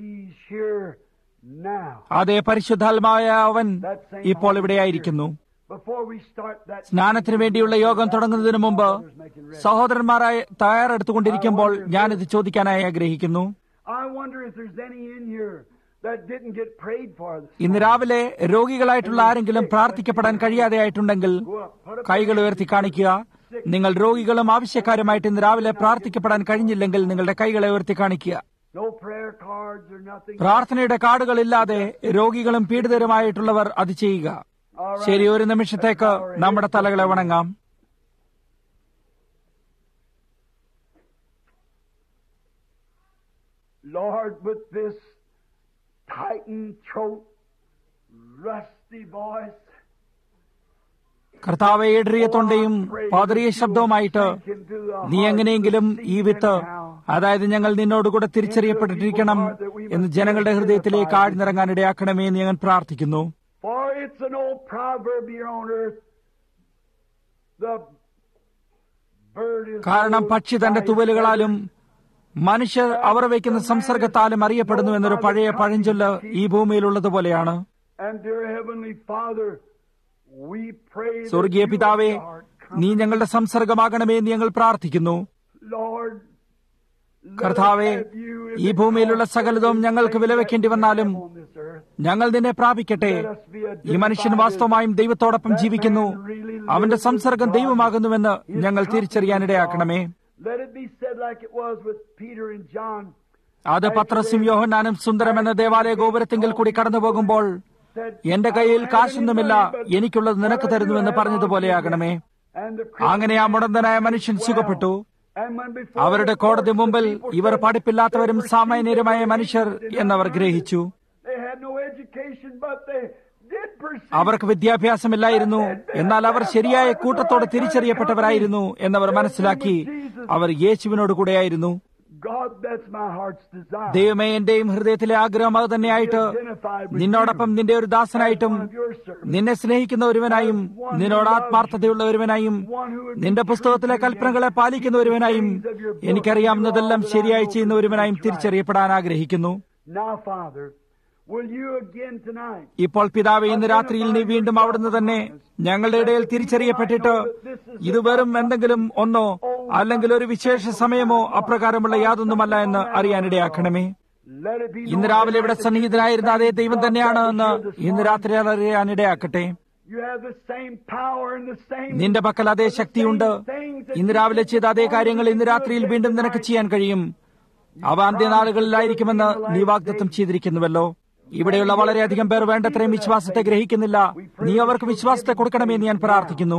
അതേ പരിശുദ്ധാത്മാവായ അവൻ ഇപ്പോൾ ഇവിടെയായിരിക്കുന്നു. സ്നാനത്തിന് വേണ്ടിയുള്ള യോഗം തുടങ്ങുന്നതിന് മുമ്പ് സഹോദരന്മാരായ തയ്യാറെടുത്തുകൊണ്ടിരിക്കുമ്പോൾ ഞാനിത് ചോദിക്കാനായി ആഗ്രഹിക്കുന്നു. ഇന്ന് രാവിലെ രോഗികളായിട്ടുള്ള ആരെങ്കിലും പ്രാർത്ഥിക്കപ്പെടാൻ കഴിയാതെ ആയിട്ടുണ്ടെങ്കിൽ കൈകൾ ഉയർത്തി കാണിക്കുക. നിങ്ങൾ രോഗികളും ആവശ്യക്കാരുമായിട്ട് ഇന്ന് രാവിലെ പ്രാർത്ഥിക്കപ്പെടാൻ കഴിഞ്ഞില്ലെങ്കിൽ നിങ്ങളുടെ കൈകളെ ഉയർത്തി കാണിക്കുക. പ്രാർത്ഥനയുടെ കാർഡുകളില്ലാതെ രോഗികളും പീഡിതരുമായിട്ടുള്ളവർ അത് ചെയ്യുക. ശരി, ഒരു നിമിഷത്തേക്ക് നമ്മുടെ തലകളെ വണങ്ങാം. Lord, with this tightened throat, rusty voice, കർത്താവെ, ഇടറിയ തൊണ്ടയും പാതറിയ ശബ്ദവുമായിട്ട് നീ എങ്ങനെയെങ്കിലും ഈ വിത്ത്, അതായത് ഞങ്ങൾ നിന്നോടുകൂടെ തിരിച്ചറിയപ്പെട്ടിരിക്കണം എന്ന് ജനങ്ങളുടെ ഹൃദയത്തിലേക്ക് ആഴ്ന്നിറങ്ങാൻ ഇടയാക്കണമേ എന്ന് ഞാൻ പ്രാർത്ഥിക്കുന്നു. For it's an old proverb here on earth. The bird is കാരണം പക്ഷി തന്റെ തുവലുകളാലും മനുഷ്യർ അവർ വയ്ക്കുന്ന സംസർഗത്താലും അറിയപ്പെടുന്നു എന്നൊരു പഴയ പഴഞ്ചൊല്ല് ഈ ഭൂമിയിലുള്ളതുപോലെയാണ്. And dear Heavenly Father, we pray that സ്വർഗീയ പിതാവേ, നീ ഞങ്ങളുടെ സംസർഗമാകണമേ എന്ന് ഞങ്ങൾ പ്രാർത്ഥിക്കുന്നു. Lord, കർത്താവെ, ഈ ഭൂമിയിലുള്ള സകലതും ഞങ്ങൾക്ക് വിലവെക്കേണ്ടി വന്നാലും ഞങ്ങൾ നിന്നെ പ്രാപിക്കട്ടെ. ഈ മനുഷ്യൻ വാസ്തവമായും ദൈവത്തോടൊപ്പം ജീവിക്കുന്നു, അവന്റെ സംസർഗം ദൈവമാകുന്നുവെന്ന് ഞങ്ങൾ തിരിച്ചറിയാനിടയാക്കണമേ. അത് പത്രസും യോഹന്നാനും സുന്ദരം എന്ന ദേവാലയ ഗോപുരത്തിങ്കിൽ കൂടി കടന്നു പോകുമ്പോൾ എന്റെ കയ്യിൽ കാശൊന്നുമില്ല, എനിക്കുള്ളത് നിനക്ക് തരുന്നുവെന്ന് പറഞ്ഞതുപോലെയാകണമേ. അങ്ങനെ ആ മുടന്തനായ മനുഷ്യൻ സുഖപ്പെട്ടു. അവരുടെ കോടതി മുമ്പിൽ ഇവർ പഠിപ്പില്ലാത്തവരും സാമാന്യരുമായ മനുഷ്യർ എന്നവർ ഗ്രഹിച്ചു. അവർക്ക് വിദ്യാഭ്യാസമില്ലായിരുന്നു, എന്നാൽ അവർ ശരിയായ കൂട്ടത്തോട് തിരിച്ചറിയപ്പെട്ടവരായിരുന്നു എന്നവർ മനസ്സിലാക്കി. അവർ യേശുവിനോട് കൂടെയായിരുന്നു. ദൈവമേ, എന്റെയും ഹൃദയത്തിലെ ആഗ്രഹം അത് തന്നെയായിട്ട് നിന്നോടൊപ്പം നിന്റെ ഒരു ദാസനായിട്ടും നിന്നെ സ്നേഹിക്കുന്ന ഒരുവനായും നിന്നോട് ആത്മാർത്ഥതയുള്ള ഒരുവനായും നിന്റെ പുസ്തകത്തിലെ കൽപ്പനകളെ പാലിക്കുന്ന ഒരുവനായും എനിക്കറിയാവുന്നതെല്ലാം ശരിയായി ചെയ്യുന്ന ഒരുവനായും തിരിച്ചറിയപ്പെടാൻ ആഗ്രഹിക്കുന്നു. ഇപ്പോൾ പിതാവേ, ഇന്ന് രാത്രിയിൽ നീ വീണ്ടും അവിടുന്ന് തന്നെ ഞങ്ങളുടെ ഇടയിൽ തിരിച്ചറിയപ്പെട്ടിട്ട് ഇത് വെറും എന്തെങ്കിലും ഒന്നോ അല്ലെങ്കിൽ ഒരു വിശേഷ സമയമോ അപ്രകാരമുള്ള യാതൊന്നുമല്ല എന്ന് അറിയാനിടയാക്കണമേ. ഇന്ന് രാവിലെ ഇവിടെ സന്നിഹിതനായിരുന്ന അതേ ദൈവം തന്നെയാണ് എന്ന് ഇന്ന് രാത്രി അറിയാനിടയാക്കട്ടെ. നിന്റെ പക്കൽ അതേ ശക്തിയുണ്ട്. ഇന്ന് രാവിലെ ചെയ്ത അതേ കാര്യങ്ങൾ ഇന്ന് രാത്രിയിൽ വീണ്ടും നിനക്ക് ചെയ്യാൻ കഴിയും. അവ അന്ത്യനാളുകളിലായിരിക്കുമെന്ന് നീ വാഗ്ദത്തം ചെയ്തിരിക്കുന്നുവല്ലോ. ഇവിടെയുള്ള വളരെയധികം പേർ വേണ്ടത്രയും വിശ്വാസത്തെ ഗ്രഹിക്കുന്നില്ല. നീ അവർക്ക് വിശ്വാസത്തെ കൊടുക്കണമെന്ന് ഞാൻ പ്രാർത്ഥിക്കുന്നു.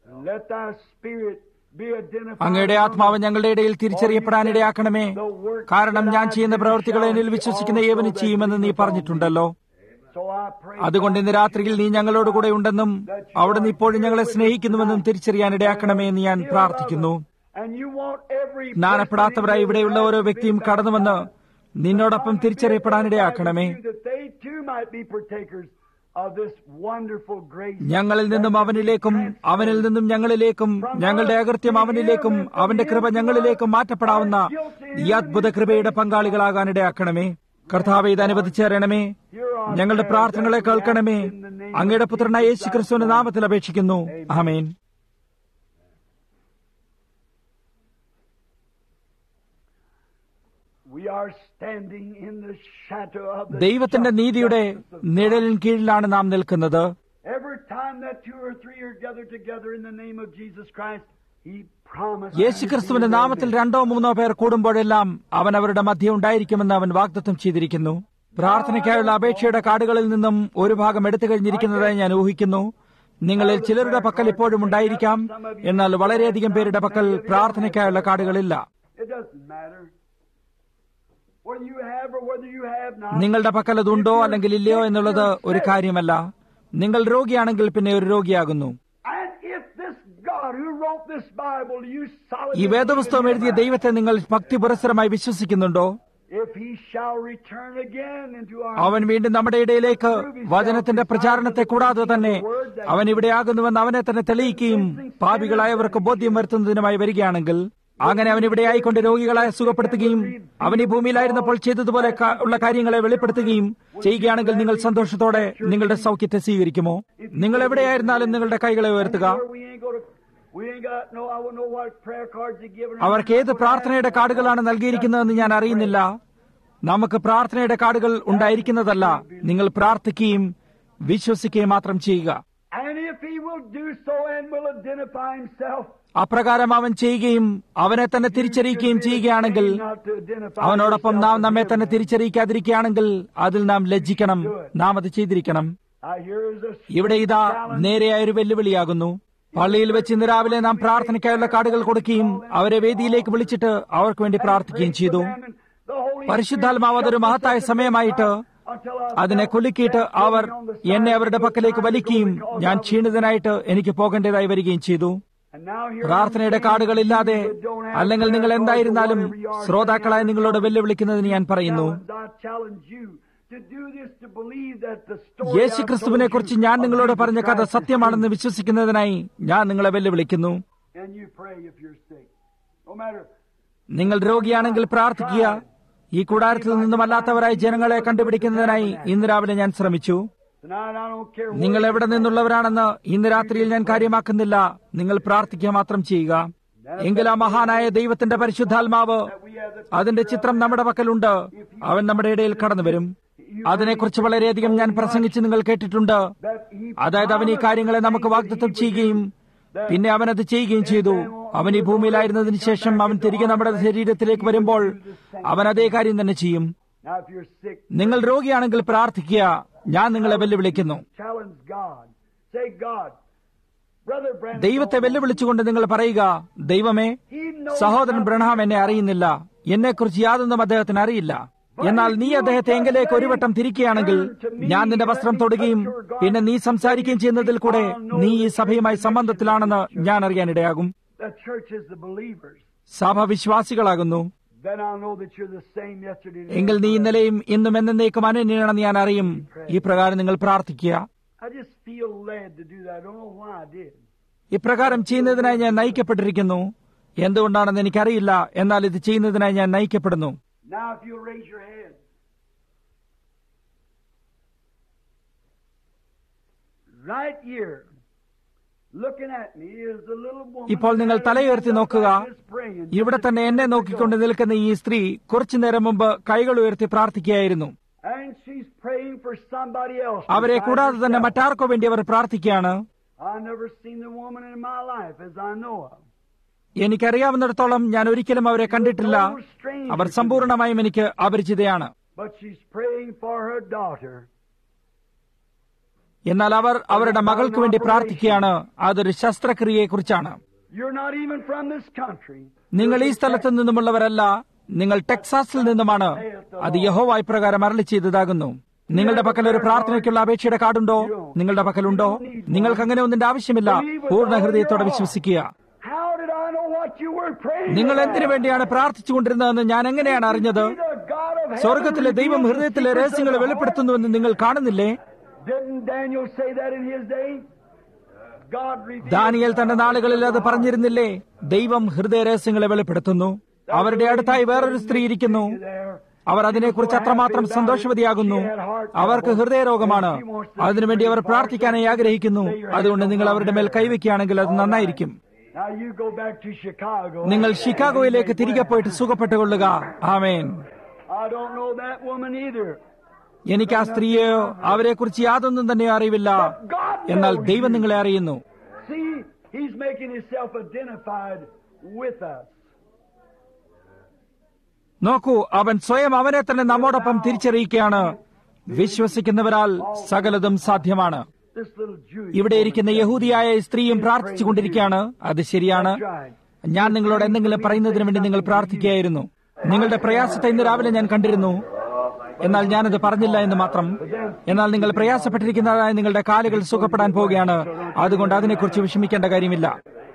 അങ്ങയുടെ ആത്മാവ് ഞങ്ങളുടെ ഇടയിൽ തിരിച്ചറിയപ്പെടാനിടയാക്കണമേ. കാരണം ഞാൻ ചെയ്യുന്ന പ്രവൃത്തികളെ എന്നിൽ വിശ്വസിക്കുന്ന ഏവനും ചെയ്യുമെന്ന് നീ പറഞ്ഞിട്ടുണ്ടല്ലോ. അതുകൊണ്ട് ഇന്ന് രാത്രിയിൽ നീ ഞങ്ങളോടുകൂടെ ഉണ്ടെന്നും അവിടുന്ന് ഇപ്പോഴും ഞങ്ങളെ സ്നേഹിക്കുന്നുവെന്നും തിരിച്ചറിയാനിടയാക്കണമേ എന്ന് ഞാൻ പ്രാർത്ഥിക്കുന്നു. സ്നാനപ്പെടാത്തവരായി ഇവിടെയുള്ള ഓരോ വ്യക്തിയും കടന്നുവന്ന് നിന്നോടൊപ്പം തിരിച്ചറിയപ്പെടാനിടയാക്കണമേ. ഞങ്ങളിൽ നിന്നും അവനിലേക്കും അവനിൽ നിന്നും ഞങ്ങളിലേക്കും ഞങ്ങളുടെ അകൃത്യം അവനിലേക്കും അവന്റെ കൃപ ഞങ്ങളിലേക്കും മാറ്റപ്പെടാവുന്ന ഈ അദ്ഭുത കൃപയുടെ പങ്കാളികളാകാനിടയാക്കണമേ. കർത്താവേ, ഇത് അനുവദിച്ചേരണമേ. ഞങ്ങളുടെ പ്രാർത്ഥനകളെ കേൾക്കണമേ. അങ്ങയുടെ പുത്രനായ യേശു ക്രിസ്തുവിന്റെ നാമത്തിൽ അപേക്ഷിക്കുന്നു. ആമേൻ. ദൈവത്തിന്റെ നീതിയുടെ നിഴലിൻ കീഴിലാണ് നാം നിൽക്കുന്നത്. യേശുക്രിസ്തുവിന്റെ നാമത്തിൽ 2 or 3 പേർ കൂടുമ്പോഴെല്ലാം അവൻ അവരുടെ മധ്യേ ഉണ്ടായിരിക്കുമെന്ന് അവൻ വാഗ്ദത്തം ചെയ്തിരിക്കുന്നു. പ്രാർത്ഥനയ്ക്കായുള്ള അപേക്ഷയുടെ കാർഡുകളിൽ നിന്നും ഒരു ഭാഗം എടുത്തു കഴിഞ്ഞിരിക്കുന്നതായി ഞാൻ ഊഹിക്കുന്നു. നിങ്ങളിൽ ചിലരുടെ പക്കൽ ഇപ്പോഴും ഉണ്ടായിരിക്കാം, എന്നാൽ വളരെയധികം പേരുടെ പക്കൽ പ്രാർത്ഥനയ്ക്കായുള്ള കാർഡുകളില്ല. നിങ്ങളുടെ പക്കൽ അതുണ്ടോ അല്ലെങ്കിൽ ഇല്ലയോ എന്നുള്ളത് ഒരു കാര്യമല്ല. നിങ്ങൾ രോഗിയാണെങ്കിൽ പിന്നെ ഒരു രോഗിയാകുന്നു. ഈ വേദപുസ്തകം എഴുതിയ ദൈവത്തെ നിങ്ങൾ ഭക്തിപുരസ്സരമായി വിശ്വസിക്കുന്നുണ്ടോ? അവൻ വീണ്ടും നമ്മുടെ ഇടയിലേക്ക് വചനത്തിന്റെ പ്രചാരണത്തെ കൂടാതെ തന്നെ അവൻ ഇവിടെയാകുന്നുവെന്ന് അവനെ തന്നെ തെളിയിക്കുകയും പാപികളായവർക്ക് ബോധ്യം വരുത്തുന്നതിനുമായി വരികയാണെങ്കിൽ, അങ്ങനെ അവൻ ഇവിടെ ആയിക്കൊണ്ട് രോഗികളെ സുഖപ്പെടുത്തുകയും അവൻ ഈ ഭൂമിയിലായിരുന്നപ്പോൾ ചെയ്തതുപോലെ ഉള്ള കാര്യങ്ങളെ വെളിപ്പെടുത്തുകയും ചെയ്യുകയാണെങ്കിൽ നിങ്ങൾ സന്തോഷത്തോടെ നിങ്ങളുടെ സൗഖ്യത്തെ സ്വീകരിക്കുമോ? നിങ്ങൾ എവിടെയായിരുന്നാലും നിങ്ങളുടെ കൈകളെ ഉയർത്തുക. അവർക്ക് ഏത് പ്രാർത്ഥനയുടെ കാർഡുകളാണ് നൽകിയിരിക്കുന്നതെന്ന് ഞാൻ അറിയുന്നില്ല. നമുക്ക് പ്രാർത്ഥനയുടെ കാർഡുകൾ ഉണ്ടായിരിക്കുന്നതല്ല. നിങ്ങൾ പ്രാർത്ഥിക്കുകയും വിശ്വസിക്കുകയും മാത്രം ചെയ്യുക. അപ്രകാരം അവൻ ചെയ്യുകയും അവനെ തന്നെ തിരിച്ചറിയിക്കുകയും ചെയ്യുകയാണെങ്കിൽ, അവനോടൊപ്പം നാം നമ്മെ തന്നെ തിരിച്ചറിയിക്കാതിരിക്കുകയാണെങ്കിൽ അതിൽ നാം ലജ്ജിക്കണം. നാം അത് ചെയ്തിരിക്കണം. ഇവിടെ ഇതാ നേരെയായൊരു വെല്ലുവിളിയാകുന്നു. പള്ളിയിൽ വെച്ച് ഇന്ന് രാവിലെ നാം പ്രാർത്ഥനയ്ക്കായുള്ള കാർഡുകൾ കൊടുക്കുകയും അവരെ വേദിയിലേക്ക് വിളിച്ചിട്ട് അവർക്ക് വേണ്ടി പ്രാർത്ഥിക്കുകയും ചെയ്തു. പരിശുദ്ധാത്മാവ് അതൊരു മഹത്തായ സമയമായിട്ട് അതിനെ കുലുക്കിയിട്ട് അവർ എന്നെ അവരുടെ പക്കലേക്ക് വലിക്കുകയും ഞാൻ ക്ഷീണിതനായിട്ട് എനിക്ക് പോകേണ്ടതായി വരികയും ചെയ്തു. പ്രാർത്ഥനയുടെ കാർഡുകളില്ലാതെ അല്ലെങ്കിൽ നിങ്ങൾ എന്തായിരുന്നാലും ശ്രോതാക്കളായി നിങ്ങളോട് വെല്ലുവിളിക്കുന്നതിന് ഞാൻ പറയുന്നു, യേശുക്രിസ്തുവിനെ കുറിച്ച് ഞാൻ നിങ്ങളോട് പറഞ്ഞ കഥ സത്യമാണെന്ന് വിശ്വസിക്കുന്നതിനായി ഞാൻ നിങ്ങളെ വെല്ലുവിളിക്കുന്നു. നിങ്ങൾ രോഗിയാണെങ്കിൽ പ്രാർത്ഥിക്കുക. ഈ കൂടാരത്തിൽ നിന്നുമല്ലാത്തവരായി ജനങ്ങളെ കണ്ടുപിടിക്കുന്നതിനായി ഇന്ന് രാവിലെ ഞാൻ ശ്രമിച്ചു. നിങ്ങൾ എവിടെ നിന്നുള്ളവരാണെന്ന് ഇന്ന് രാത്രിയിൽ ഞാൻ കാര്യമാക്കുന്നില്ല. നിങ്ങൾ പ്രാർത്ഥിക്കുക മാത്രം ചെയ്യുക. എങ്കിൽ ആ മഹാനായ ദൈവത്തിന്റെ പരിശുദ്ധാത്മാവ് അതിന്റെ ചിത്രം നമ്മുടെ പക്കലുണ്ട്. അവൻ നമ്മുടെ ഇടയിൽ കടന്നു വരും. അതിനെക്കുറിച്ച് വളരെയധികം ഞാൻ പ്രസംഗിച്ച് നിങ്ങൾ കേട്ടിട്ടുണ്ട്. അതായത് അവൻ ഈ കാര്യങ്ങളെ നമുക്ക് വാഗ്ദത്തം ചെയ്യുകയും പിന്നെ അവനത് ചെയ്യുകയും ചെയ്തു. അവൻ ഈ ഭൂമിയിലായിരുന്നതിന് ശേഷം അവൻ തിരികെ നമ്മുടെ ശരീരത്തിലേക്ക് വരുമ്പോൾ അവൻ അതേ കാര്യം തന്നെ ചെയ്യും. നിങ്ങൾ രോഗിയാണെങ്കിൽ പ്രാർത്ഥിക്കുക. ഞാൻ നിങ്ങളെ വെല്ലുവിളിക്കുന്നു. ദൈവത്തെ വെല്ലുവിളിച്ചുകൊണ്ട് നിങ്ങൾ പറയുക, ദൈവമേ, സഹോദരൻ ബ്രഹാം എന്നെ അറിയുന്നില്ല, എന്നെക്കുറിച്ച് യാതൊന്നും അദ്ദേഹത്തിന് അറിയില്ല. എന്നാൽ നീ അദ്ദേഹത്തെ എങ്കിലേക്ക് ഒരു വട്ടം തിരിക്കുകയാണെങ്കിൽ ഞാൻ നിന്റെ വസ്ത്രം തൊടുകയും പിന്നെ നീ സംസാരിക്കുകയും ചെയ്യുന്നതിൽ കൂടെ നീ ഈ സഭയുമായി സംബന്ധത്തിലാണെന്ന് ഞാൻ അറിയാനിടയാകും. സഭ വിശ്വാസികളാകുന്നു. എങ്കിൽ നീ ഇന്നലെയും ഇന്നും എന്നേക്കും അനന്യനാണെന്ന് ഞാൻ അറിയും. ഈ പ്രകാരം നിങ്ങൾ പ്രാർത്ഥിക്കുക. ഇപ്രകാരം ചെയ്യുന്നതിനായി ഞാൻ നയിക്കപ്പെട്ടിരിക്കുന്നു. എന്തുകൊണ്ടാണെന്ന് എനിക്കറിയില്ല, എന്നാൽ ഇത് ചെയ്യുന്നതിനായി ഞാൻ നയിക്കപ്പെടുന്നു. ഇപ്പോൾ നിങ്ങൾ തലയുയർത്തി നോക്കുക. ഇവിടെ തന്നെ എന്നെ നോക്കിക്കൊണ്ട് നിൽക്കുന്ന ഈ സ്ത്രീ കുറച്ചു നേരം മുമ്പ് കൈകൾ ഉയർത്തി പ്രാർത്ഥിക്കുകയായിരുന്നു. അവരെ കൂടാതെ തന്നെ മറ്റാർക്കോ വേണ്ടി അവർ പ്രാർത്ഥിക്കുകയാണ്. എനിക്കറിയാവുന്നിടത്തോളം ഞാൻ ഒരിക്കലും അവരെ കണ്ടിട്ടില്ല. അവർ സമ്പൂർണമായും എനിക്ക് അപരിചിതയാണ്. എന്നാൽ അവർ അവരുടെ മകൾക്ക് വേണ്ടി പ്രാർത്ഥിക്കുകയാണ്. അതൊരു ശസ്ത്രക്രിയയെക്കുറിച്ചാണ്. നിങ്ങൾ ഈ സ്ഥലത്ത് നിന്നുമുള്ളവരല്ല, നിങ്ങൾ ടെക്സാസിൽ നിന്നുമാണ്. അത് യഹോവ ഇപ്രകാരം അരുളി ചെയ്തതാകുന്നു. നിങ്ങളുടെ പക്കൽ ഒരു പ്രാർത്ഥനയ്ക്കുള്ള അപേക്ഷയുടെ കാർഡുണ്ടോ? നിങ്ങളുടെ പക്കലുണ്ടോ? നിങ്ങൾക്ക് അങ്ങനെ ഒന്നിന്റെ ആവശ്യമില്ല. പൂർണ്ണ ഹൃദയത്തോടെ വിശ്വസിക്കുക. നിങ്ങൾ എന്തിനു വേണ്ടിയാണ് പ്രാർത്ഥിച്ചുകൊണ്ടിരുന്നതെന്ന് ഞാൻ എങ്ങനെയാണ് അറിഞ്ഞത്? സ്വർഗത്തിലെ ദൈവം ഹൃദയത്തിലെ രഹസ്യങ്ങളെ വെളിപ്പെടുത്തുന്നുവെന്ന് നിങ്ങൾ കാണുന്നില്ലേ? ദാനിയേൽ തന്റെ നാളുകളിൽ അത് പറഞ്ഞിരുന്നില്ലേ? ദൈവം ഹൃദയ രഹസ്യങ്ങളെ വെളിപ്പെടുത്തുന്നു. അവരുടെ അടുത്തായി വേറൊരു സ്ത്രീ ഇരിക്കുന്നു. അവർ അതിനെക്കുറിച്ച് അത്രമാത്രം സന്തോഷവതിയാകുന്നു. അവർക്ക് ഹൃദയരോഗമാണ്. അതിനുവേണ്ടി അവർ പ്രാർത്ഥിക്കാനായി ആഗ്രഹിക്കുന്നു. അതുകൊണ്ട് നിങ്ങൾ അവരുടെ മേൽ കൈവയ്ക്കുകയാണെങ്കിൽ അത് നന്നായിരിക്കും. നിങ്ങൾ ഷിക്കാഗോയിലേക്ക് തിരികെ പോയിട്ട് സുഖപ്പെട്ടുകൊള്ളുക. ആമേൻ. എനിക്ക് ആ സ്ത്രീയെയോ അവരെക്കുറിച്ച് യാതൊന്നും തന്നെ അറിവില്ല. എന്നാൽ ദൈവം നിങ്ങളെ അറിയുന്നു. നോക്കൂ, അവൻ സ്വയം അവനെ തന്നെ നമ്മോടൊപ്പം തിരിച്ചറിയിക്കുകയാണ്. വിശ്വസിക്കുന്നവരാൽ സകലതും സാധ്യമാണ്. ഇവിടെ ഇരിക്കുന്ന യഹൂദിയായ സ്ത്രീയും പ്രാർത്ഥിച്ചുകൊണ്ടിരിക്കുകയാണ്. അത് ശരിയാണ്. ഞാൻ നിങ്ങളോട് എന്തെങ്കിലും പറയുന്നതിന് വേണ്ടി നിങ്ങൾ പ്രാർത്ഥിക്കുകയായിരുന്നു. നിങ്ങളുടെ പ്രയാസത്തെ ഇന്ന് രാവിലെ ഞാൻ കണ്ടിരുന്നു. എന്നാൽ ഞാനത് പറഞ്ഞില്ല എന്ന് മാത്രം. എന്നാൽ നിങ്ങൾ പ്രയാസപ്പെട്ടിരിക്കുന്നതായ നിങ്ങളുടെ കാലുകൾ സുഖപ്പെടാൻ പോവുകയാണ്. അതുകൊണ്ട് അതിനെക്കുറിച്ച് വിഷമിക്കേണ്ട കാര്യമില്ല.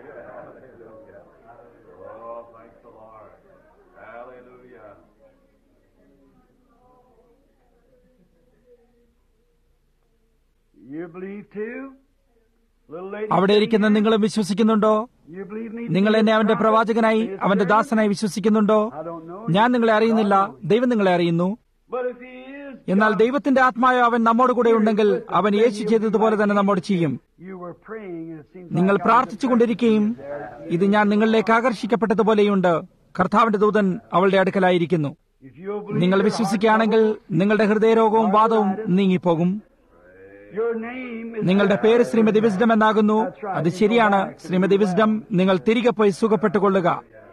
അവിടെ ഇരിക്കുന്ന നിങ്ങളും വിശ്വസിക്കുന്നുണ്ടോ? നിങ്ങൾ എന്നെ അവന്റെ പ്രവാചകനായി, അവന്റെ ദാസനായി വിശ്വസിക്കുന്നുണ്ടോ? ഞാൻ നിങ്ങളെ അറിയുന്നില്ല, ദൈവം നിങ്ങളെ അറിയുന്നു. എന്നാൽ ദൈവത്തിന്റെ ആത്മാവ് അവൻ നമ്മോട് കൂടെ ഉണ്ടെങ്കിൽ അവൻ യേശു ചെയ്തതുപോലെ തന്നെ നമ്മോട് ചെയ്യും. നിങ്ങൾ പ്രാർത്ഥിച്ചുകൊണ്ടിരിക്കുകയും ഇത് ഞാൻ നിങ്ങളിലേക്ക് ആകർഷിക്കപ്പെട്ടതുപോലെയുണ്ട്. കർത്താവിന്റെ ദൂതൻ അവളുടെ അടുക്കലായിരിക്കുന്നു. നിങ്ങൾ വിശ്വസിക്കുകയാണെങ്കിൽ നിങ്ങളുടെ ഹൃദയരോഗവും വാദവും നീങ്ങിപ്പോകും. നിങ്ങളുടെ പേര് ശ്രീമതി വിസ്ഡം എന്നാകുന്നു. അത് ശരിയാണ്, ശ്രീമതി വിസ്ഡം. നിങ്ങൾ തിരികെ പോയി സുഖപ്പെട്ടുകൊള്ളുക.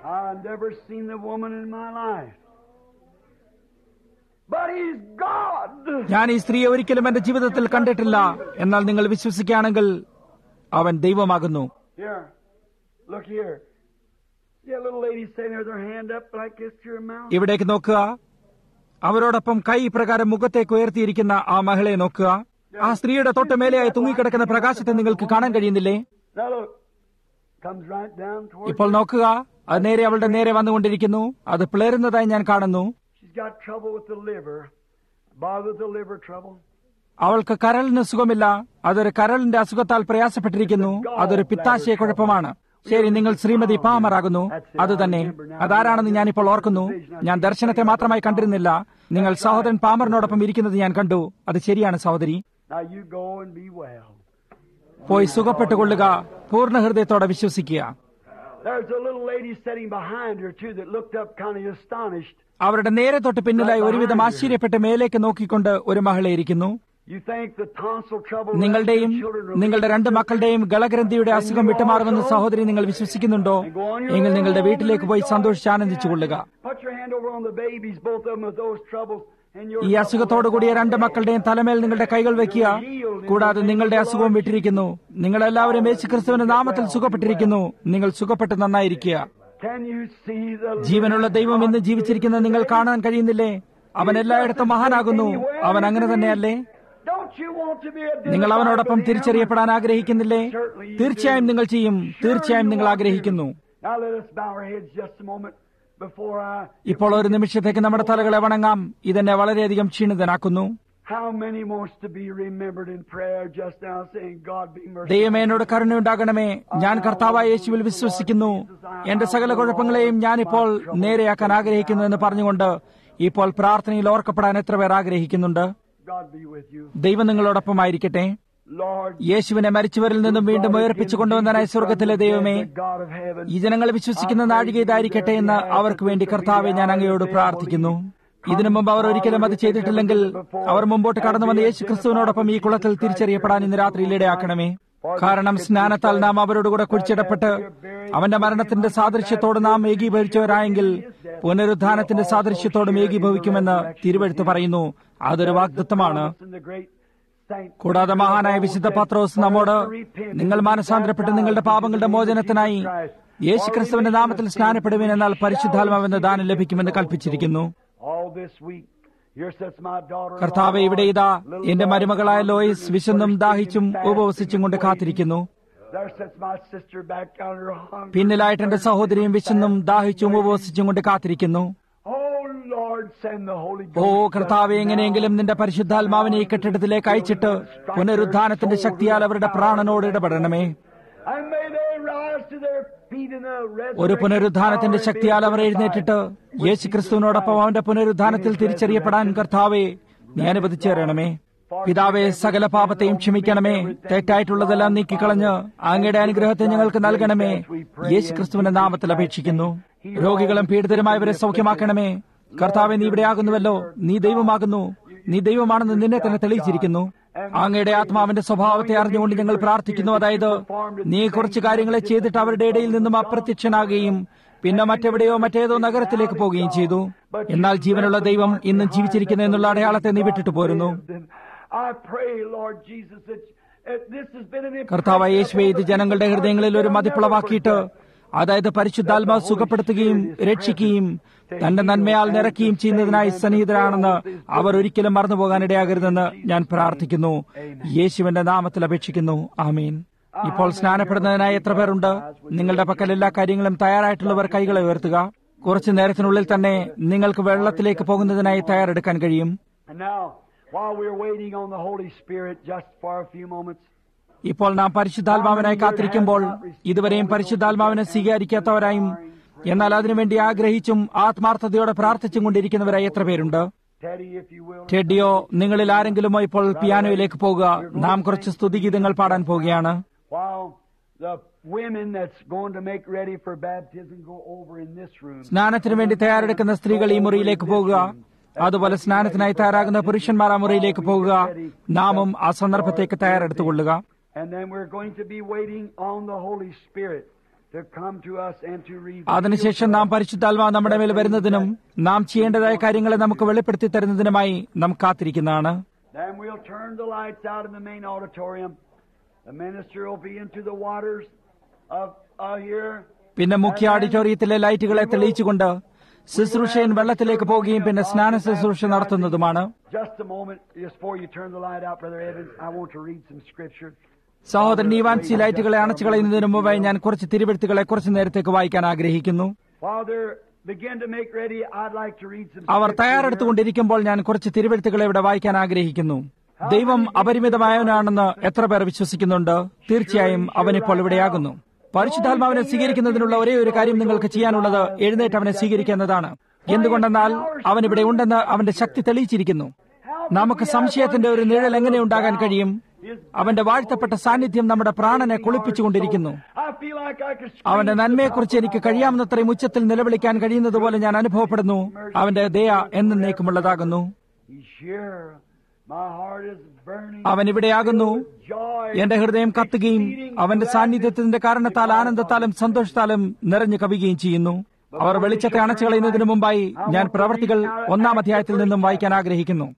ഞാൻ ഈ സ്ത്രീയെ ഒരിക്കലും എന്റെ ജീവിതത്തിൽ കണ്ടിട്ടില്ല. എന്നാൽ നിങ്ങൾ വിശ്വസിക്കുകയാണെങ്കിൽ അവൻ ദൈവമാകുന്നു. ഇവിടേക്ക് നോക്കുക. അവരോടൊപ്പം കൈ പ്രകാരം മുഖത്തേക്ക് ഉയർത്തിയിരിക്കുന്ന ആ മഹിളയെ നോക്കുക. ആ സ്ത്രീയുടെ തൊട്ട് മേലെയായി തൂങ്ങിക്കിടക്കുന്ന പ്രകാശത്തെ നിങ്ങൾക്ക് കാണാൻ കഴിയുന്നില്ലേ? ഇപ്പോൾ നോക്കുക, അത് നേരെ അവളുടെ നേരെ വന്നുകൊണ്ടിരിക്കുന്നു. അത് പിളരുന്നതായി ഞാൻ കാണുന്നു. അവൾക്ക് കരളിന് സുഖമില്ല. അതൊരു കരളിന്റെ അസുഖത്താൽ പ്രയാസപ്പെട്ടിരിക്കുന്നു. അതൊരു പിത്താശയ കുഴപ്പമാണ്. ശരി, നിങ്ങൾ ശ്രീമതി പാമർ ആകുന്നു. അത് തന്നെ. അതാരാണെന്ന് ഞാനിപ്പോൾ ഓർക്കുന്നു. ഞാൻ ദർശനത്തെ മാത്രമായി കണ്ടിരുന്നില്ല. നിങ്ങൾ സഹോദരൻ പാമറിനോടൊപ്പം ഇരിക്കുന്നത് ഞാൻ കണ്ടു. അത് ശരിയാണ് സഹോദരി. പോയി സുഖപ്പെട്ടുകൊള്ളുക. പൂർണ്ണ ഹൃദയത്തോടെ വിശ്വസിക്കുക. അവരുടെ നേരെ തൊട്ട് പിന്നിലായി ഒരുവിധം ആശ്ചര്യപ്പെട്ട് മേലേക്ക് നോക്കിക്കൊണ്ട് ഒരു മഹിള ഇരിക്കുന്നു. നിങ്ങളുടെയും നിങ്ങളുടെ 2 മക്കളുടെയും ഗളഗ്രന്ഥിയുടെ അസുഖം വിട്ടുമാറുമെന്ന് സഹോദരി നിങ്ങൾ വിശ്വസിക്കുന്നുണ്ടോ? എങ്കിൽ നിങ്ങളുടെ വീട്ടിലേക്ക് പോയി സന്തോഷിച്ച് ആനന്ദിച്ചുകൊള്ളുക. ഈ അസുഖത്തോടുകൂടിയ 2 മക്കളുടെയും തലമേൽ നിങ്ങളുടെ കൈകൾ വയ്ക്കുക. കൂടാതെ നിങ്ങളുടെ അസുഖവും വിട്ടിരിക്കുന്നു. നിങ്ങളെല്ലാവരും യേശുക്രിസ്തുവിന്റെ നാമത്തിൽ സുഖപ്പെട്ടിരിക്കുന്നു. നിങ്ങൾ സുഖപ്പെട്ട് നന്നായിരിക്കുക. ജീവനുള്ള ദൈവം ഇന്ന് ജീവിച്ചിരിക്കുന്നത് നിങ്ങൾ കാണാൻ കഴിയുന്നില്ലേ? അവൻ എല്ലായിടത്തും മഹാനാകുന്നു. അവൻ അങ്ങനെ തന്നെയല്ലേ? നിങ്ങൾ അവനോടൊപ്പം തിരിച്ചറിയപ്പെടാൻ ആഗ്രഹിക്കുന്നില്ലേ? തീർച്ചയായും നിങ്ങൾ ചെയ്യും. തീർച്ചയായും നിങ്ങൾ ആഗ്രഹിക്കുന്നു. ഇപ്പോൾ ഒരു നിമിഷത്തേക്ക് നമ്മുടെ തലകളെ വണങ്ങാം. ഇതെന്നെ വളരെയധികം ക്ഷീണിതനാക്കുന്നു. ദൈവമേ, എന്നോട് കരുണയുണ്ടാകണമേ. ഞാൻ കർത്താവായ യേശുവിൽ വിശ്വസിക്കുന്നു. എന്റെ സകല കുഴപ്പങ്ങളെയും ഞാനിപ്പോൾ നേരെയാക്കാൻ ആഗ്രഹിക്കുന്നു എന്ന് പറഞ്ഞുകൊണ്ട് ഇപ്പോൾ പ്രാർത്ഥനയിൽ ഓർക്കപ്പെടാൻ എത്ര പേർ ആഗ്രഹിക്കുന്നുണ്ട്? ദൈവം നിങ്ങളോടൊപ്പമായിരിക്കട്ടെ. യേശുവിനെ മരിച്ചവരിൽ നിന്നും വീണ്ടും ഉയർപ്പിച്ചു കൊണ്ടുവന്നനായ സ്വർഗത്തിലെ ദൈവമേ, ഈ ജനങ്ങൾ വിശ്വസിക്കുന്ന നാഴിക ഇതായിരിക്കട്ടെ എന്ന് അവർക്ക് വേണ്ടി കർത്താവെ ഞാൻ അങ്ങയോട് പ്രാർത്ഥിക്കുന്നു. ഇതിനു മുമ്പ് അവർ ഒരിക്കലും അത് ചെയ്തിട്ടില്ലെങ്കിൽ അവർ മുമ്പോട്ട് കടന്നു വന്ന യേശു ക്രിസ്തുവിനോടൊപ്പം ഈ കുളത്തിൽ തിരിച്ചറിയപ്പെടാൻ ഇന്ന് രാത്രിയിൽ ഇടയാക്കണമേ. കാരണം സ്നാനത്താൽ നാം അവരോടുകൂടെ കുഴിച്ചിടപ്പെട്ട് അവന്റെ മരണത്തിന്റെ സാദൃശ്യത്തോട് നാം ഏകീഭവിച്ചവരായെങ്കിൽ പുനരുദ്ധാനത്തിന്റെ സാദൃശ്യത്തോടും ഏകീഭവിക്കുമെന്ന് തിരുവെഴുത്ത് പറയുന്നു. അതൊരു വാഗ്ദത്തമാണ്. കൂടാതെ മഹാനായ വിശുദ്ധ പത്രോസ് നമ്മോട് നിങ്ങൾ മാനസാന്തരപ്പെട്ട് നിങ്ങളുടെ പാപങ്ങളുടെ മോചനത്തിനായി യേശുക്രിസ്തുവിന്റെ നാമത്തിൽ സ്നാനപ്പെടുവിൻ, എന്നാൽ പരിശുദ്ധാത്മാവെന്ന ദാനം ലഭിക്കുമെന്ന് കൽപ്പിച്ചിരിക്കുന്നു. കർത്താവെ, ഇവിടെ ഇതാ എന്റെ മരുമകളായ ലോയിസ് വിശന്നും ദാഹിച്ചും ഉപവസിച്ചും കൊണ്ട് കാത്തിരിക്കുന്നു. പിന്നിലായിട്ട് എന്റെ സഹോദരിയും വിശന്നും ദാഹിച്ചും ഉപവസിച്ചും കൊണ്ട് കാത്തിരിക്കുന്നു. ഓ കർത്താവെ, എങ്ങനെയെങ്കിലും നിന്റെ പരിശുദ്ധാത്മാവിനെ ഈ കെട്ടിടത്തിലേക്ക് അയച്ചിട്ട് പുനരുദ്ധാനത്തിന്റെ ശക്തിയാൽ അവരുടെ പ്രാണനോട് ഇടപെടണമേ. ഒരു പുനരുദ്ധാനത്തിന്റെ ശക്തിയാൽ അവർ എഴുന്നേറ്റിട്ട് യേശുക്രിസ്തുവിനോടൊപ്പം അവന്റെ പുനരുദ്ധാനത്തിൽ തിരിച്ചറിയപ്പെടാൻ കർത്താവെ നീ അനുവദിച്ചു തരണമേ. പിതാവെ, സകല പാപത്തെയും ക്ഷമിക്കണമേ. തെറ്റായിട്ടുള്ളതെല്ലാം നീക്കിക്കളഞ്ഞ് അങ്ങയുടെ അനുഗ്രഹത്തെ ഞങ്ങൾക്ക് നൽകണമേ. യേശുക്രിസ്തുവിന്റെ നാമത്തിൽ അപേക്ഷിക്കുന്നു. രോഗികളും പീഡിതരുമായവരെ സൗഖ്യമാക്കണമേ. കർത്താവെ, നീ ഇവിടെയാകുന്നുവല്ലോ. നീ ദൈവമാകുന്നു. നീ ദൈവമാണെന്ന് നിന്നെ തന്നെ തെളിയിച്ചിരിക്കുന്നു. അങ്ങയുടെ ആത്മാവിന്റെ സ്വഭാവത്തെ അറിഞ്ഞുകൊണ്ട് ഞങ്ങൾ പ്രാർത്ഥിക്കുന്നു. അതായത് നീ കുറച്ച് കാര്യങ്ങളെ ചെയ്തിട്ട് അവരുടെ ഇടയിൽ നിന്നും അപ്രത്യക്ഷനാകുകയും പിന്നെ മറ്റെവിടെയോ മറ്റേതോ നഗരത്തിലേക്ക് പോവുകയും ചെയ്തു. എന്നാൽ ജീവനുള്ള ദൈവം ഇന്നും ജീവിച്ചിരിക്കുന്നു എന്നുള്ള അടയാളത്തെ നീ വിട്ടിട്ട് പോരുന്നു. കർത്താവായ യേശുവേ, ഇത് ജനങ്ങളുടെ ഹൃദയങ്ങളിൽ ഒരു മതിപ്പുളവാക്കിയിട്ട്, അതായത് പരിശുദ്ധാത്മാവ് സുഖപ്പെടുത്തുകയും രക്ഷിക്കുകയും തന്റെ നന്മയാൽ നിറയ്ക്കുകയും ചെയ്യുന്നതിനായി സന്നിഹിതരാണെന്ന് അവർ ഒരിക്കലും മറന്നുപോകാനിടയാകരുതെന്ന് ഞാൻ പ്രാർത്ഥിക്കുന്നു. യേശുവിന്റെ നാമത്തിൽ അപേക്ഷിക്കുന്നു. ആമീൻ. ഇപ്പോൾ സ്നാനപ്പെടുന്നതിനായി എത്ര പേരുണ്ട്? നിങ്ങളുടെ പക്കൽ എല്ലാ കാര്യങ്ങളും തയ്യാറായിട്ടുള്ളവർ കൈകളെ ഉയർത്തുക. കുറച്ചു നേരത്തിനുള്ളിൽ തന്നെ നിങ്ങൾക്ക് വെള്ളത്തിലേക്ക് പോകുന്നതിനായി തയ്യാറെടുക്കാൻ കഴിയും. ഇപ്പോൾ നാം പരിശുദ്ധാത്മാവിനായി കാത്തിരിക്കുമ്പോൾ ഇതുവരെയും പരിശുദ്ധാത്മാവിനെ സ്വീകരിക്കാത്തവരായും എന്നാൽ അതിനുവേണ്ടി ആഗ്രഹിച്ചും ആത്മാർത്ഥതയോടെ പ്രാർത്ഥിച്ചും കൊണ്ടിരിക്കുന്നവരായി എത്ര പേരുണ്ട്? ടെഡിയോ, നിങ്ങളിൽ ആരെങ്കിലുമോ ഇപ്പോൾ പിയാനോയിലേക്ക് പോകുക. നാം കുറച്ച് സ്തുതിഗീതങ്ങൾ പാടാൻ പോവുകയാണ്. സ്നാനത്തിനു വേണ്ടി തയ്യാറെടുക്കുന്ന സ്ത്രീകൾ ഈ മുറിയിലേക്ക് പോകുക. അതുപോലെ സ്നാനത്തിനായി തയ്യാറാകുന്ന പുരുഷന്മാർ ആ മുറിയിലേക്ക് പോകുക. നാമും ആ സന്ദർഭത്തേക്ക് തയ്യാറെടുത്തുകൊള്ളുക. അതിനുശേഷം നാം പരിശുദ്ധാത്മാവ് നമ്മുടെ മേൽ വരുന്നതിനും നാം ചെയ്യേണ്ടതായ കാര്യങ്ങളെ നമുക്ക് വെളിപ്പെടുത്തി തരുന്നതിനുമായി നാം കാത്തിരിക്കുന്നതാണ്. പിന്നെ മുഖ്യ ഓഡിറ്റോറിയത്തിലെ ലൈറ്റുകളെ തെളിയിച്ചുകൊണ്ട് ശുശ്രൂഷയൻ വെള്ളത്തിലേക്ക് പോവുകയും പിന്നെ സ്നാന ശുശ്രൂഷ നടത്തുന്നതുമാണ്. Just a moment, just before you turn the light out, Brother Evans, I want to read some scripture. സഹോദരൻ ഈവാൻസി ലൈറ്റുകളെ അണച്ചു കളയുന്നതിന് മുമ്പായി ഞാൻ കുറച്ച് തിരുവെഴുത്തുകളെ കുറച്ചു നേരത്തേക്ക് വായിക്കാൻ ആഗ്രഹിക്കുന്നു. അവർ തയ്യാറെടുത്തുകൊണ്ടിരിക്കുമ്പോൾ ഞാൻ കുറച്ച് തിരുവെഴുത്തുകളെ ഇവിടെ വായിക്കാൻ ആഗ്രഹിക്കുന്നു. ദൈവം അപരിമിതമായവനാണെന്ന് എത്ര പേർ വിശ്വസിക്കുന്നുണ്ട്? തീർച്ചയായും അവനിപ്പോൾ ഇവിടെയാകുന്നു. പരിശുദ്ധാത്മാവിനെ സ്വീകരിക്കുന്നതിനുള്ള ഒരേ ഒരു കാര്യം നിങ്ങൾക്ക് ചെയ്യാനുള്ളത് എഴുന്നേറ്റ് അവനെ സ്വീകരിക്കുന്നതാണ്. എന്തുകൊണ്ടെന്നാൽ അവൻ ഇവിടെ ഉണ്ടെന്ന് അവന്റെ ശക്തി തെളിയിച്ചിരിക്കുന്നു. നമുക്ക് സംശയത്തിന്റെ ഒരു നിഴൽ എങ്ങനെ ഉണ്ടാകാൻ കഴിയും? അവന്റെ വാഴ്ത്തപ്പെട്ട സാന്നിധ്യം നമ്മുടെ പ്രാണനെ കുളിപ്പിച്ചുകൊണ്ടിരിക്കുന്നു. അവന്റെ നന്മയെക്കുറിച്ച് എനിക്ക് കഴിയാവുന്നത്രയും ഉച്ചത്തിൽ നിലവിളിക്കാൻ കഴിയുന്നത് പോലെ ഞാൻ അനുഭവപ്പെടുന്നു. അവന്റെ ദയ എന്നേക്കുമുള്ളതാകുന്നു. അവൻ ഇവിടെയാകുന്നു. എന്റെ ഹൃദയം കത്തുകയും അവന്റെ സാന്നിധ്യത്തിന്റെ കാരണത്താൽ ആനന്ദത്താലും സന്തോഷത്താലും നിറഞ്ഞു കവിയുകയും ചെയ്യുന്നു. അവർ വെളിച്ചത്തെ അണച്ചു കളയുന്നതിനു മുമ്പായി ഞാൻ പ്രവർത്തികൾ 1-ാം അധ്യായത്തിൽ നിന്നും വായിക്കാൻ ആഗ്രഹിക്കുന്നു.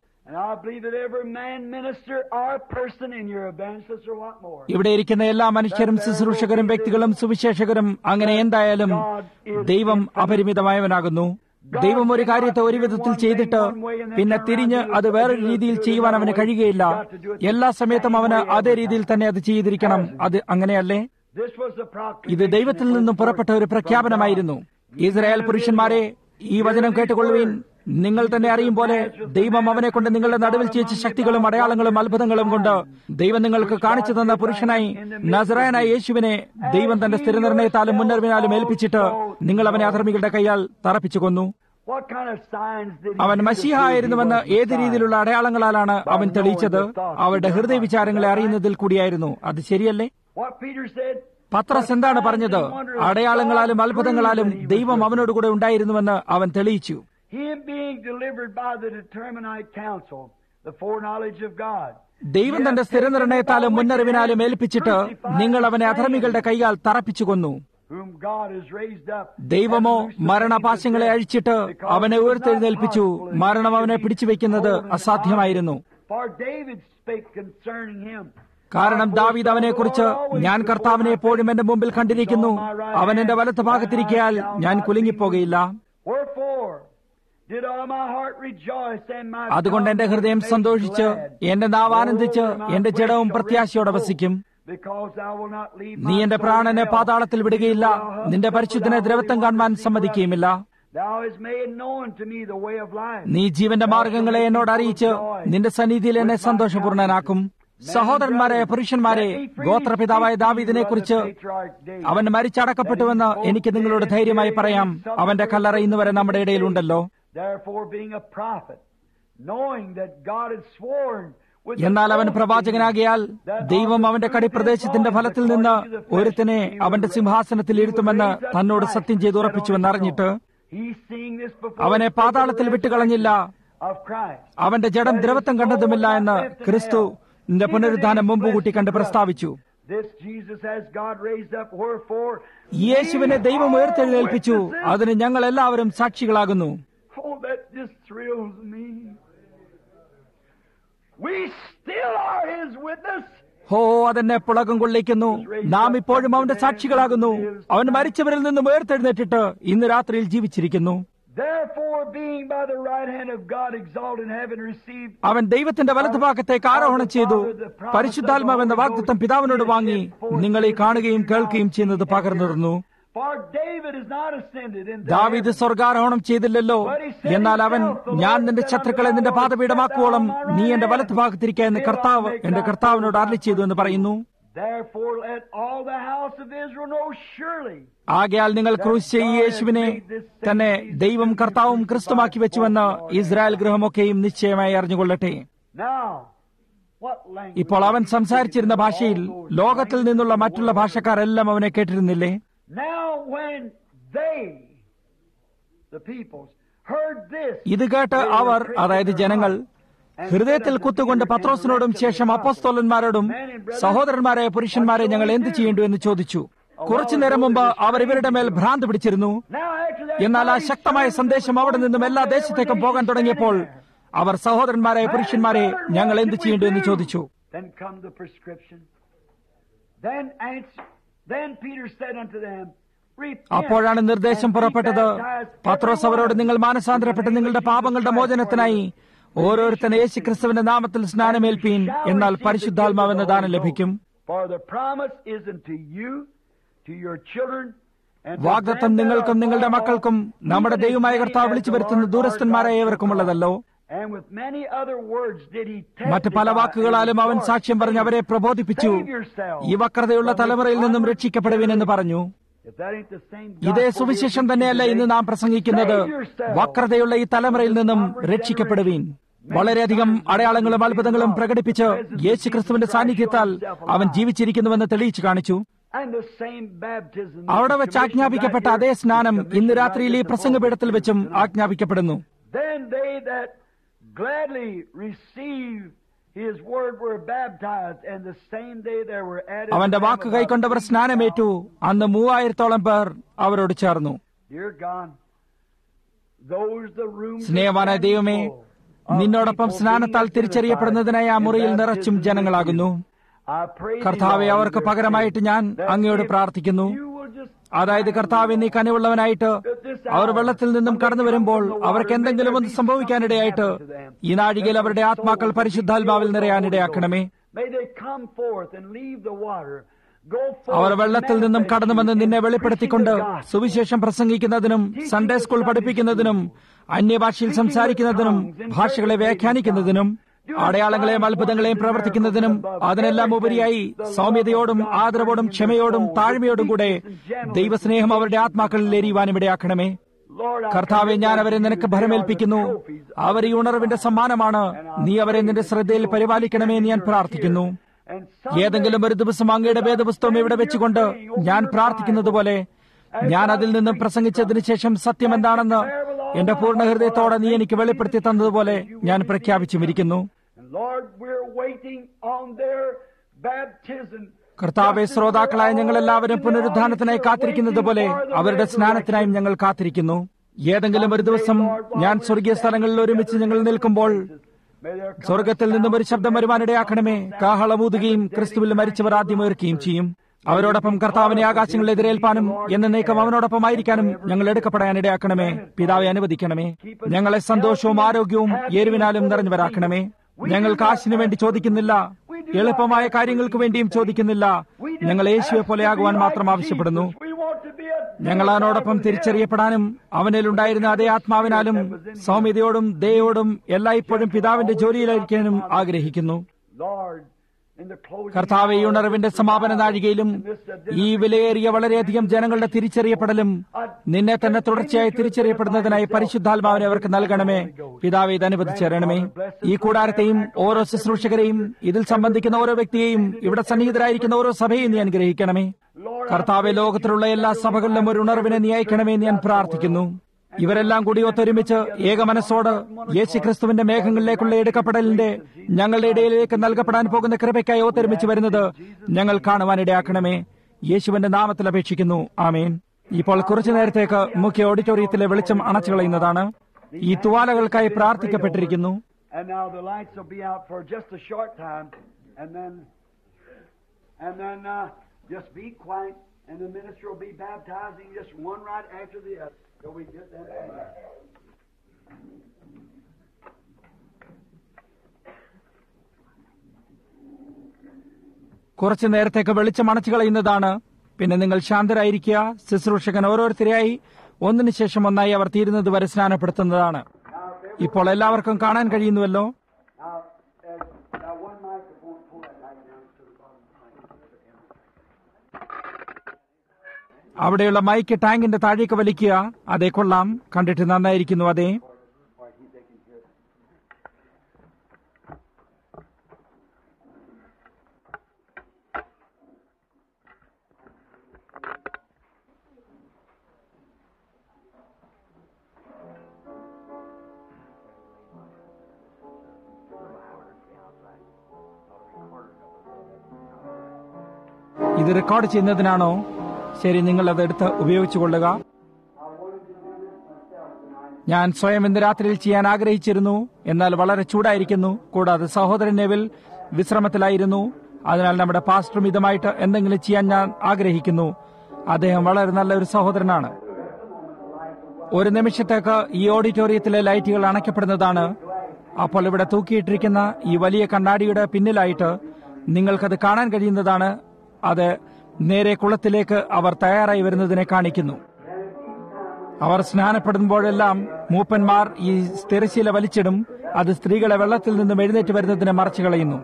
ഇവിടെ ഇരിക്കുന്ന എല്ലാ മനുഷ്യരും ശുശ്രൂഷകരും വ്യക്തികളും സുവിശേഷകരും അങ്ങനെ എന്തായാലും ദൈവം അപരിമിതമായവനാകുന്നു. ദൈവം ഒരു കാര്യത്തെ ഒരു വിധത്തിൽ ചെയ്തിട്ട് പിന്നെ തിരിഞ്ഞ് അത് വേറൊരു രീതിയിൽ ചെയ്യുവാൻ അവന് കഴിയുകയില്ല. എല്ലാ സമയത്തും അവന് അതേ രീതിയിൽ തന്നെ അത് ചെയ്തിരിക്കണം. അത് അങ്ങനെയല്ലേ? ഇത് ദൈവത്തിൽ നിന്നും പുറപ്പെട്ട ഒരു പ്രഖ്യാപനമായിരുന്നു. ഇസ്രായേൽ പുരുഷന്മാരെ, ഈ വചനം കേട്ടുകൊള്ളുവീൻ. നിങ്ങൾ തന്നെ അറിയും പോലെ ദൈവം അവനെ കൊണ്ട് നിങ്ങളുടെ നടുവിൽ ചെയ്യിച്ച ശക്തികളും അടയാളങ്ങളും അത്ഭുതങ്ങളും കൊണ്ട് ദൈവം നിങ്ങൾക്ക് കാണിച്ചു തന്ന പുരുഷനായി നസറായനായ യേശുവിനെ ദൈവം തന്റെ സ്ഥിരനിർണയത്താലും മുന്നറിവിനാലും ഏൽപ്പിച്ചിട്ട് നിങ്ങൾ അവനെ അധർമ്മികളുടെ കൈയാൽ തറപ്പിച്ചു കൊന്നു. അവൻ മശീഹ ആയിരുന്നുവെന്ന് ഏത് രീതിയിലുള്ള അടയാളങ്ങളാലാണ് അവൻ തെളിയിച്ചത്? അവരുടെ ഹൃദയവിചാരങ്ങളെ അറിയുന്നതിൽ കൂടിയായിരുന്നു. അത് ശരിയല്ലേ? പത്രസ് എന്താണ് പറഞ്ഞത്? അടയാളങ്ങളാലും അത്ഭുതങ്ങളാലും ദൈവം അവനോട് കൂടെ ഉണ്ടായിരുന്നുവെന്ന് അവൻ തെളിയിച്ചു. ദൈവം തന്റെ സ്ഥിരനിർണയത്താലും മുന്നറിവിനാലും ഏൽപ്പിച്ചിട്ട് നിങ്ങൾ അവനെ അധർമ്മികളുടെ കൈയാൽ തറപ്പിച്ചു കൊന്നു. ദൈവമോ മരണപാശങ്ങളെ അഴിച്ചിട്ട് അവനെ ഉയർത്തെഴുന്നേൽപ്പിച്ചു. മരണം അവനെ പിടിച്ചുവെക്കുന്നത് അസാധ്യമായിരുന്നു. കാരണം ദാവീദ് അവനെക്കുറിച്ച്, ഞാൻ കർത്താവിനെ എപ്പോഴും എന്റെ മുമ്പിൽ കണ്ടിരിക്കുന്നു, അവൻ എന്റെ വലത്ത് ഭാഗത്തിരിക്കയാൽ ഞാൻ കുലുങ്ങിപ്പോകയില്ല. അതുകൊണ്ട് എന്റെ ഹൃദയം സന്തോഷിച്ച് എന്റെ നാവ് ആനന്ദിച്ച് എന്റെ ജഡവും പ്രത്യാശയോടെ വസിക്കും. നീ എന്റെ പ്രാണനെ പാതാളത്തിൽ വിടുകയില്ല, നിന്റെ പരിശുദ്ധനെ ദ്രവത്വം കാണുവാൻ സമ്മതിക്കുകയുമില്ല. നീ ജീവന്റെ മാർഗങ്ങളെ എന്നോട് അറിയിച്ച് നിന്റെ സന്നിധിയിൽ എന്നെ സന്തോഷപൂർണനാക്കും. സഹോദരന്മാരെ, പുരുഷന്മാരെ, ഗോത്രപിതാവായ ദാവീദിനെ കുറിച്ച് അവൻ മരിച്ചടക്കപ്പെട്ടുവെന്ന് എനിക്ക് നിങ്ങളോട് ധൈര്യമായി പറയാം. അവന്റെ കല്ലറ ഇന്നുവരെ നമ്മുടെ ഇടയിലുണ്ടല്ലോ. എന്നാൽ അവൻ പ്രവാചകനാകിയാൽ ദൈവം അവന്റെ കടിപ്രദേശത്തിന്റെ ഫലത്തിൽ നിന്ന് ഒരുത്തനെ അവന്റെ സിംഹാസനത്തിൽ ഇരുത്തുമെന്ന് തന്നോട് സത്യം ചെയ്ത് ഉറപ്പിച്ചുവെന്നറിഞ്ഞിട്ട് അവനെ പാതാളത്തിൽ വിട്ടുകളഞ്ഞില്ല. അവന്റെ ജഡം ദ്രവത്വം കണ്ടതുമില്ല എന്ന് ക്രിസ്തു പുനരുദ്ധാനം മുമ്പുകൂട്ടി കണ്ട് പ്രസ്താവിച്ചു. യേശുവിനെ ദൈവം ഉയർത്തെഴുന്നേൽപ്പിച്ചു. അതിന് ഞങ്ങൾ എല്ലാവരും സാക്ഷികളാകുന്നു. അതെന്നെ പുളകം കൊള്ളിക്കുന്നു. നാം ഇപ്പോഴും അവന്റെ സാക്ഷികളാകുന്നു. അവൻ മരിച്ചവരിൽ നിന്നും ഉയർത്തെഴുന്നേറ്റിട്ട് ഇന്ന് രാത്രിയിൽ ജീവിച്ചിരിക്കുന്നു. അവൻ ദൈവത്തിന്റെ വലതുഭാഗത്തേക്ക് ആരോഹണം ചെയ്തു. പരിശുദ്ധാത്മാവെന്ന വാഗ്ദത്തം പിതാവിനോട് വാങ്ങി നിങ്ങൾ ഈ കാണുകയും കേൾക്കുകയും ചെയ്യുന്നത് പകർന്നിരുന്നു. ദാവീദ് സ്വർഗാരോഹണം ചെയ്തില്ലല്ലോ. എന്നാൽ അവൻ, ഞാൻ നിന്റെ ശത്രുക്കളെ നിന്റെ പാദപീഠമാക്കുവോളം നീ എന്റെ വലത്തുഭാഗത്തിരിക്കുക എന്ന് കർത്താവ് എന്റെ കർത്താവിനോട് അരുളി ചെയ്തു എന്ന് പറയുന്നു. ആകയാൽ നിങ്ങൾ ക്രൂശിച്ച ഈ യേശുവിനെ തന്നെ ദൈവം കർത്താവും ക്രിസ്തുമാക്കി വെച്ചുവെന്ന് ഇസ്രായേൽ ഗൃഹമൊക്കെയും നിശ്ചയമായി അറിഞ്ഞുകൊള്ളട്ടെ. ഇപ്പോൾ അവൻ സംസാരിച്ചിരുന്ന ഭാഷയിൽ ലോകത്തിൽ നിന്നുള്ള മറ്റുള്ള ഭാഷക്കാരെല്ലാം അവനെ കേട്ടിരുന്നില്ലേ? ഇത് കേട്ട് അവർ, അതായത് ജനങ്ങൾ, ഹൃദയത്തിൽ കുത്തുകൊണ്ട് പത്രോസിനോടും ശേഷം അപ്പോസ്തലന്മാരോടും, സഹോദരന്മാരെ, പുരുഷന്മാരെ, ഞങ്ങൾ എന്ത് ചെയ്യേണ്ടു എന്ന് ചോദിച്ചു. കുറച്ചു നേരം മുമ്പ് അവർ ഇവരുടെ മേൽ ഭ്രാന്ത് പിടിച്ചിരുന്നു. എന്നാൽ ആ ശക്തമായ സന്ദേശം അവിടെ നിന്നും എല്ലാ ദേശത്തേക്കും പോകാൻ തുടങ്ങിയപ്പോൾ അവർ, സഹോദരന്മാരെ, പുരുഷന്മാരെ, ഞങ്ങൾ എന്ത് ചെയ്യേണ്ടു എന്ന് ചോദിച്ചു. Then Peter said unto them, അപ്പോഴാണ് നിർദ്ദേശം പുറപ്പെട്ടത്. പത്രോസ് അവരോട്, നിങ്ങൾ മാനസാന്തരപ്പെട്ട് നിങ്ങളുടെ പാപങ്ങളുടെ മോചനത്തിനായി ഓരോരുത്തരും യേശുക്രിസ്തുവിന്റെ നാമത്തിൽ സ്നാനമേൽപ്പീൻ, എന്നാൽ പരിശുദ്ധാത്മാവെന്ന ദാനം ലഭിക്കും. വാഗ്ദത്തം നിങ്ങൾക്കും നിങ്ങളുടെ മക്കൾക്കും നമ്മുടെ ദൈവമായ കർത്താവ് വിളിച്ചു വരുത്തുന്ന ദൂരസ്ഥന്മാരായ ഏവർക്കുമുള്ളതല്ലോ. മറ്റ് പല വാക്കുകളാലും അവൻ സാക്ഷ്യം പറഞ്ഞ് അവരെ പ്രബോധിപ്പിച്ചു, ഈ വക്രതയുള്ള തലമുറയിൽ നിന്നും രക്ഷിക്കപ്പെടുവിനെന്ന് പറഞ്ഞു. ഇതേ സുവിശേഷം തന്നെയല്ല ഇന്ന് നാം പ്രസംഗിക്കുന്നത്. വക്രതയുള്ള ഈ തലമുറയിൽ നിന്നും രക്ഷിക്കപ്പെടുവീൻ. വളരെയധികം അടയാളങ്ങളും അത്ഭുതങ്ങളും പ്രകടിപ്പിച്ച് യേശുക്രിസ്തുവിന്റെ സാന്നിധ്യത്താൽ അവൻ ജീവിച്ചിരിക്കുന്നുവെന്ന് തെളിയിച്ചു കാണിച്ചു. അവിടെ വെച്ച് ആജ്ഞാപിക്കപ്പെട്ട അതേ സ്നാനം ഇന്ന് രാത്രിയിൽ ഈ പ്രസംഗപീഠത്തിൽ വെച്ചും ആജ്ഞാപിക്കപ്പെടുന്നു. അവന്റെ വാക്ക് കൈക്കൊണ്ടവർ സ്നാനമേറ്റു. അന്ന് 3000-ഓളം പേർ അവരോട് ചേർന്നു. സ്നേഹവാനായ ദൈവമേ, നിന്നോടൊപ്പം സ്നാനത്താൽ തിരിച്ചറിയപ്പെടുന്നതിനായി ആ മുറിയിൽ നിറച്ചും ജനങ്ങളാകുന്നു. കർത്താവെ, അവർക്ക് പകരമായിട്ട് ഞാൻ അങ്ങയോട് പ്രാർത്ഥിക്കുന്നു. അതായത് കർത്താവെ, നീ കനിവുള്ളവനായിട്ട് അവർ വെള്ളത്തിൽ നിന്നും കടന്നു വരുമ്പോൾ അവർക്ക് എന്തെങ്കിലും ഒന്ന് സംഭവിക്കാനിടയായിട്ട് ഈ നാഴികയിൽ അവരുടെ ആത്മാക്കൾ പരിശുദ്ധാത്മാവിൽ നിറയാനിടയാക്കണമേ. അവർ വെള്ളത്തിൽ നിന്നും കടന്നുവന്ന് നിന്നെ വെളിപ്പെടുത്തിക്കൊണ്ട് സുവിശേഷം പ്രസംഗിക്കുന്നതിനും സൺഡേ സ്കൂൾ പഠിപ്പിക്കുന്നതിനും അന്യഭാഷയിൽ സംസാരിക്കുന്നതിനും ഭാഷകളെ വ്യാഖ്യാനിക്കുന്നതിനും അടയാളങ്ങളെയും അത്ഭുതങ്ങളെയും പ്രവർത്തിക്കുന്നതിനും അതിനെല്ലാം ഉപരിയായി സൗമ്യതയോടും ആദരവോടും ക്ഷമയോടും താഴ്മയോടും കൂടെ ദൈവസ്നേഹം അവരുടെ ആത്മാക്കളിൽ എരിയുവാനും ഇടയാക്കണമേ. കർത്താവെ, ഞാൻ അവരെ നിനക്ക് ഭരമേൽപ്പിക്കുന്നു. അവർ ഈ ഉണർവിന്റെ സമ്മാനമാണ്. നീ അവരെ നിന്റെ ശ്രദ്ധയിൽ പരിപാലിക്കണമേ എന്ന് ഞാൻ പ്രാർത്ഥിക്കുന്നു. ഏതെങ്കിലും ഒരു ദിവസം അങ്ങയുടെ വേദപുസ്തകം ഇവിടെ വെച്ചുകൊണ്ട് ഞാൻ പ്രാർത്ഥിക്കുന്നത് പോലെ ഞാൻ അതിൽ നിന്നും പ്രസംഗിച്ചതിന് ശേഷം സത്യം എന്താണെന്ന് എന്റെ പൂർണ്ണ ഹൃദയത്തോടെ നീ എനിക്ക് വെളിപ്പെടുത്തി തന്നതുപോലെ ഞാൻ പ്രഖ്യാപിച്ചുമിരിക്കുന്നു. കർത്താവെ, ശ്രോതാക്കളായ ഞങ്ങളെല്ലാവരും പുനരുദ്ധാനത്തിനായി കാത്തിരിക്കുന്നത് പോലെ അവരുടെ സ്നാനത്തിനായും ഞങ്ങൾ കാത്തിരിക്കുന്നു. ഏതെങ്കിലും ഒരു ദിവസം ഞാൻ സ്വർഗീയ സ്ഥലങ്ങളിൽ ഒരുമിച്ച് ഞങ്ങൾ നിൽക്കുമ്പോൾ സ്വർഗത്തിൽ നിന്നും ഒരു ശബ്ദം വരുവാനിടയാക്കണമേ. കാഹളമൂതുകയും ക്രിസ്തുവിൽ മരിച്ചവർ ആദ്യം ഉയർക്കുകയും ചെയ്യും. അവരോടൊപ്പം കർത്താവിനെ ആകാശങ്ങളിൽ എതിരേൽപ്പാനും എന്നേക്കും അവനോടൊപ്പം ആയിരിക്കാനും ഞങ്ങൾ എടുക്കപ്പെടാനിടയാക്കണമേ. പിതാവെ, അനുവദിക്കണമേ. ഞങ്ങളെ സന്തോഷവും ആരോഗ്യവും എരിവിനാലും നിറഞ്ഞവരാക്കണമേ. ഞങ്ങൾ കാശിനു വേണ്ടി ചോദിക്കുന്നില്ല, എളുപ്പമായ കാര്യങ്ങൾക്ക് വേണ്ടിയും ചോദിക്കുന്നില്ല. ഞങ്ങൾ യേശുവെ പോലെയാകുവാൻ മാത്രം ആവശ്യപ്പെടുന്നു. ഞങ്ങൾ അവനോടൊപ്പം തിരിച്ചറിയപ്പെടാനും അവനിലുണ്ടായിരുന്ന അതേ ആത്മാവിനാലും സൗമ്യതയോടും ദയോടും എല്ലായ്പ്പോഴും പിതാവിന്റെ ജോലിയിലായിരിക്കാനും ആഗ്രഹിക്കുന്നു. കർത്താവെ, ഈ ഉണർവിന്റെ സമാപന നാഴികയിലും ഈ വിലയേറിയ വളരെയധികം ജനങ്ങളുടെ തിരിച്ചറിയപ്പെടലും നിന്നെ തന്നെ തുടർച്ചയായി തിരിച്ചറിയപ്പെടുന്നതിനായി പരിശുദ്ധാത്മാവിനെ അവർക്ക് നൽകണമേ. പിതാവെ, ഇത് അനുവദിച്ചേരണമേ. ഈ കൂടാരത്തെയും ഓരോ ശുശ്രൂഷകരെയും ഇതിൽ സംബന്ധിക്കുന്ന ഓരോ വ്യക്തിയെയും ഇവിടെ സന്നിഹിതരായിരിക്കുന്ന ഓരോ സഭയെയും നീ അനുഗ്രഹിക്കണമേ. കർത്താവെ, ലോകത്തിലുള്ള എല്ലാ സഭകളിലും ഒരു ഉണർവിനെ നീ അയക്കണമേ എന്ന് ഞാൻ പ്രാർത്ഥിക്കുന്നു. ഇവരെല്ലാം കൂടി ഒത്തൊരുമിച്ച് ഏക മനസ്സോട് യേശുക്രിസ്തുവിന്റെ മേഘങ്ങളിലേക്കുള്ള എടുക്കപ്പെടലിന്റെ ഞങ്ങളുടെ ഇടയിലേക്ക് നൽകപ്പെടാൻ പോകുന്ന കൃപയ്ക്കായി ഒത്തൊരുമിച്ച് വരുന്നത് ഞങ്ങൾ കാണുവാനിടയാക്കണമേ. യേശുവിന്റെ നാമത്തിൽ അപേക്ഷിക്കുന്നു. ആമേൻ. ഇപ്പോൾ കുറച്ചു നേരത്തേക്ക് മുഖ്യ ഓഡിറ്റോറിയത്തിലെ വെളിച്ചം അണച്ചു കളയുന്നതാണ്. ഈ തുവാലകൾക്കായി പ്രാർത്ഥിക്കപ്പെട്ടിരിക്കുന്നു. Just be quiet, and the minister will be baptizing just one right after the other. So we get that. കുറച്ചു നേരത്തേക്ക് വെളിച്ചം അണച്ചു കളയുന്നതാണ്. പിന്നെ നിങ്ങൾ ശാന്തരായിരിക്കുക. ശുശ്രൂഷകൻ ഓരോരുത്തരെയായി ഒന്നിനു ശേഷം ഒന്നായി അവർ തീരുന്നത് വരെ സ്നാനപ്പെടുത്തുന്നതാണ്. ഇപ്പോൾ എല്ലാവർക്കും കാണാൻ കഴിയുന്നുവല്ലോ. അവിടെയുള്ള മൈക്ക് ടാങ്കിന്റെ താഴേക്ക് വലിക്കുക. അതേ, കൊള്ളാം. കണ്ടിട്ട് നന്നായിരിക്കുന്നു. അതെ, ഇത് റെക്കോർഡ് ചെയ്യുന്നതിനാണോ? ശരി, നിങ്ങൾ അതെടുത്ത് ഉപയോഗിച്ചുകൊള്ളുക. ഞാൻ സ്വയം ഇന്ന് രാത്രിയിൽ ചെയ്യാൻ ആഗ്രഹിച്ചിരുന്നു, എന്നാൽ വളരെ ചൂടായിരിക്കുന്നു. കൂടാതെ സഹോദരൻ നെവിൽ വിശ്രമത്തിലായിരുന്നു. അതിനാൽ നമ്മുടെ പാസ്റ്ററും ഇതുമായിട്ട് എന്തെങ്കിലും ചെയ്യാൻ ഞാൻ ആഗ്രഹിക്കുന്നു. അദ്ദേഹം വളരെ നല്ല ഒരു സഹോദരനാണ്. ഒരു നിമിഷത്തേക്ക് ഈ ഓഡിറ്റോറിയത്തിലെ ലൈറ്റുകൾ അണയ്ക്കപ്പെടുന്നതാണ്. അപ്പോൾ ഇവിടെ തൂക്കിയിട്ടിരിക്കുന്ന ഈ വലിയ കണ്ണാടിയുടെ പിന്നിലായിട്ട് നിങ്ങൾക്കത് കാണാൻ കഴിയുന്നതാണ്. അത് നേരെ കുളത്തിലേക്ക് അവർ തയ്യാറായി വരുന്നതിനെ കാണിക്കുന്നു. അവർ സ്നാനപ്പെടുമ്പോഴെല്ലാം മൂപ്പന്മാർ ഈ തിരശ്ശീല വലിച്ചിടും. അത് സ്ത്രീകളെ വെള്ളത്തിൽ നിന്നും എഴുന്നേറ്റ് വരുന്നതിനെ മറച്ചു കളയുന്നു.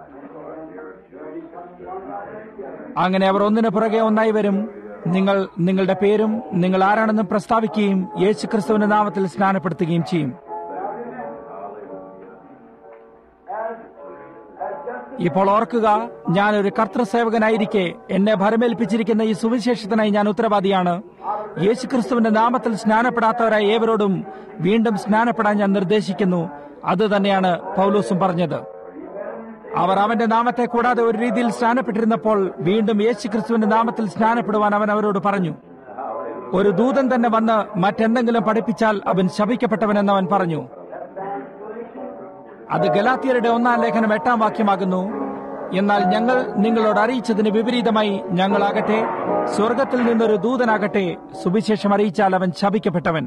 അങ്ങനെ അവർ ഒന്നിനു പുറകെ ഒന്നായി വരും. നിങ്ങൾ നിങ്ങളുടെ പേരും നിങ്ങൾ ആരാണെന്നും പ്രസ്താവിക്കുകയും യേശുക്രിസ്തുവിന്റെ നാമത്തിൽ സ്നാനപ്പെടുത്തുകയും ചെയ്യും. ഇപ്പോൾ ഓർക്കുക, ഞാനൊരു കർത്തൃസേവകനായിരിക്കെ എന്നെ ഭരമേൽപ്പിച്ചിരിക്കുന്ന ഈ സുവിശേഷത്തിനായി ഞാൻ ഉത്തരവാദിയാണ്. യേശുക്രിസ്തുവിന്റെ നാമത്തിൽ സ്നാനപ്പെടാത്തവരായ ഏവരോടും വീണ്ടും സ്നാനപ്പെടാൻ ഞാൻ നിർദ്ദേശിക്കുന്നു. അത് തന്നെയാണ് പൗലോസും പറഞ്ഞത്. അവർ അവന്റെ നാമത്തെ കൂടാതെ ഒരു രീതിയിൽ സ്നാനപ്പെട്ടിരുന്നപ്പോൾ വീണ്ടും യേശുക്രിസ്തുവിന്റെ നാമത്തിൽ സ്നാനപ്പെടുവാൻ അവൻ അവരോട് പറഞ്ഞു. ഒരു ദൂതൻ തന്നെ വന്ന് മറ്റെന്തെങ്കിലും പഠിപ്പിച്ചാൽ അവൻ ശപിക്കപ്പെട്ടവനെന്ന് അവൻ പറഞ്ഞു. അത് ഗലാത്യരുടെ 1-ാം ലേഖനം 8-ാം വാക്യമാകുന്നു. എന്നാൽ ഞങ്ങൾ നിങ്ങളോട് അറിയിച്ചതിന് വിപരീതമായി ഞങ്ങളാകട്ടെ, സ്വർഗത്തിൽ നിന്നൊരു ദൂതനാകട്ടെ, സുവിശേഷം അറിയിച്ചാൽ അവൻ ശപിക്കപ്പെട്ടവൻ.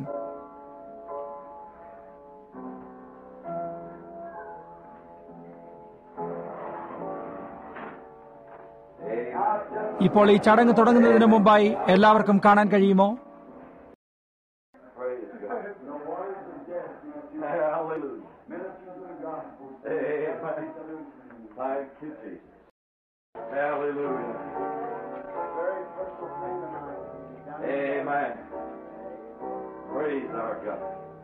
ഇപ്പോൾ ഈ ചടങ്ങ് തുടങ്ങുന്നതിന് മുമ്പായി എല്ലാവർക്കും കാണാൻ കഴിയുമോ? Amen. Praise our God.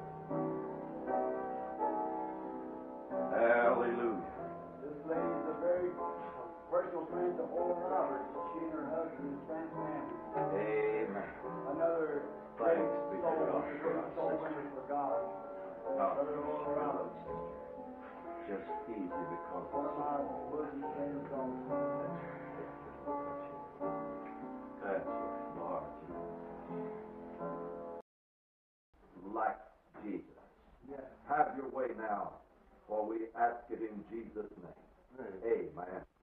Hallelujah. This lady is a very personal friend to Oral Roberts. She and her husband is fantastic. Amen. Another Thanks be to God. soul winner for God. Brother Oral Roberts. Just easy because One of my bosom friends also. that's Lord. Like Jesus. Yes. Have your way now, for we ask it in Jesus' name. Amen.